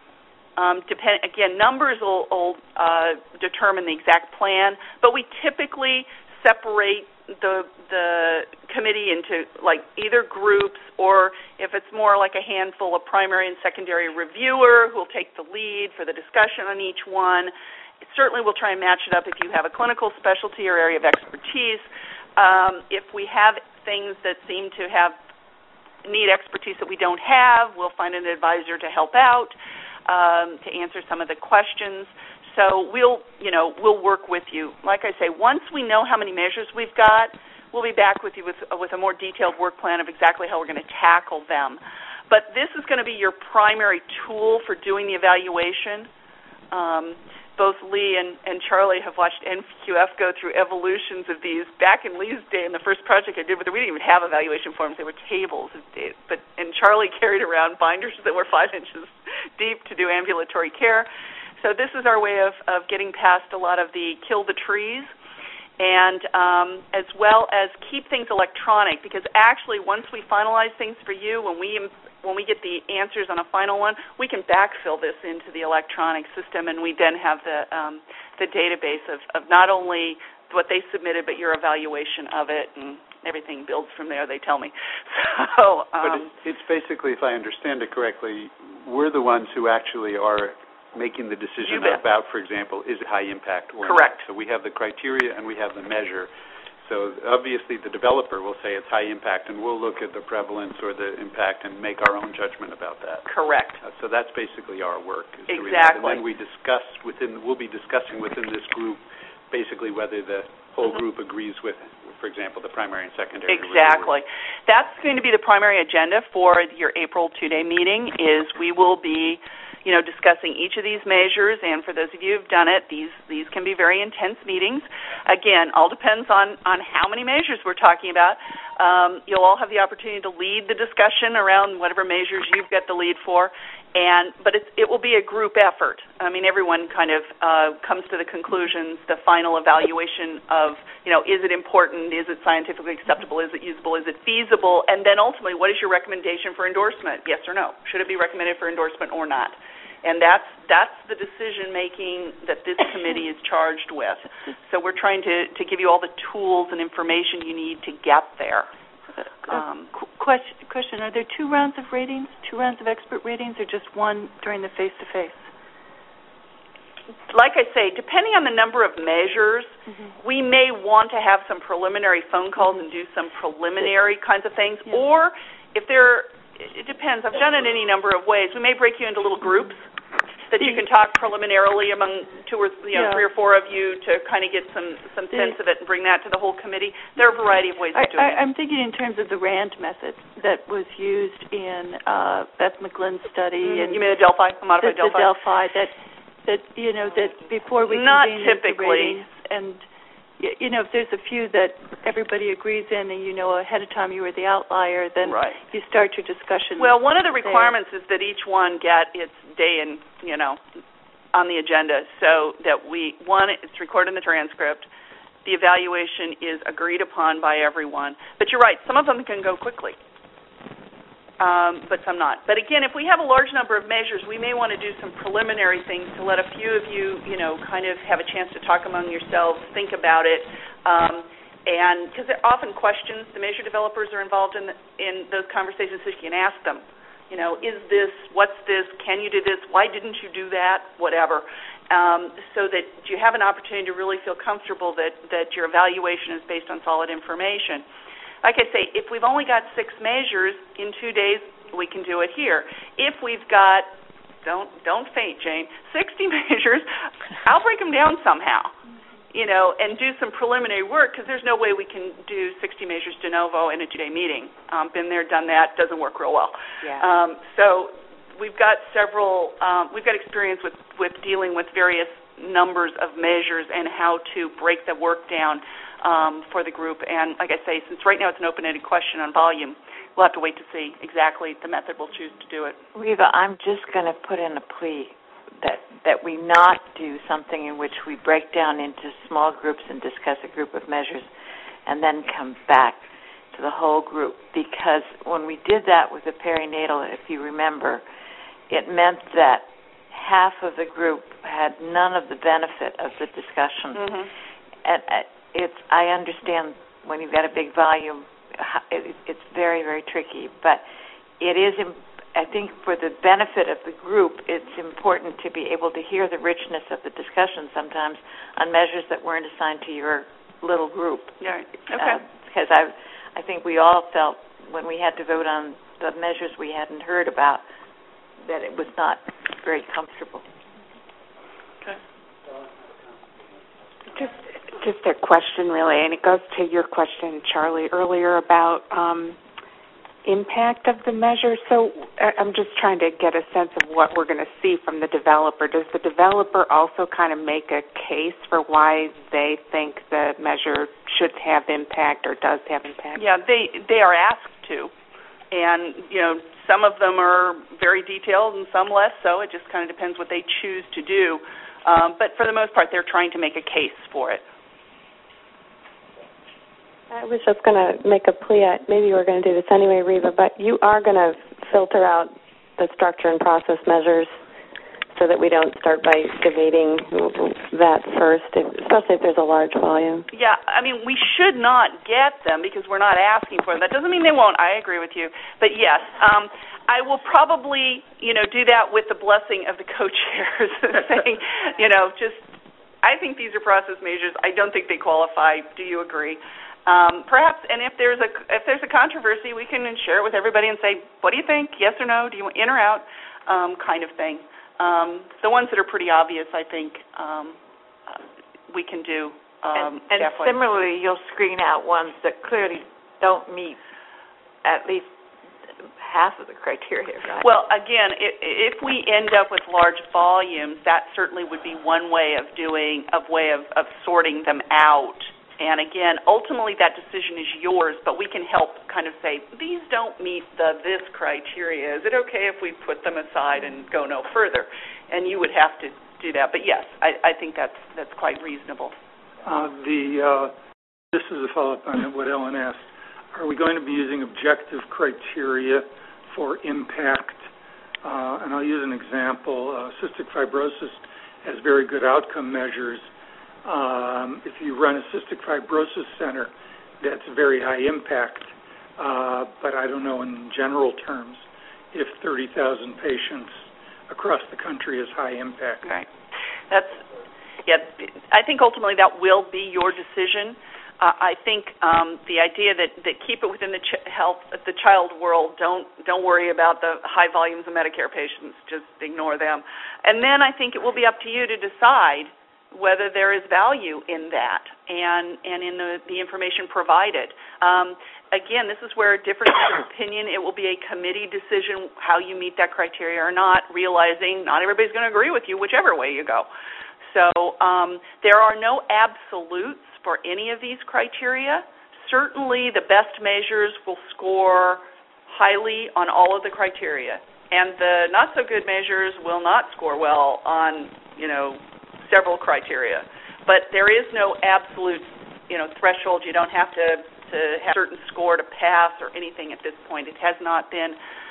Again, numbers will determine the exact plan, but we typically separate the committee into either groups, or if it's more like a handful, a primary and secondary reviewer who will take the lead for the discussion on each one. Certainly we'll try and match it up if you have a clinical specialty or area of expertise. If we have things that seem to need expertise that we don't have, we'll find an advisor to help out, to answer some of the questions. So we'll work with you. Like I say, once we know how many measures we've got, we'll be back with you with a more detailed work plan of exactly how we're going to tackle them. But this is going to be your primary tool for doing the evaluation. Both Lee and Charlie have watched NQF go through evolutions of these. Back in Lee's day, in the first project I did with her, we didn't even have evaluation forms. They were tables of data. And Charlie carried around binders that were 5 inches deep to do ambulatory care. So this is our way of getting past a lot of the kill the trees, and as well as keep things electronic, because actually once we finalize things for you, when we get the answers on a final one, we can backfill this into the electronic system, and we then have the database of not only what they submitted, but your evaluation of it, and everything builds from there, they tell me. So, but it's basically, if I understand it correctly, we're the ones who actually are making the decision about, for example, is it high impact or correct. not. So we have the criteria and we have the measure. So obviously the developer will say it's high impact, and we'll look at the prevalence or the impact and make our own judgment about that. Correct. So that's basically our work. Exactly. And then we'll be discussing within this group basically whether the whole group agrees with, for example, the primary and secondary. Exactly. That's going to be the primary agenda for your April 2-day meeting. Is we will be discussing each of these measures, and for those of you who've done it, these can be very intense meetings. Again, all depends on how many measures we're talking about. You'll all have the opportunity to lead the discussion around whatever measures you've got the lead for, but it will be a group effort. I mean, everyone kind of comes to the conclusions, the final evaluation of, is it important, is it scientifically acceptable, is it usable, is it feasible, and then ultimately, what is your recommendation for endorsement, yes or no? Should it be recommended for endorsement or not? And that's the decision-making that this committee is charged with. So we're trying to give you all the tools and information you need to get there. Question, are there 2 rounds of ratings, 2 rounds of expert ratings, or just one during the face-to-face? Like I say, depending on the number of measures, we may want to have some preliminary phone calls and do some preliminary kinds of things, or if it depends. I've done it any number of ways. We may break you into little groups that you can talk preliminarily among 2 or 3 or 4 of you to kind of get some sense of it and bring that to the whole committee. There are a variety of ways of doing it. I'm thinking in terms of the RAND method that was used in Beth McGlynn's study. And you mean the Delphi, the modified Delphi? The Delphi, that before we not convene typically the ratings, and if there's a few that everybody agrees in, and ahead of time you were the outlier, then you start your discussion. Well, one of the requirements is that each one get its day on the agenda, so that it's recorded in the transcript. The evaluation is agreed upon by everyone. But you're right, some of them can go quickly, but some not. But again, if we have a large number of measures, we may want to do some preliminary things to let a few of you, kind of have a chance to talk among yourselves, think about it, and because there are often questions, the measure developers are involved in those conversations, so you can ask them, is this, what's this, can you do this, why didn't you do that, whatever, so that you have an opportunity to really feel comfortable that your evaluation is based on solid information. Like I say, if we've only got 6 measures in 2 days, we can do it here. If we've got, don't faint, Jane, 60 measures, I'll break them down somehow, and do some preliminary work, because there's no way we can do 60 measures de novo in a 2-day meeting. Been there, done that, doesn't work real well. Yeah. So we've got we've got experience with dealing with various numbers of measures and how to break the work down for the group. And like I say, since right now it's an open-ended question on volume, we'll have to wait to see exactly the method we'll choose to do it. Reva, I'm just going to put in a plea that we not do something in which we break down into small groups and discuss a group of measures and then come back to the whole group. Because when we did that with the perinatal, if you remember, it meant that half of the group had none of the benefit of the discussion. And I understand when you've got a big volume, it's very, very tricky. But it is, I think, for the benefit of the group, it's important to be able to hear the richness of the discussion sometimes on measures that weren't assigned to your little group. Yeah. Okay. Because I think we all felt when we had to vote on the measures we hadn't heard about that it was not very comfortable. Okay. Just a question, really, and it goes to your question, Charlie, earlier about impact of the measure. So I'm just trying to get a sense of what we're going to see from the developer. Does the developer also kind of make a case for why they think the measure should have impact or does have impact? Yeah, they are asked to. And, some of them are very detailed and some less so. It just kind of depends what they choose to do. But for the most part, they're trying to make a case for it. I was just going to make a plea. Maybe we're going to do this anyway, Reva, but you are going to filter out the structure and process measures so that we don't start by debating that first, especially if there's a large volume. Yeah, I mean, we should not get them because we're not asking for them. That doesn't mean they won't. I agree with you. But, yes, I will probably, do that with the blessing of the co-chairs, saying, I think these are process measures. I don't think they qualify. Do you agree? Perhaps, and if there's a controversy, we can share it with everybody and say, what do you think? Yes or no? Do you want in or out? Kind of thing. The ones that are pretty obvious, I think, we can do. And similarly, you'll screen out ones that clearly don't meet at least half of the criteria, right? Well, again, if we end up with large volumes, that certainly would be one way of sorting them out. And again, ultimately that decision is yours, but we can help kind of say, these don't meet this criteria. Is it okay if we put them aside and go no further? And you would have to do that. But yes, I think that's quite reasonable. This is a follow-up on what Ellen asked. Are we going to be using objective criteria for impact? And I'll use an example. Cystic fibrosis has very good outcome measures. If you run a cystic fibrosis center, that's very high impact. But I don't know in general terms if 30,000 patients across the country is high impact. Right. I think ultimately that will be your decision. I think the idea that keep it within the child world. Don't worry about the high volumes of Medicare patients. Just ignore them. And then I think it will be up to you to decide whether there is value in that and in the information provided. Again, this is where difference of opinion, it will be a committee decision how you meet that criteria or not, realizing not everybody's going to agree with you whichever way you go. So there are no absolutes for any of these criteria. Certainly the best measures will score highly on all of the criteria, and the not-so-good measures will not score well on, several criteria. But there is no absolute, threshold. You don't have to have a certain score to pass or anything at this point. It has not been,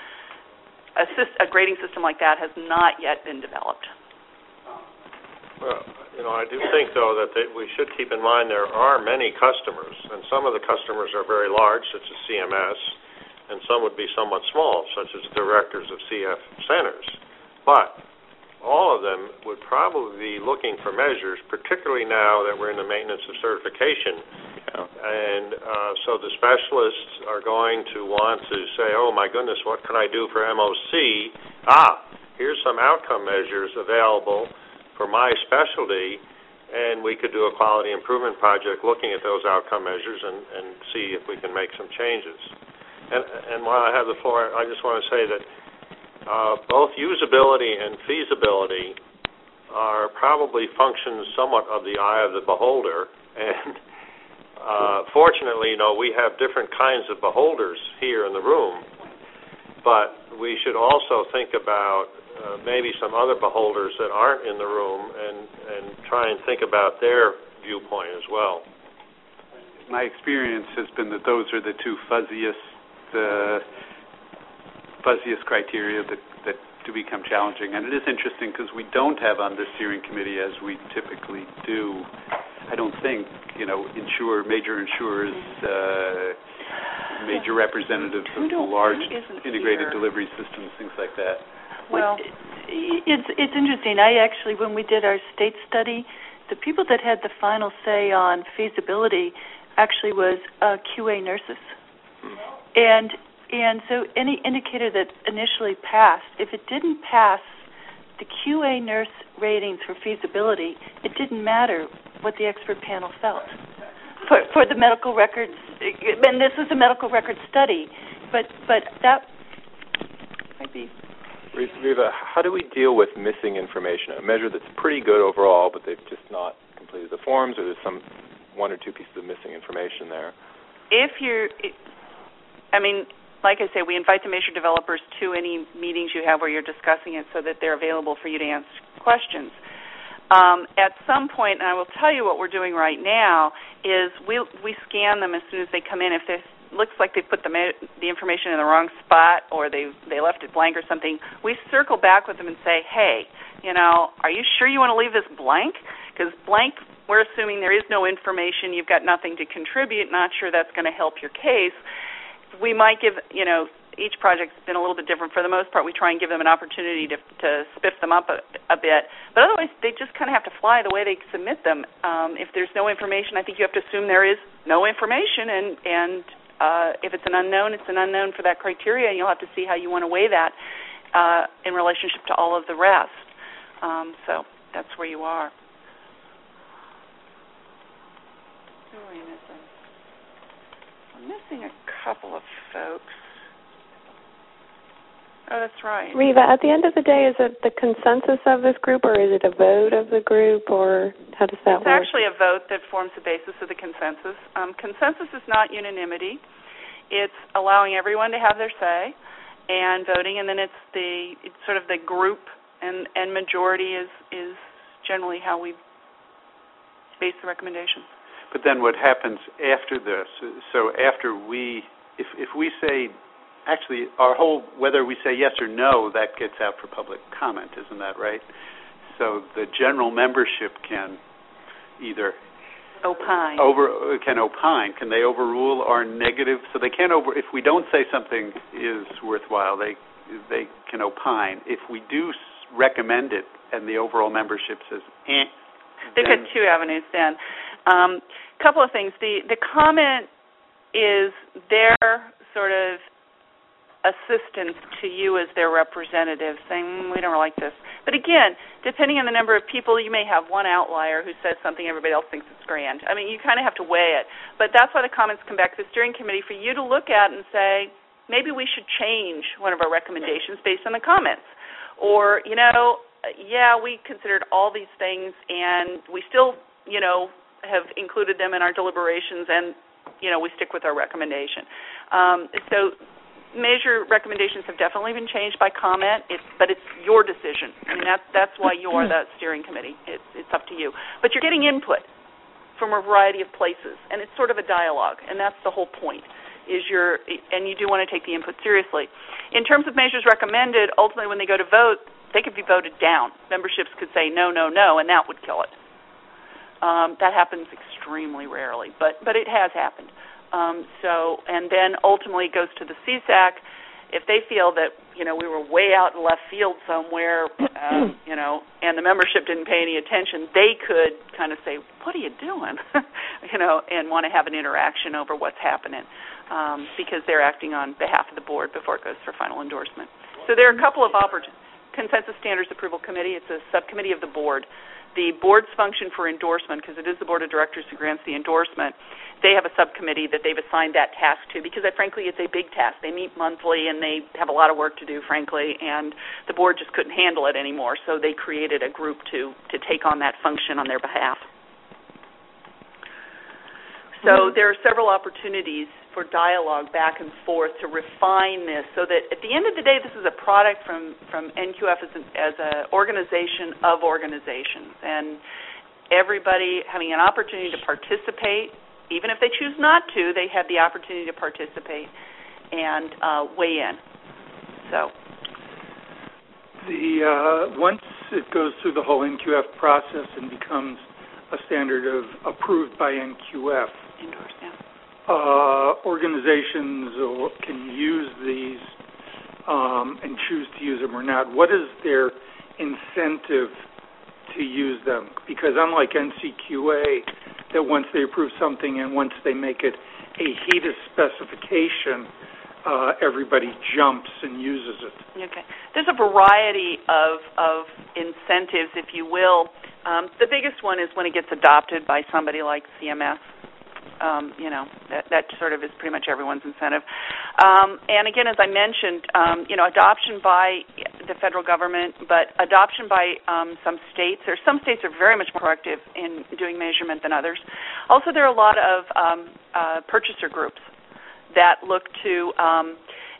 a grading system like that has not yet been developed. Well, I do think, though, that we should keep in mind there are many customers, and some of the customers are very large, such as CMS, and some would be somewhat small, such as directors of CF centers. But all of them would probably be looking for measures, particularly now that we're in the maintenance of certification. Yeah. And so the specialists are going to want to say, oh, my goodness, what can I do for MOC? Here's some outcome measures available for my specialty, and we could do a quality improvement project looking at those outcome measures and see if we can make some changes. And while I have the floor, I just want to say that both usability and feasibility are probably functions somewhat of the eye of the beholder, and fortunately, we have different kinds of beholders here in the room, but we should also think about maybe some other beholders that aren't in the room and try and think about their viewpoint as well. My experience has been that those are the two fuzziest criteria that do become challenging. And it is interesting because we don't have on the steering committee, as we typically do, I don't think, major insurers, major representatives of large integrated delivery systems, things like that. Well, it's interesting. When we did our state study, the people that had the final say on feasibility actually was QA nurses. And so any indicator that initially passed, if it didn't pass the QA nurse ratings for feasibility, it didn't matter what the expert panel felt. For the medical records, and this was a medical record study, but that might be... Reva, how do we deal with missing information? A measure that's pretty good overall, but they've just not completed the forms, or there's one or two pieces of missing information there? like I say, we invite the measure developers to any meetings you have where you're discussing it so that they're available for you to answer questions. At some point, and I will tell you what we're doing right now, is we scan them as soon as they come in. If it looks like they put the information in the wrong spot or they left it blank or something, we circle back with them and say, hey, are you sure you want to leave this blank? Because blank, we're assuming there is no information, you've got nothing to contribute, not sure that's going to help your case. We might give, each project's been a little bit different. For the most part, we try and give them an opportunity to spiff them up a bit. But otherwise, they just kind of have to fly the way they submit them. If there's no information, I think you have to assume there is no information, and if it's an unknown, it's an unknown for that criteria, and you'll have to see how you want to weigh that in relationship to all of the rest. So that's where you are. Who are we missing? I'm missing a couple of folks. Oh, that's right. Reva, at the end of the day, is it the consensus of this group, or is it a vote of the group, or how does that work? It's actually a vote that forms the basis of the consensus. Consensus is not unanimity. It's allowing everyone to have their say and voting, and then it's sort of the group and majority is generally how we base the recommendations. But then what happens after this, so after if we say, actually, whether we say yes or no, that gets out for public comment, isn't that right? So the general membership can either opine. Can they overrule our negative? So they can't if we don't say something is worthwhile, they can opine. If we do recommend it and the overall membership says, they've got two avenues then. Couple of things. The comment is their sort of assistance to you as their representative, saying, we don't like this. But again, depending on the number of people, you may have one outlier who says something everybody else thinks it's grand. I mean, you kind of have to weigh it. But that's why the comments come back to the steering committee for you to look at and say, maybe we should change one of our recommendations based on the comments. Or, we considered all these things and we still, have included them in our deliberations and, we stick with our recommendation. So measure recommendations have definitely been changed by comment, but it's your decision. I mean, that's why you are the steering committee. It's up to you. But you're getting input from a variety of places, and it's sort of a dialogue, and that's the whole point. And you do want to take the input seriously. In terms of measures recommended, ultimately when they go to vote, they could be voted down. Memberships could say no, no, no, and that would kill it. That happens extremely rarely, but it has happened. And then ultimately it goes to the CSAC. If they feel that, we were way out in left field somewhere, and the membership didn't pay any attention, they could kind of say, what are you doing? And want to have an interaction over what's happening because they're acting on behalf of the board before it goes for final endorsement. So there are a couple of Consensus Standards Approval Committee. It's a subcommittee of the board. The board's function for endorsement, because it is the board of directors who grants the endorsement, they have a subcommittee that they've assigned that task to because, frankly, it's a big task. They meet monthly and they have a lot of work to do, frankly, and the board just couldn't handle it anymore, so they created a group to take on that function on their behalf. So there are several opportunities for dialogue back and forth to refine this so that at the end of the day, this is a product from NQF as an organization of organizations. And everybody having an opportunity to participate, even if they choose not to, they have the opportunity to participate and weigh in. So once it goes through the whole NQF process and becomes a standard approved by NQF, organizations can use these and choose to use them or not. What is their incentive to use them? Because unlike NCQA, that once they approve something and once they make it a HEDIS specification, everybody jumps and uses it. Okay. There's a variety of incentives, if you will. The biggest one is when it gets adopted by somebody like CMS. That sort of is pretty much everyone's incentive. And again, as I mentioned, adoption by the federal government, but adoption by some states. Some states are very much more proactive in doing measurement than others. Also, there are a lot of purchaser groups that look to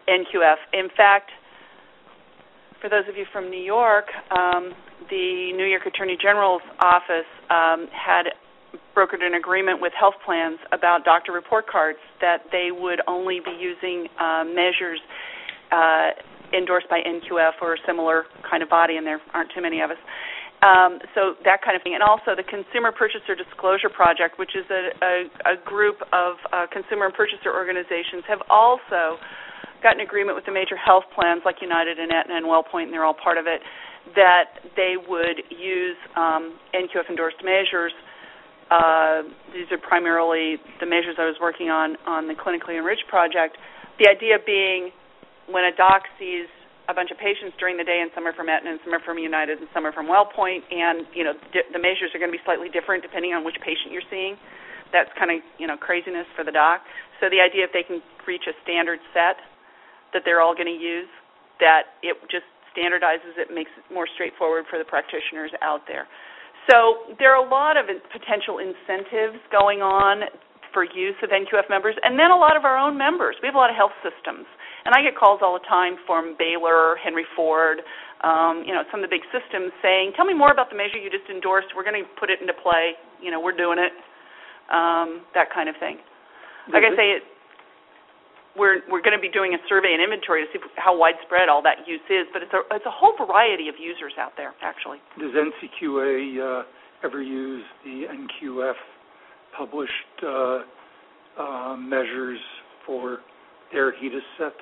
NQF. In fact, for those of you from New York, the New York Attorney General's office had brokered an agreement with health plans about doctor report cards that they would only be using measures endorsed by NQF or a similar kind of body, and there aren't too many of us. So that kind of thing. And also the Consumer Purchaser Disclosure Project, which is a group of consumer and purchaser organizations, have also got an agreement with the major health plans like United and Aetna and WellPoint, and they're all part of it, that they would use NQF-endorsed measures. These are primarily the measures I was working on the Clinically Enriched project. The idea being when a doc sees a bunch of patients during the day, and some are from Aetna and some are from United and some are from WellPoint, and the measures are going to be slightly different depending on which patient you're seeing. That's kind of craziness for the doc. So the idea if they can reach a standard set that they're all going to use, that it just standardizes it, makes it more straightforward for the practitioners out there. So there are a lot of potential incentives going on for use of NQF members, and then a lot of our own members. We have a lot of health systems, and I get calls all the time from Baylor, Henry Ford, some of the big systems saying, tell me more about the measure you just endorsed. We're going to put it into play. We're doing it, that kind of thing. Like I say, we're going to be doing a survey and inventory to see how widespread all that use is, but it's a whole variety of users out there, actually. Does NCQA ever use the NQF published measures for their HEDIS set?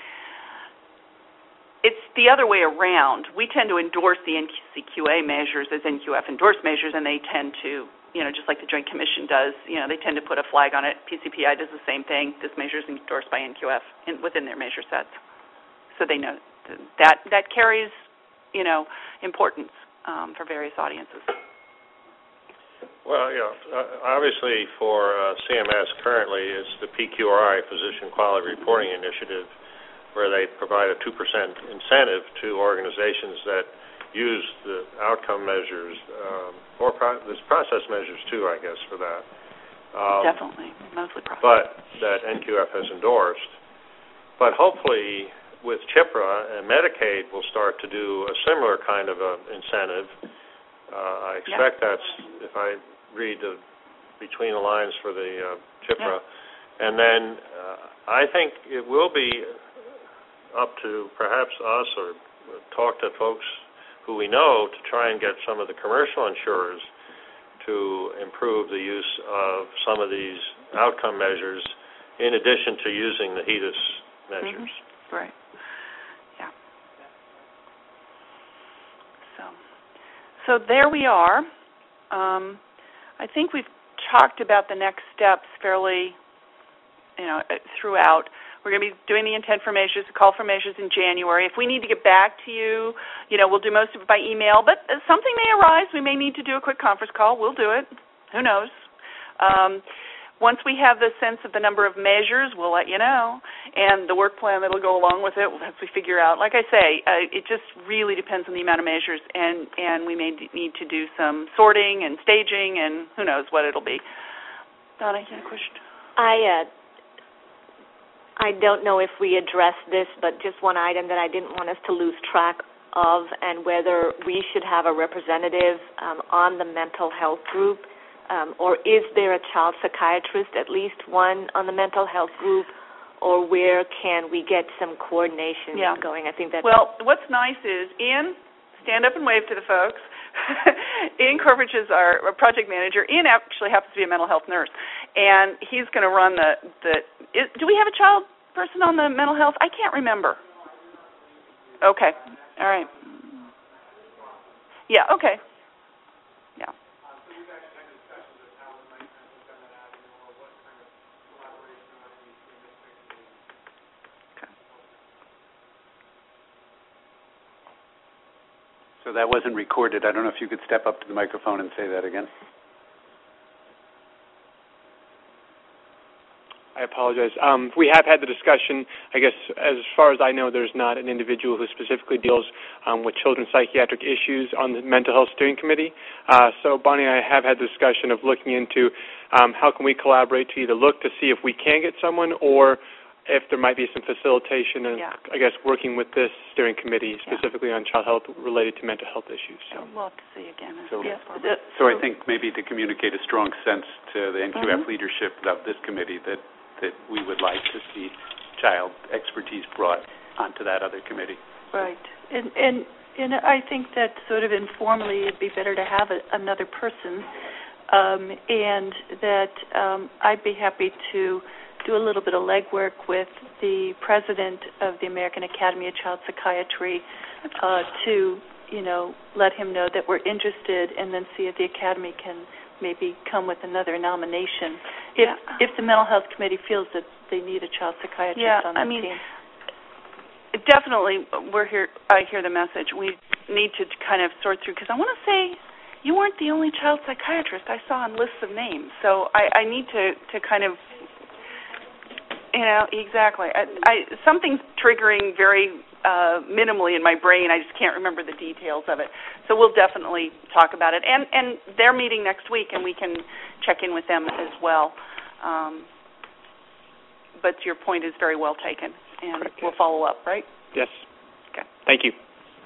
It's the other way around. We tend to endorse the NCQA measures as NQF-endorsed measures, and they tend to, just like the Joint Commission does, they tend to put a flag on it. PCPI does the same thing. This measure is endorsed by NQF within their measure sets. So they know that carries, importance for various audiences. Well, obviously for CMS currently it's the PQRI, Physician Quality Reporting Initiative, where they provide a 2% incentive to organizations that use the outcome measures, or there's process measures too, I guess, for that. Definitely, mostly process. But that NQF has endorsed. But hopefully with CHIPRA and Medicaid will start to do a similar kind of incentive. I expect that's, if I read between the lines for the CHIPRA. And then I think it will be up to perhaps us or talk to folks who we know to try and get some of the commercial insurers to improve the use of some of these outcome measures in addition to using the HEDIS measures. Mm-hmm. Right. Yeah. So there we are. I think we've talked about the next steps fairly, throughout. We're going to be doing the intent for measures, the call for measures in January. If we need to get back to you, we'll do most of it by email. But something may arise. We may need to do a quick conference call. We'll do it. Who knows? Once we have the sense of the number of measures, we'll let you know. And the work plan that will go along with it, as we figure out. Like I say, it just really depends on the amount of measures. And we may need to do some sorting and staging, and who knows what it'll be. Donna, you had a question? I don't know if we addressed this, but just one item that I didn't want us to lose track of, and whether we should have a representative on the mental health group, or is there a child psychiatrist, at least one on the mental health group, or where can we get some coordination going? I think that's... Well, what's nice is, Ian, stand up and wave to the folks. Ian Corbridge is our project manager. Ian actually happens to be a mental health nurse, and he's going to run do we have a child person on the mental health? I can't remember. Okay. All right. Yeah, okay. Yeah. So that wasn't recorded. I don't know if you could step up to the microphone and say that again. I apologize. We have had the discussion. I guess as far as I know, there's not an individual who specifically deals with children's psychiatric issues on the Mental Health Steering Committee. So Bonnie and I have had the discussion of looking into how can we collaborate to either look to see if we can get someone, or if there might be some facilitation and, I guess, working with this steering committee specifically on child health related to mental health issues. So. We'll have to see again. So I think maybe to communicate a strong sense to the NQF leadership of this committee that we would like to see child expertise brought onto that other committee. Right. And I think that sort of informally it'd be better to have another person, and that I'd be happy to do a little bit of legwork with the president of the American Academy of Child Psychiatry to, let him know that we're interested, and then see if the Academy can maybe come with another nomination. If the Mental Health Committee feels that they need a child psychiatrist on the team. Definitely, I hear the message. We need to kind of sort through, because I want to say you weren't the only child psychiatrist I saw on lists of names. So I need to kind of, exactly. Something's triggering very minimally in my brain. I just can't remember the details of it. So we'll definitely talk about it. And they're meeting next week, and we can check in with them as well. But your point is very well taken, and we'll follow up, right? Yes. Okay. Thank you.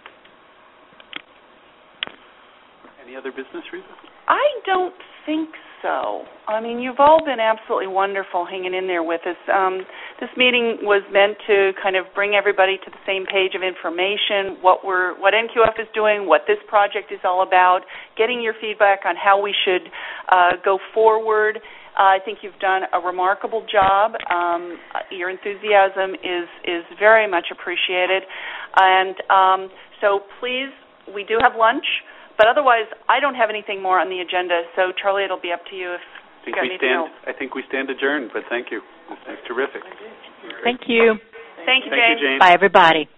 Any other business, Rita? I don't think so. I mean, you've all been absolutely wonderful hanging in there with us. This meeting was meant to kind of bring everybody to the same page of information, what NQF is doing, what this project is all about, getting your feedback on how we should go forward. I think you've done a remarkable job. Your enthusiasm is very much appreciated. And so please, we do have lunch, but otherwise I don't have anything more on the agenda. So, Charlie, it'll be up to you if you got anything else. I think we stand adjourned, but thank you. This is terrific. Thank you. Thank you, Jane. Bye, everybody.